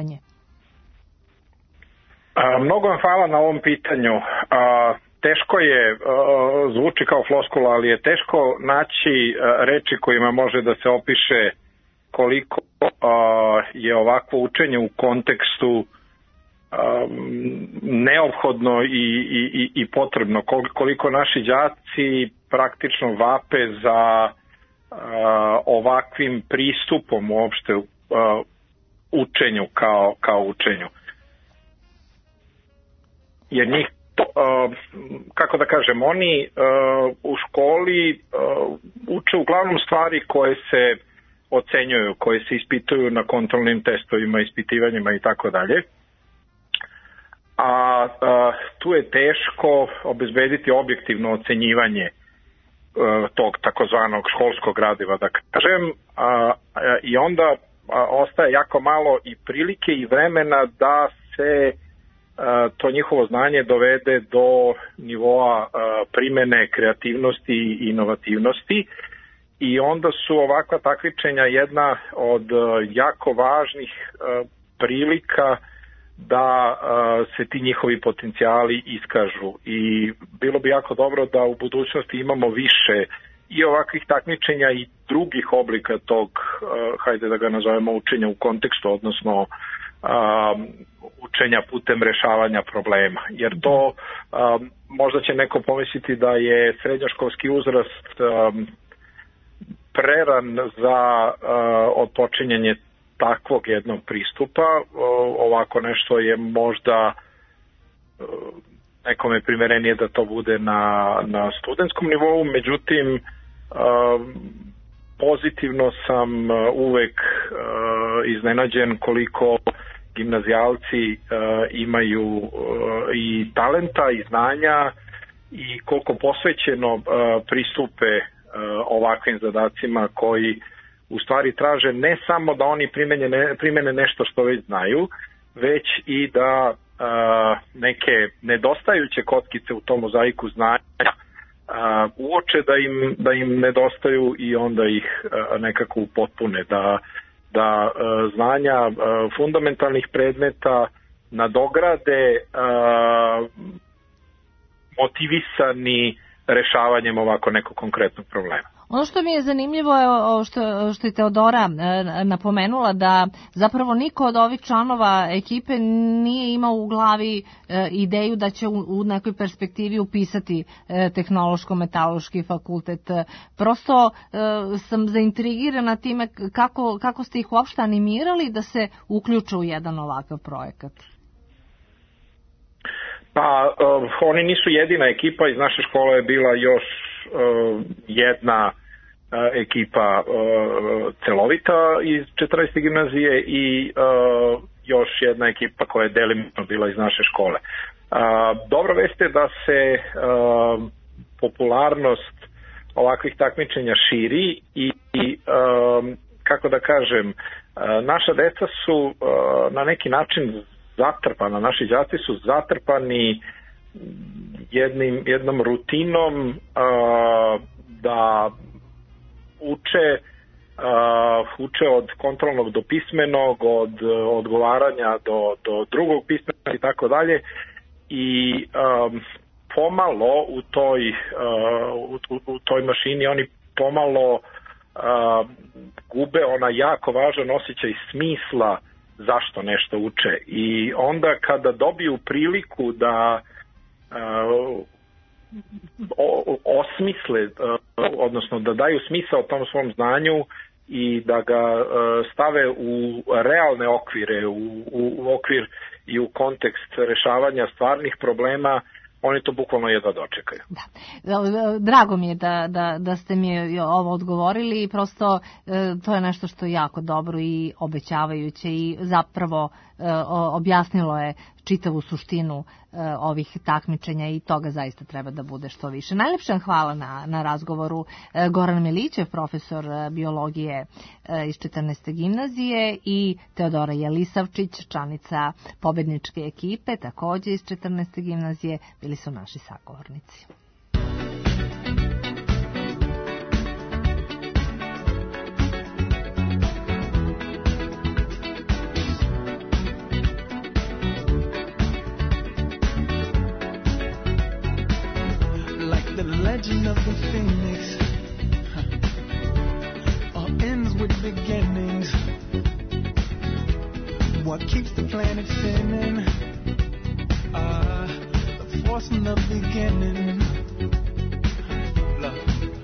Mnogo vam hvala na ovom pitanju. Teško je, zvuči kao floskula, ali je teško naći reči kojima može da se opiše koliko je ovakvo učenje u kontekstu neophodno i potrebno, koliko naši đaci praktično vape za ovakvim pristupom uopšte učenju kao učenju. Jer njih, kako da kažem, oni u školi uče uglavnom stvari koje se ocenjuju, koje se ispituju na kontrolnim testovima, ispitivanjima i tako dalje. A tu je teško obezbediti objektivno ocenjivanje tog takozvanog školskog gradiva, da kažem, i onda ostaje jako malo i prilike i vremena da se to njihovo znanje dovede do nivoa primene, kreativnosti i inovativnosti, i onda su ovakva takmičenja jedna od jako važnih prilika da se ti njihovi potencijali iskažu, i bilo bi jako dobro da u budućnosti imamo više i ovakvih takmičenja i drugih oblika tog, hajde da ga nazovemo, učenja u kontekstu, odnosno učenja putem rešavanja problema. Jer to, možda će neko pomisliti da je srednjoškolski uzrast preran za odpočinjanje takvog jednog pristupa. Ovako nešto je možda nekome primerenije da to bude na studentskom nivou, međutim pozitivno sam uvek iznenađen koliko gimnazijalci imaju i talenta i znanja i koliko posvećeno pristupe ovakvim zadacima koji u stvari traže ne samo da oni primene nešto što već znaju, već i da neke nedostajuće kockice u tom mozaiku znanja uoče da im nedostaju i onda ih nekako upotpune, da znanja fundamentalnih predmeta nadograde motivisani rešavanjem ovako nekog konkretnog problema. Ono što mi je zanimljivo je što je Teodora napomenula, da zapravo niko od ovih članova ekipe nije imao u glavi ideju da će u nekoj perspektivi upisati tehnološko-metaloški fakultet. Prosto sam zaintrigirana time kako ste ih uopšte animirali da se uključe u jedan ovakav projekat. Pa, oni nisu jedina ekipa, iz naše škole je bila još jedna ekipa celovita iz 14. gimnazije i još jedna ekipa koja je delimično bila iz naše škole. Dobra vest je da se popularnost ovakvih takmičenja širi i kako da kažem, naša deca su na neki način zatrpana, naši đaci su zatrpani jednom rutinom da uče od kontrolnog do pismenog, od odgovaranja do drugog pismena i tako dalje, i pomalo u toj mašini oni pomalo gube ona jako važan osjećaj smisla zašto nešto uče, i onda kada dobiju priliku da osmisle, odnosno da daju smisao tom svom znanju i da ga stave u realne okvire, u okvir i u kontekst rešavanja stvarnih problema, oni to bukvalno jedva dočekaju. Da. Drago mi je da ste mi ovo odgovorili i prosto to je nešto što je jako dobro i obećavajuće i zapravo objasnilo je čitavu suštinu ovih takmičenja i toga zaista treba da bude što više. Najlepša hvala na razgovoru. Goran Milićev, profesor biologije iz 14. gimnazije, i Teodora Jelisavčić, članica pobedničke ekipe, takođe iz 14. gimnazije, bili su naši sagovornici. Legend of the Phoenix all ends with beginnings. What keeps the planet spinning? The force from the beginning. Look.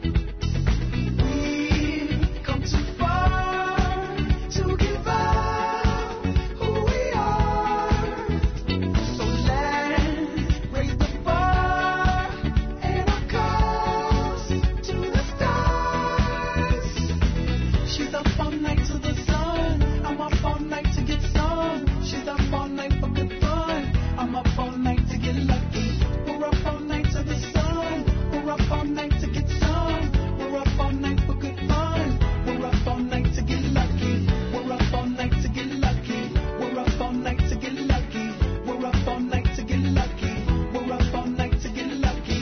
We've come too far to give up who we are. So let's raise the bar and our cause to the stars. She's up all night to the sun. I'm up all night to get some. She's up all night for good fun. I'm up all night to get lucky. We're up all night to the sun. We're up all night to get some. We're up all night for good fun. We're up all night to get lucky. We're up all night to get lucky. We're up all night to get lucky. We're up all night to get lucky. We're up all night to get lucky.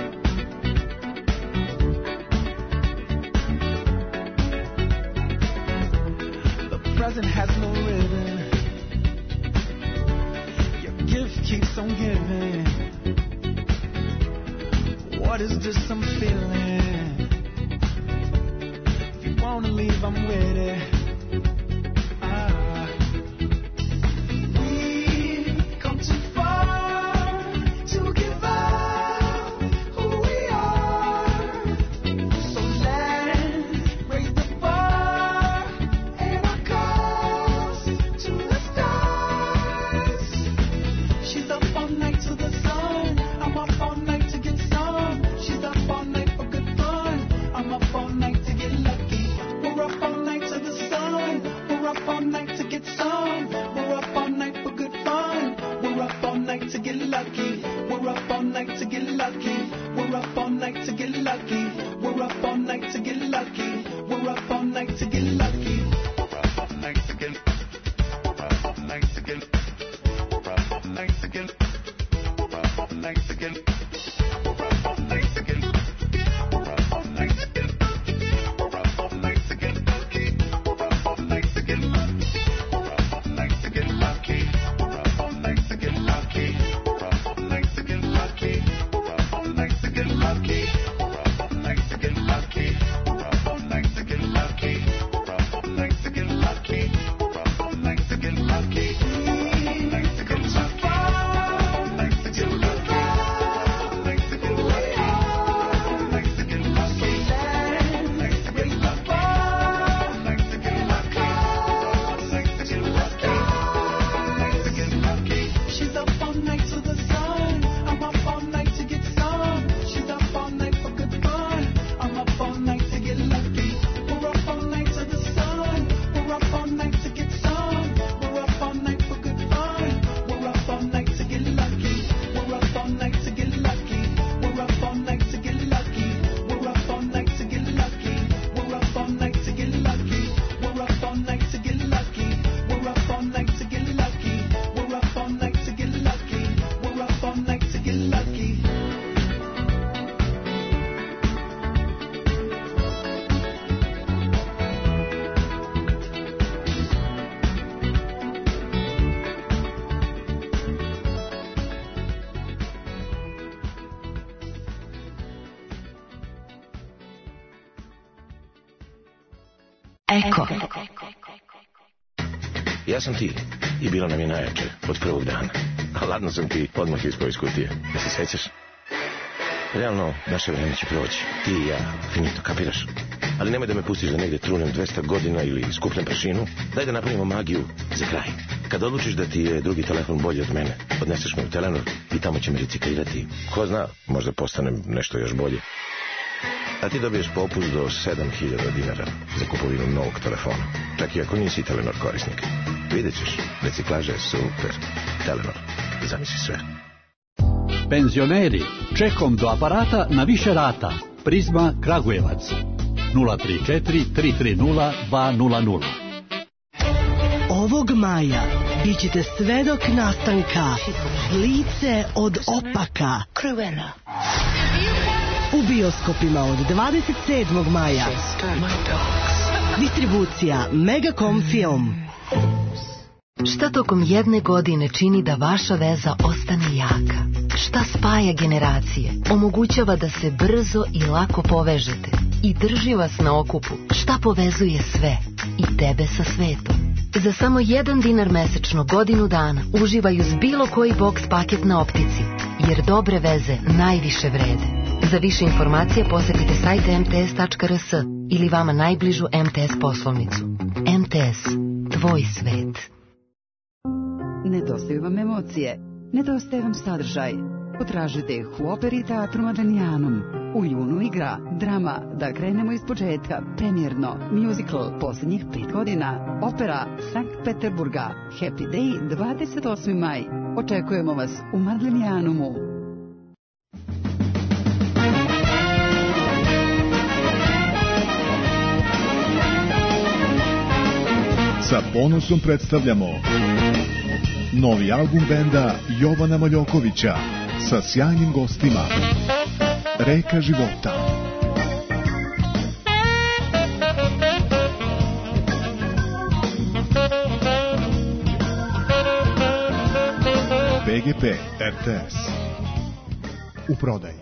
The present has no ribbon. Your gift keeps on giving. What is this I'm feeling? If you wanna leave, I'm with it. We've come too far to give up who we are. So let's raise up all night to get lucky. We're up all night to get lucky. We're up all night to get lucky. We're up all night to get. We're up all night to get. We're up all night to get. We're up all night to get. We're up all night to get. We're up all night to get. We're up all night to get lucky. We're up all night to get lucky. We're up all night to get lucky. We're up all night to get lucky. We're up all night to get lucky. We're up all night to get lucky. We're up all night to get lucky. We're up all night to get lucky. We're up all night to get lucky. We're up all night to get lucky. Come so far, like to get lucky. Like to get lucky. Like to get lucky. Like to get lucky. Like to get lucky. Like to get lucky. Like to get lucky. She's up all night to the sun. I'm up all night to get some. She's up all night for good fun. I'm up all night to get lucky. We're up all night to the sun. We're up all night to get some. We're up all night for good fun. We're up all night to get lucky. We're up all night to get lucky. We're up all night to get lucky. We're up all night to get lucky. We're up all night to get lucky. We're up all night to get lucky. We're up all night to get lucky. We're up all night to get lucky. We're up all night to get lucky. Eko. Ja sam ti i bilo nam je najjače od prvog dana. A ladno sam ti odmah ispao iz kutije. Da se sećaš? Realno, naše vreme će proći. Ti i ja, finito, kapiraš? Ali nemoj da me pustiš da negde trunem 200 godina ili skupnem prašinu. Daj da napravimo magiju za kraj. Kad odlučiš da ti je drugi telefon bolji od mene, odneseš me u Telenor i tamo će me reciklirati. Ko zna, možda postanem nešto još bolje. A ti dobiješ popust do 7.000 dinara za kupovinu novog telefona. Čak i ako nisi Telenor korisnik. Vidjet ćeš, reciklaža je super. Telenor, zamisli sve. Penzioneri, čekom do aparata na više rata. Prizma Kragujevac. 034 330 200. Ovog maja bit ćete svedok nastanka Lice od opaka. Cruella. U bioskopima od 27. maja. Distribucija Megacom Film. Šta tokom jedne godine čini da vaša veza ostane jaka? Šta spaja generacije? Omogućava da se brzo i lako povežete i drži vas na okupu? Šta povezuje sve i tebe sa svetom? Za samo $1 mesečno godinu dana uživaju s bilo koji box paket na Optici, jer dobre veze najviše vrede. Za više informacija posjetite sajt mts.rs ili vama najbližu MTS poslovnicu. MTS, tvoj svet. Nedostaju vam emocije, nedostaje vam sadržaj. Potražite Huoperi Teatru Madanijanum. U junu igra drama Da krenemo iz početka, premijerno, musical posljednjih 5 godina, opera Sankt Peterburga, Happy Day 28. maj. Očekujemo vas u Madanijanumu. Sa ponosom predstavljamo novi album benda Jovana Maljokovića sa sjajnim gostima. Reka života. PGP RTS. U prodaji.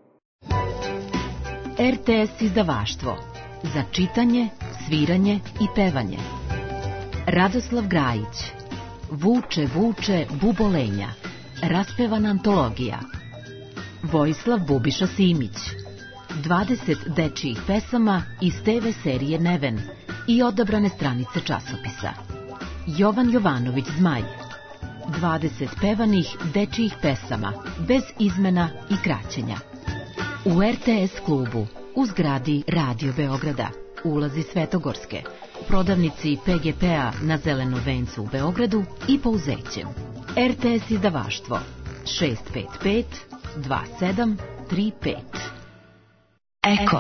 RTS izdavaštvo. Za čitanje, sviranje i pevanje. Radoslav Grajić. Vuče, vuče, bubolenja. Raspevana antologija. Vojislav Bubiša Simić. 20 dečijih pesama iz TV serije Neven i odabrane stranice časopisa. Jovan Jovanović Zmaj. 20 pevanih dečijih pesama, bez izmena i kraćenja. U RTS klubu, u zgradi Radio Beograda, ulazi Svetogorske, prodavnici PGP-a na Zelenom vencu u Beogradu i Pouzećem. RTS izdavaštvo 655 2735. Eko.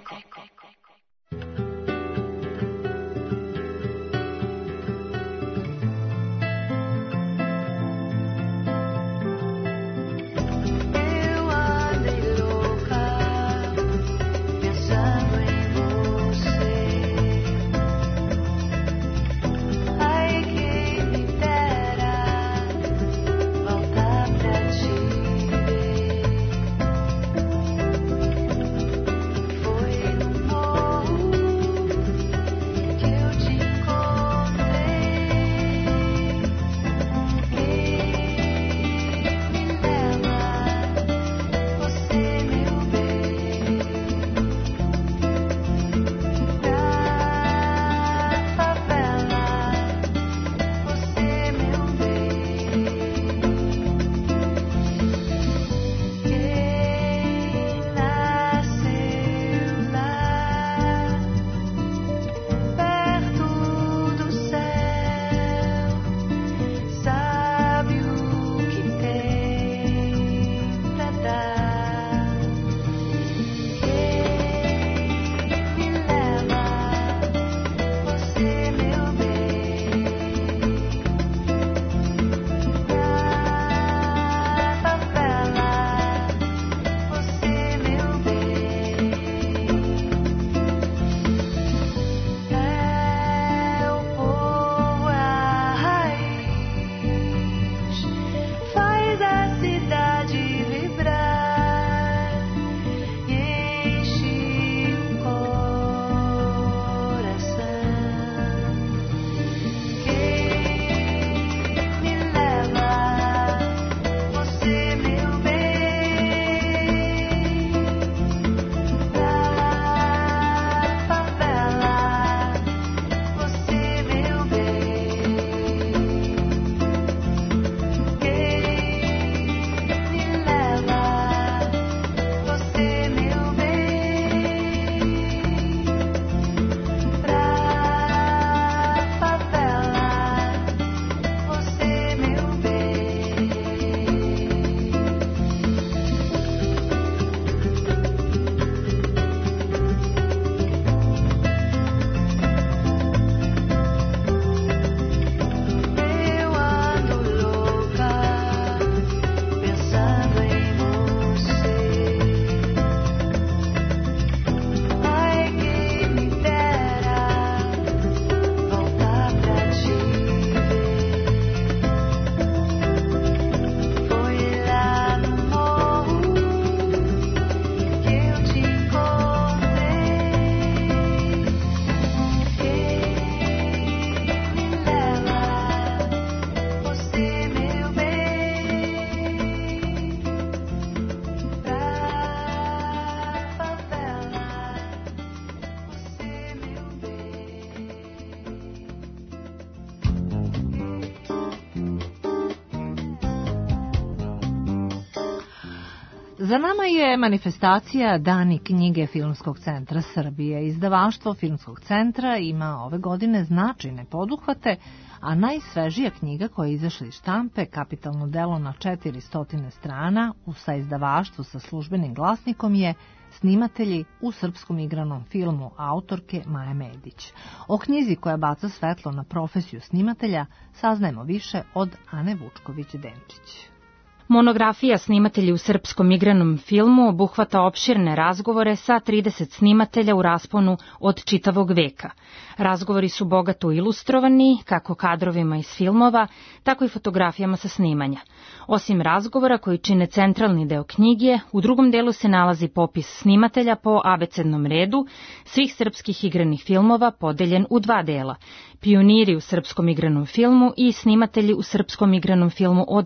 Za nama je manifestacija Dani knjige Filmskog centra Srbije. Izdavaštvo Filmskog centra ima ove godine značajne poduhvate, a najsvežija knjiga koja je izašla iz štampe, kapitalno delo na 400 strana, u saizdavaštvu sa službenim glasnikom je Snimatelji u srpskom igranom filmu autorke Maje Medić. O knjizi koja baca svetlo na profesiju snimatelja saznajemo više od Ane Vučković-Denčić. Monografija Snimatelji u srpskom igranom filmu obuhvata opširne razgovore sa 30 snimatelja u rasponu od čitavog veka. Razgovori su bogato ilustrovani, kako kadrovima iz filmova, tako i fotografijama sa snimanja. Osim razgovora koji čine centralni deo knjige, u drugom delu se nalazi popis snimatelja po abecednom redu svih srpskih igranih filmova podeljen u dva dela. Pioniri u srpskom igranom filmu i snimatelji u srpskom igranom filmu od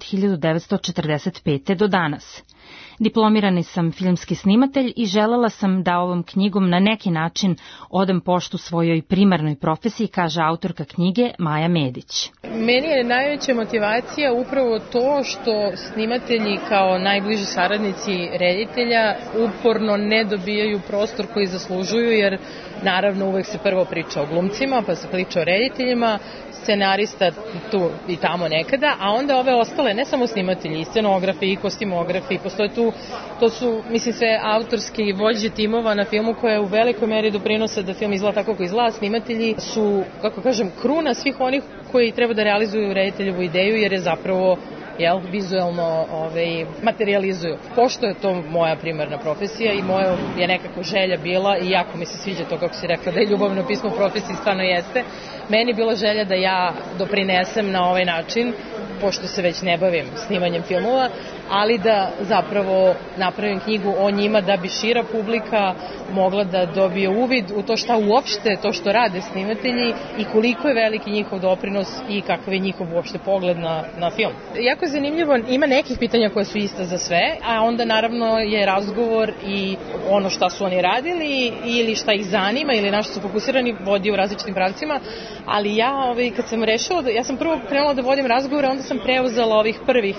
1945. do danas. Diplomirani sam filmski snimatelj i želela sam da ovom knjigom na neki način odam poštu svojoj primarnoj profesiji, kaže autorka knjige Maja Medić. Meni je najveća motivacija upravo to što snimatelji kao najbliži saradnici reditelja uporno ne dobijaju prostor koji zaslužuju, jer naravno uvek se prvo priča o glumcima, pa se priča o rediteljima, scenarista tu i tamo nekada, a onda ove ostale, ne samo snimatelji, i scenografi, i kostimografi, postoje tu to su mislim sve autorski vođe timova na filmu koje u velikoj meri doprinose da film izgleda tako kako izgleda. Snimatelji su, kako kažem, kruna svih onih koji treba da realizuju rediteljevu ideju, jer je zapravo vizualno materializuju. Pošto je to moja primarna profesija i moja je nekako želja bila, i jako mi se sviđa to kako si rekla da je ljubavno pismo u profesiji, stvarno jeste, meni je bila želja da ja doprinesem na ovaj način, pošto se već ne bavim snimanjem filmova, ali da zapravo napravim knjigu o njima da bi šira publika mogla da dobije uvid u to šta uopšte to što rade snimatelji i koliko je veliki njihov doprinos i kakav je njihov uopšte pogled na film. Jako je zanimljivo, ima nekih pitanja koje su ista za sve, a onda naravno je razgovor i ono šta su oni radili ili šta ih zanima ili na što su fokusirani vodi u različitim pravcima, ali ja kad sam rešila, ja sam prvo krenula da vodim razgovore, onda sam preuzela ovih prvih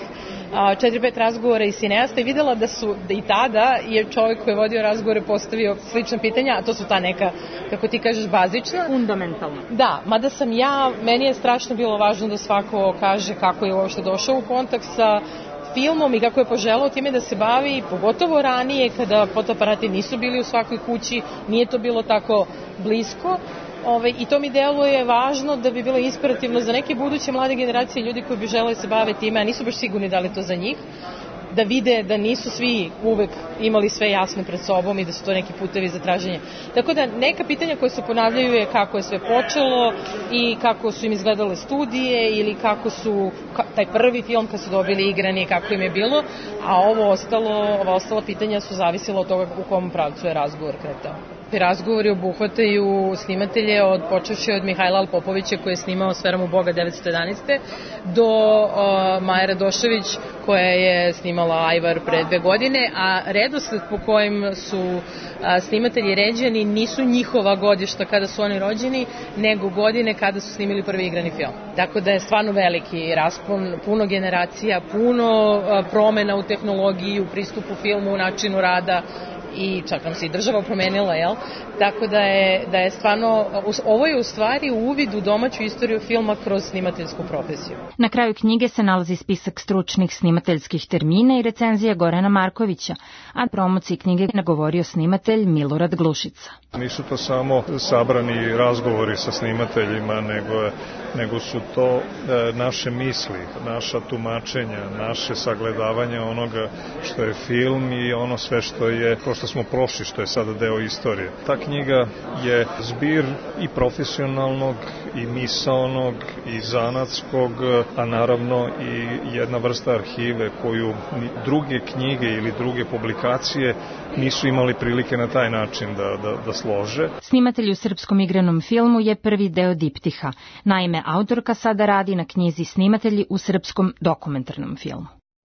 4-5 razgovora i cineasta i videla da i tada je čovjek koji je vodio razgovore postavio slična pitanja, a to su ta neka, kako ti kažeš, bazična. Fundamentalna. Da, mada meni je strašno bilo važno da svako kaže kako je uopšte došao u kontakt sa filmom i kako je poželao time da se bavi, pogotovo ranije kada fotoaparati nisu bili u svakoj kući, nije to bilo tako blisko. I to mi deluje važno da bi bilo inspirativno za neke buduće mlade generacije, ljudi koji bi želeli se bave time, a nisu baš sigurni da li to za njih, da vide da nisu svi uvek imali sve jasno pred sobom i da su to neki putevi za traženje. Tako da neka pitanja koje se ponavljaju je kako je sve počelo i kako su im izgledale studije ili kako su taj prvi film kad su dobili igrani kako im je bilo, a ova ostala pitanja su zavisila od toga u kom pravcu je razgovor kretao. Razgovori obuhvataju snimatelje počevši od Mihajla Alpopovića koji je snimao Sferom u Boga 1911. do Maje Radošević koja je snimala Ajvar pre 2 godine, a redosled po kojim su snimatelji ređeni nisu njihova godišta kada su oni rođeni, nego godine kada su snimili prvi igrani film. Tako da je stvarno veliki raspon, puno generacija, puno promena u tehnologiji, u pristupu filmu, u načinu rada, i čak nam se i država promenila, Tako da je stvarno, ovo je u stvari uvid u domaću istoriju filma kroz snimateljsku profesiju. Na kraju knjige se nalazi spisak stručnih snimateljskih termina i recenzija Gorana Markovića, a promociji knjige nagovorio snimatelj Milorad Glušica. Nisu to samo sabrani razgovori sa snimateljima, nego su to naše misli, naša tumačenja, naše sagledavanje onoga što je film i ono sve što je, ko što smo prošli, što je sada deo istorije. Ta knjiga je zbir i profesionalnog i misaonog i zanatskog, a naravno i jedna vrsta arhive koju druge knjige ili druge publikacije nisu imali prilike na taj način da slože. Snimatelj u srpskom igranom filmu je prvi deo diptiha. Naime, autorka sada radi na knjizi Snimatelji u srpskom dokumentarnom filmu.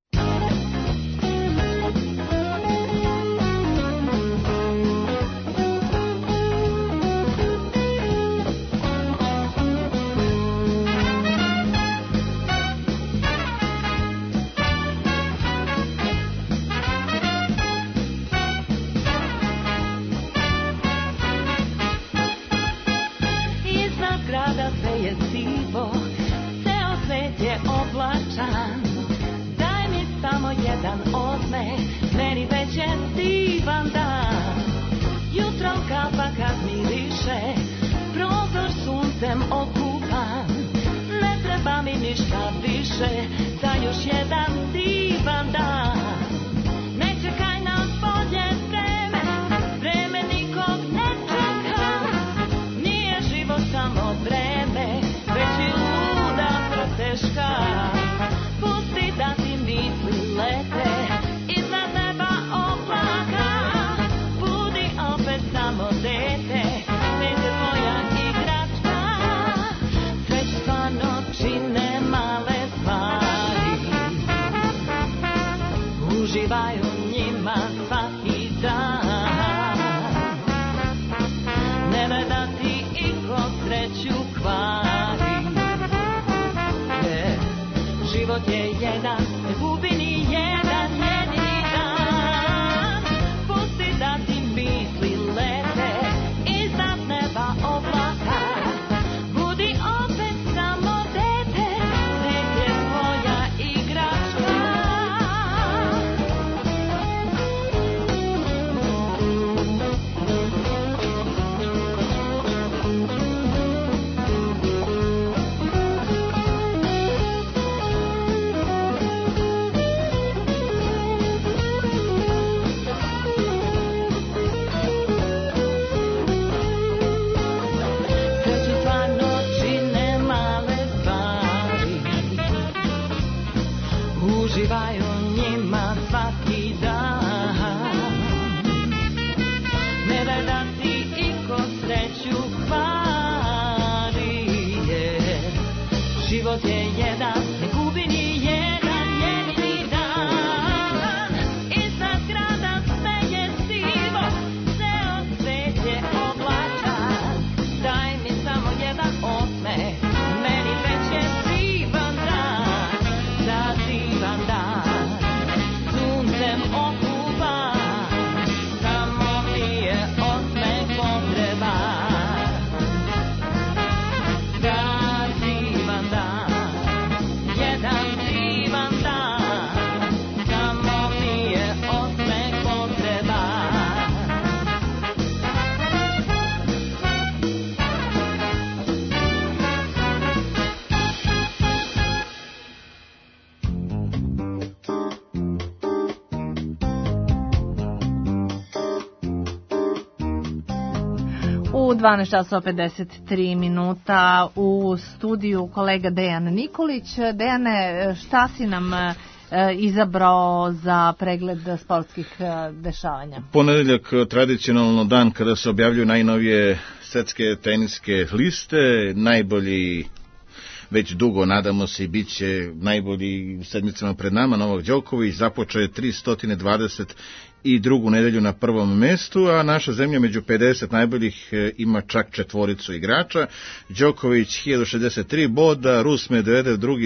Daj mi samo jedan osmeh, meni već je divan dan. Jutro kapa kad miriše, prozor suncem okupan. Ne treba mi ništa više, za još jedan divan dan. Ne čekaj na bolje vreme, vreme nikog ne čeka. Nije život samo vreme, već i luda proteška. Pusti da ti misli lete iznad neba oblaka. Budi opet samo dete, svet je tvoja igračka. Sve stvarno čine male stvari, uživaj u njima svaki dan. Nemoj da ti iko sreću kvari. Život je jedan, ne gubi ni jedan jedini dan. Pusti da ti misli lete sreću kvari je. Život je jedan, ne gubi ni jedan jedini dan. Iznad grada sve je sivo, ceo svet je oblačan. Daj mi samo jedan osmeh, meni već je divan dan. Da divan dan, suncem okupan, samo mi je osmeh potreban. Da divan dan, jedan divan dan, samo mi je osmeh potreban. U 12 časova 53 minuta u studiju kolega Dejan Nikolić. Dejane, šta si nam izabrao za pregled sportskih dešavanja? Ponedeljak, tradicionalno dan kada se objavljuju najnovije svetske teniske liste, najbolji već dugo, nadamo se, i bit će najbolji u sedmicama pred nama. Novak Đoković započeo je 320 i drugu nedelju na prvom mestu, a naša zemlja među 50 najboljih ima čak četvoricu igrača. Đoković 1063 boda, Rus Medvedev drugi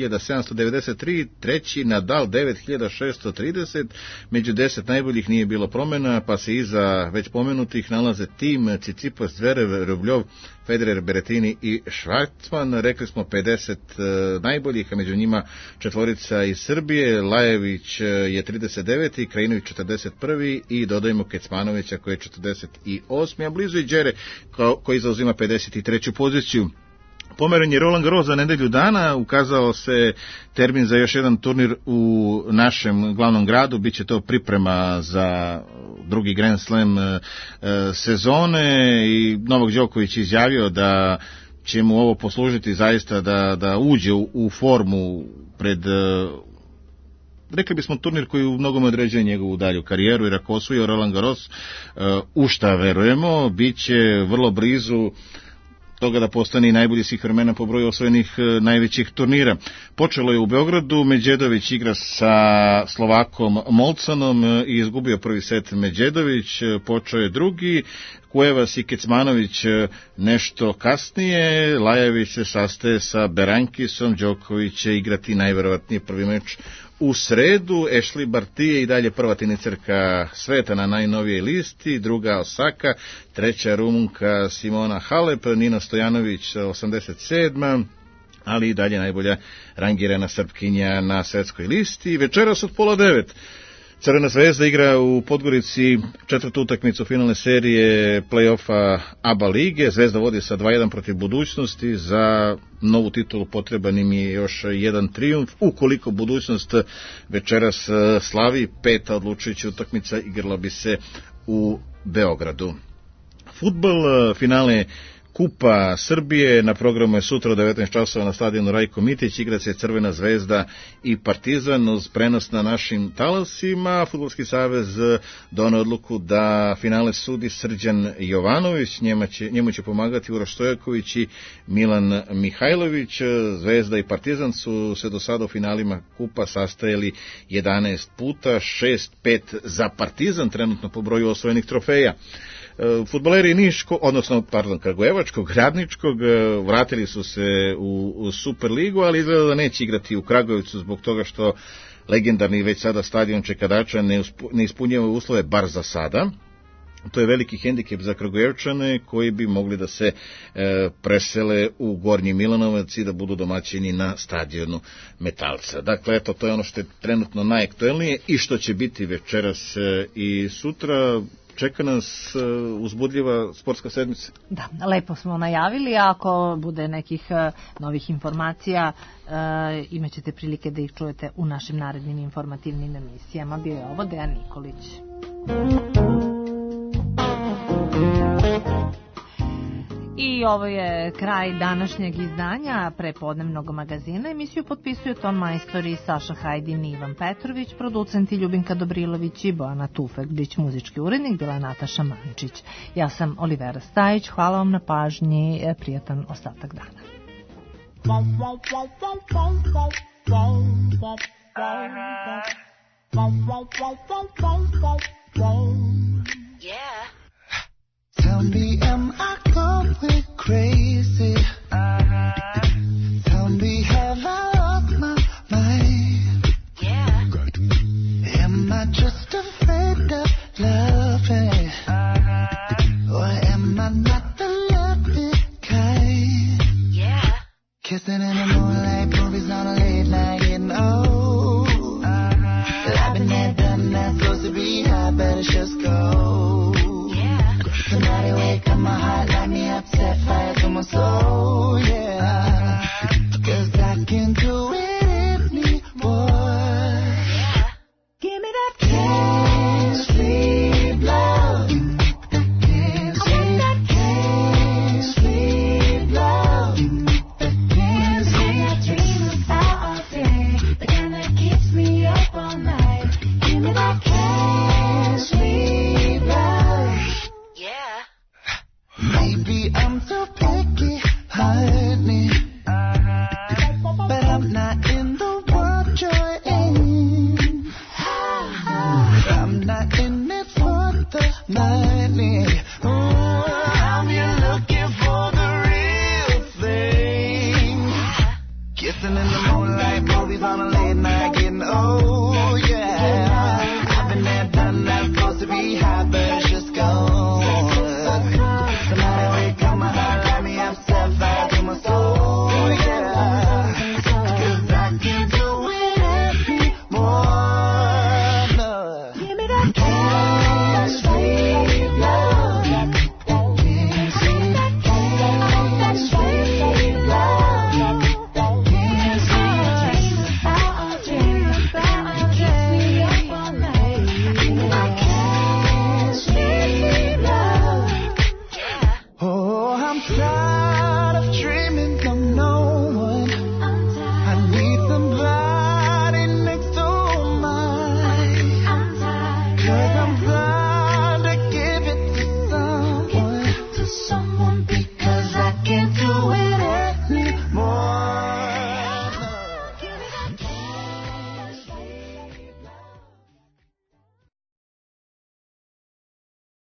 9793, treći Nadal 9630. Među 10 najboljih nije bilo promjena, pa se iza već pomenutih nalaze Tim, Tsitsipas, Zverev, Rubljov, Federer, Berrettini i Schwartzman. Rekli smo 50 najboljih, a među njima četvorica iz Srbije. Lajević je 39. Krajinović 41. i dodajemo Kecmanovića koji je 48. a blizu i Đere koji zauzima 53. poziciju. Pomeren je Roland Garros za nedelju dana, ukazao se termin za još jedan turnir u našem glavnom gradu, bit će to priprema za drugi Grand Slam sezone i Novak Đoković izjavio da će mu ovo poslužiti zaista da uđe u formu pred, rekli bismo, turnir koji u mnogome određuje njegovu dalju karijeru, jer ako osvojio Roland Garros, u šta verujemo, bit će vrlo blizu toga da postane i najbolji svih vremena po broju osvojenih najvećih turnira. Počelo je u Beogradu, Medjedović igra sa Slovakom Molcanom i izgubio prvi set Medjedović, počeo je drugi, Kuevas i Kecmanović nešto kasnije, Lajević se sastaje sa Berankisom, Đoković će igrati najverovatnije prvi meč u sredu. Ashley Barty i dalje prva teniserka sveta na najnovijej listi, druga Osaka, treća Rumunka Simona Halep, Nina Stojanović 87. ali i dalje najbolja rangirana Srpkinja na svetskoj listi. Večeras od 8:30 Crvena zvezda igra u Podgorici četvrtu utakmicu finalne serije play-offa ABA lige. Zvezda vodi sa 2:1 protiv Budućnosti. Za novu titulu potreban im je još jedan trijumf. Ukoliko Budućnost večeras slavi, peta odlučujuća utakmica igrala bi se u Beogradu. Fudbal, finale Kupa Srbije, na programu je sutra u 19 časova na stadionu Rajko Mitić, igra se Crvena zvezda i Partizan uz prenos na našim talasima. Fudbalski savez doneo odluku da finale sudi Srđan Jovanović, njemu će pomagati Uroš Stojaković i Milan Mihajlović. Zvezda i Partizan su se do sada u finalima Kupa sastajali 11 puta, 6-5 za Partizan trenutno po broju osvojenih trofeja. Fudbaleri Kragujevačkog, Radničkog vratili su se u Superligu, ali izgleda da neće igrati u Kragujevcu zbog toga što legendarni već sada stadion Čekadača ne ispunjava uslove, bar za sada. To je veliki hendikep za Kragujevčane koji bi mogli da se presele u Gornji Milanovac i da budu domaćini na stadionu Metalca. Dakle, eto, to je ono što je trenutno najaktuelnije i što će biti večeras i sutra. Čeka nas uzbudljiva sportska sedmica. Da, lepo smo najavili, a ako bude nekih novih informacija, imat ćete prilike da ih čujete u našim narednim informativnim emisijama. Bio je ovo Dejan Nikolić. I I ovo je kraj današnjeg izdanja prepodnevnog magazina. Emisiju potpisuju ton majstori Saša Hajdin i Ivan Petrović, producenti Ljubinka Dobrilović i Bojana Tufekbić, muzički urednik bila je Nataša Mančić. Ja sam Olivera Stajić, hvala vam na pažnji, prijatan ostatak dana. Yeah. Tell me, am I going crazy? Tell me, have I lost my mind? Yeah. Am I just afraid of loving? Or am I not the loving kind? Yeah. Kissing in the moonlight, movies on a late night, getting old. I've been there, done that, supposed to be high, better just go. Somebody wake up my heart, light me up, set fire to my soul, yeah. 'Cause I can do it anymore. Give me that can't sleep love. Can't sleep, can't sleep love. Can't sleep. I dream about all day, but then that keeps me up all night. Give me that can't sleep love. Yeah. Maybe I'm so picky, honey, but I'm not in the world you're in. I'm not in it for the money.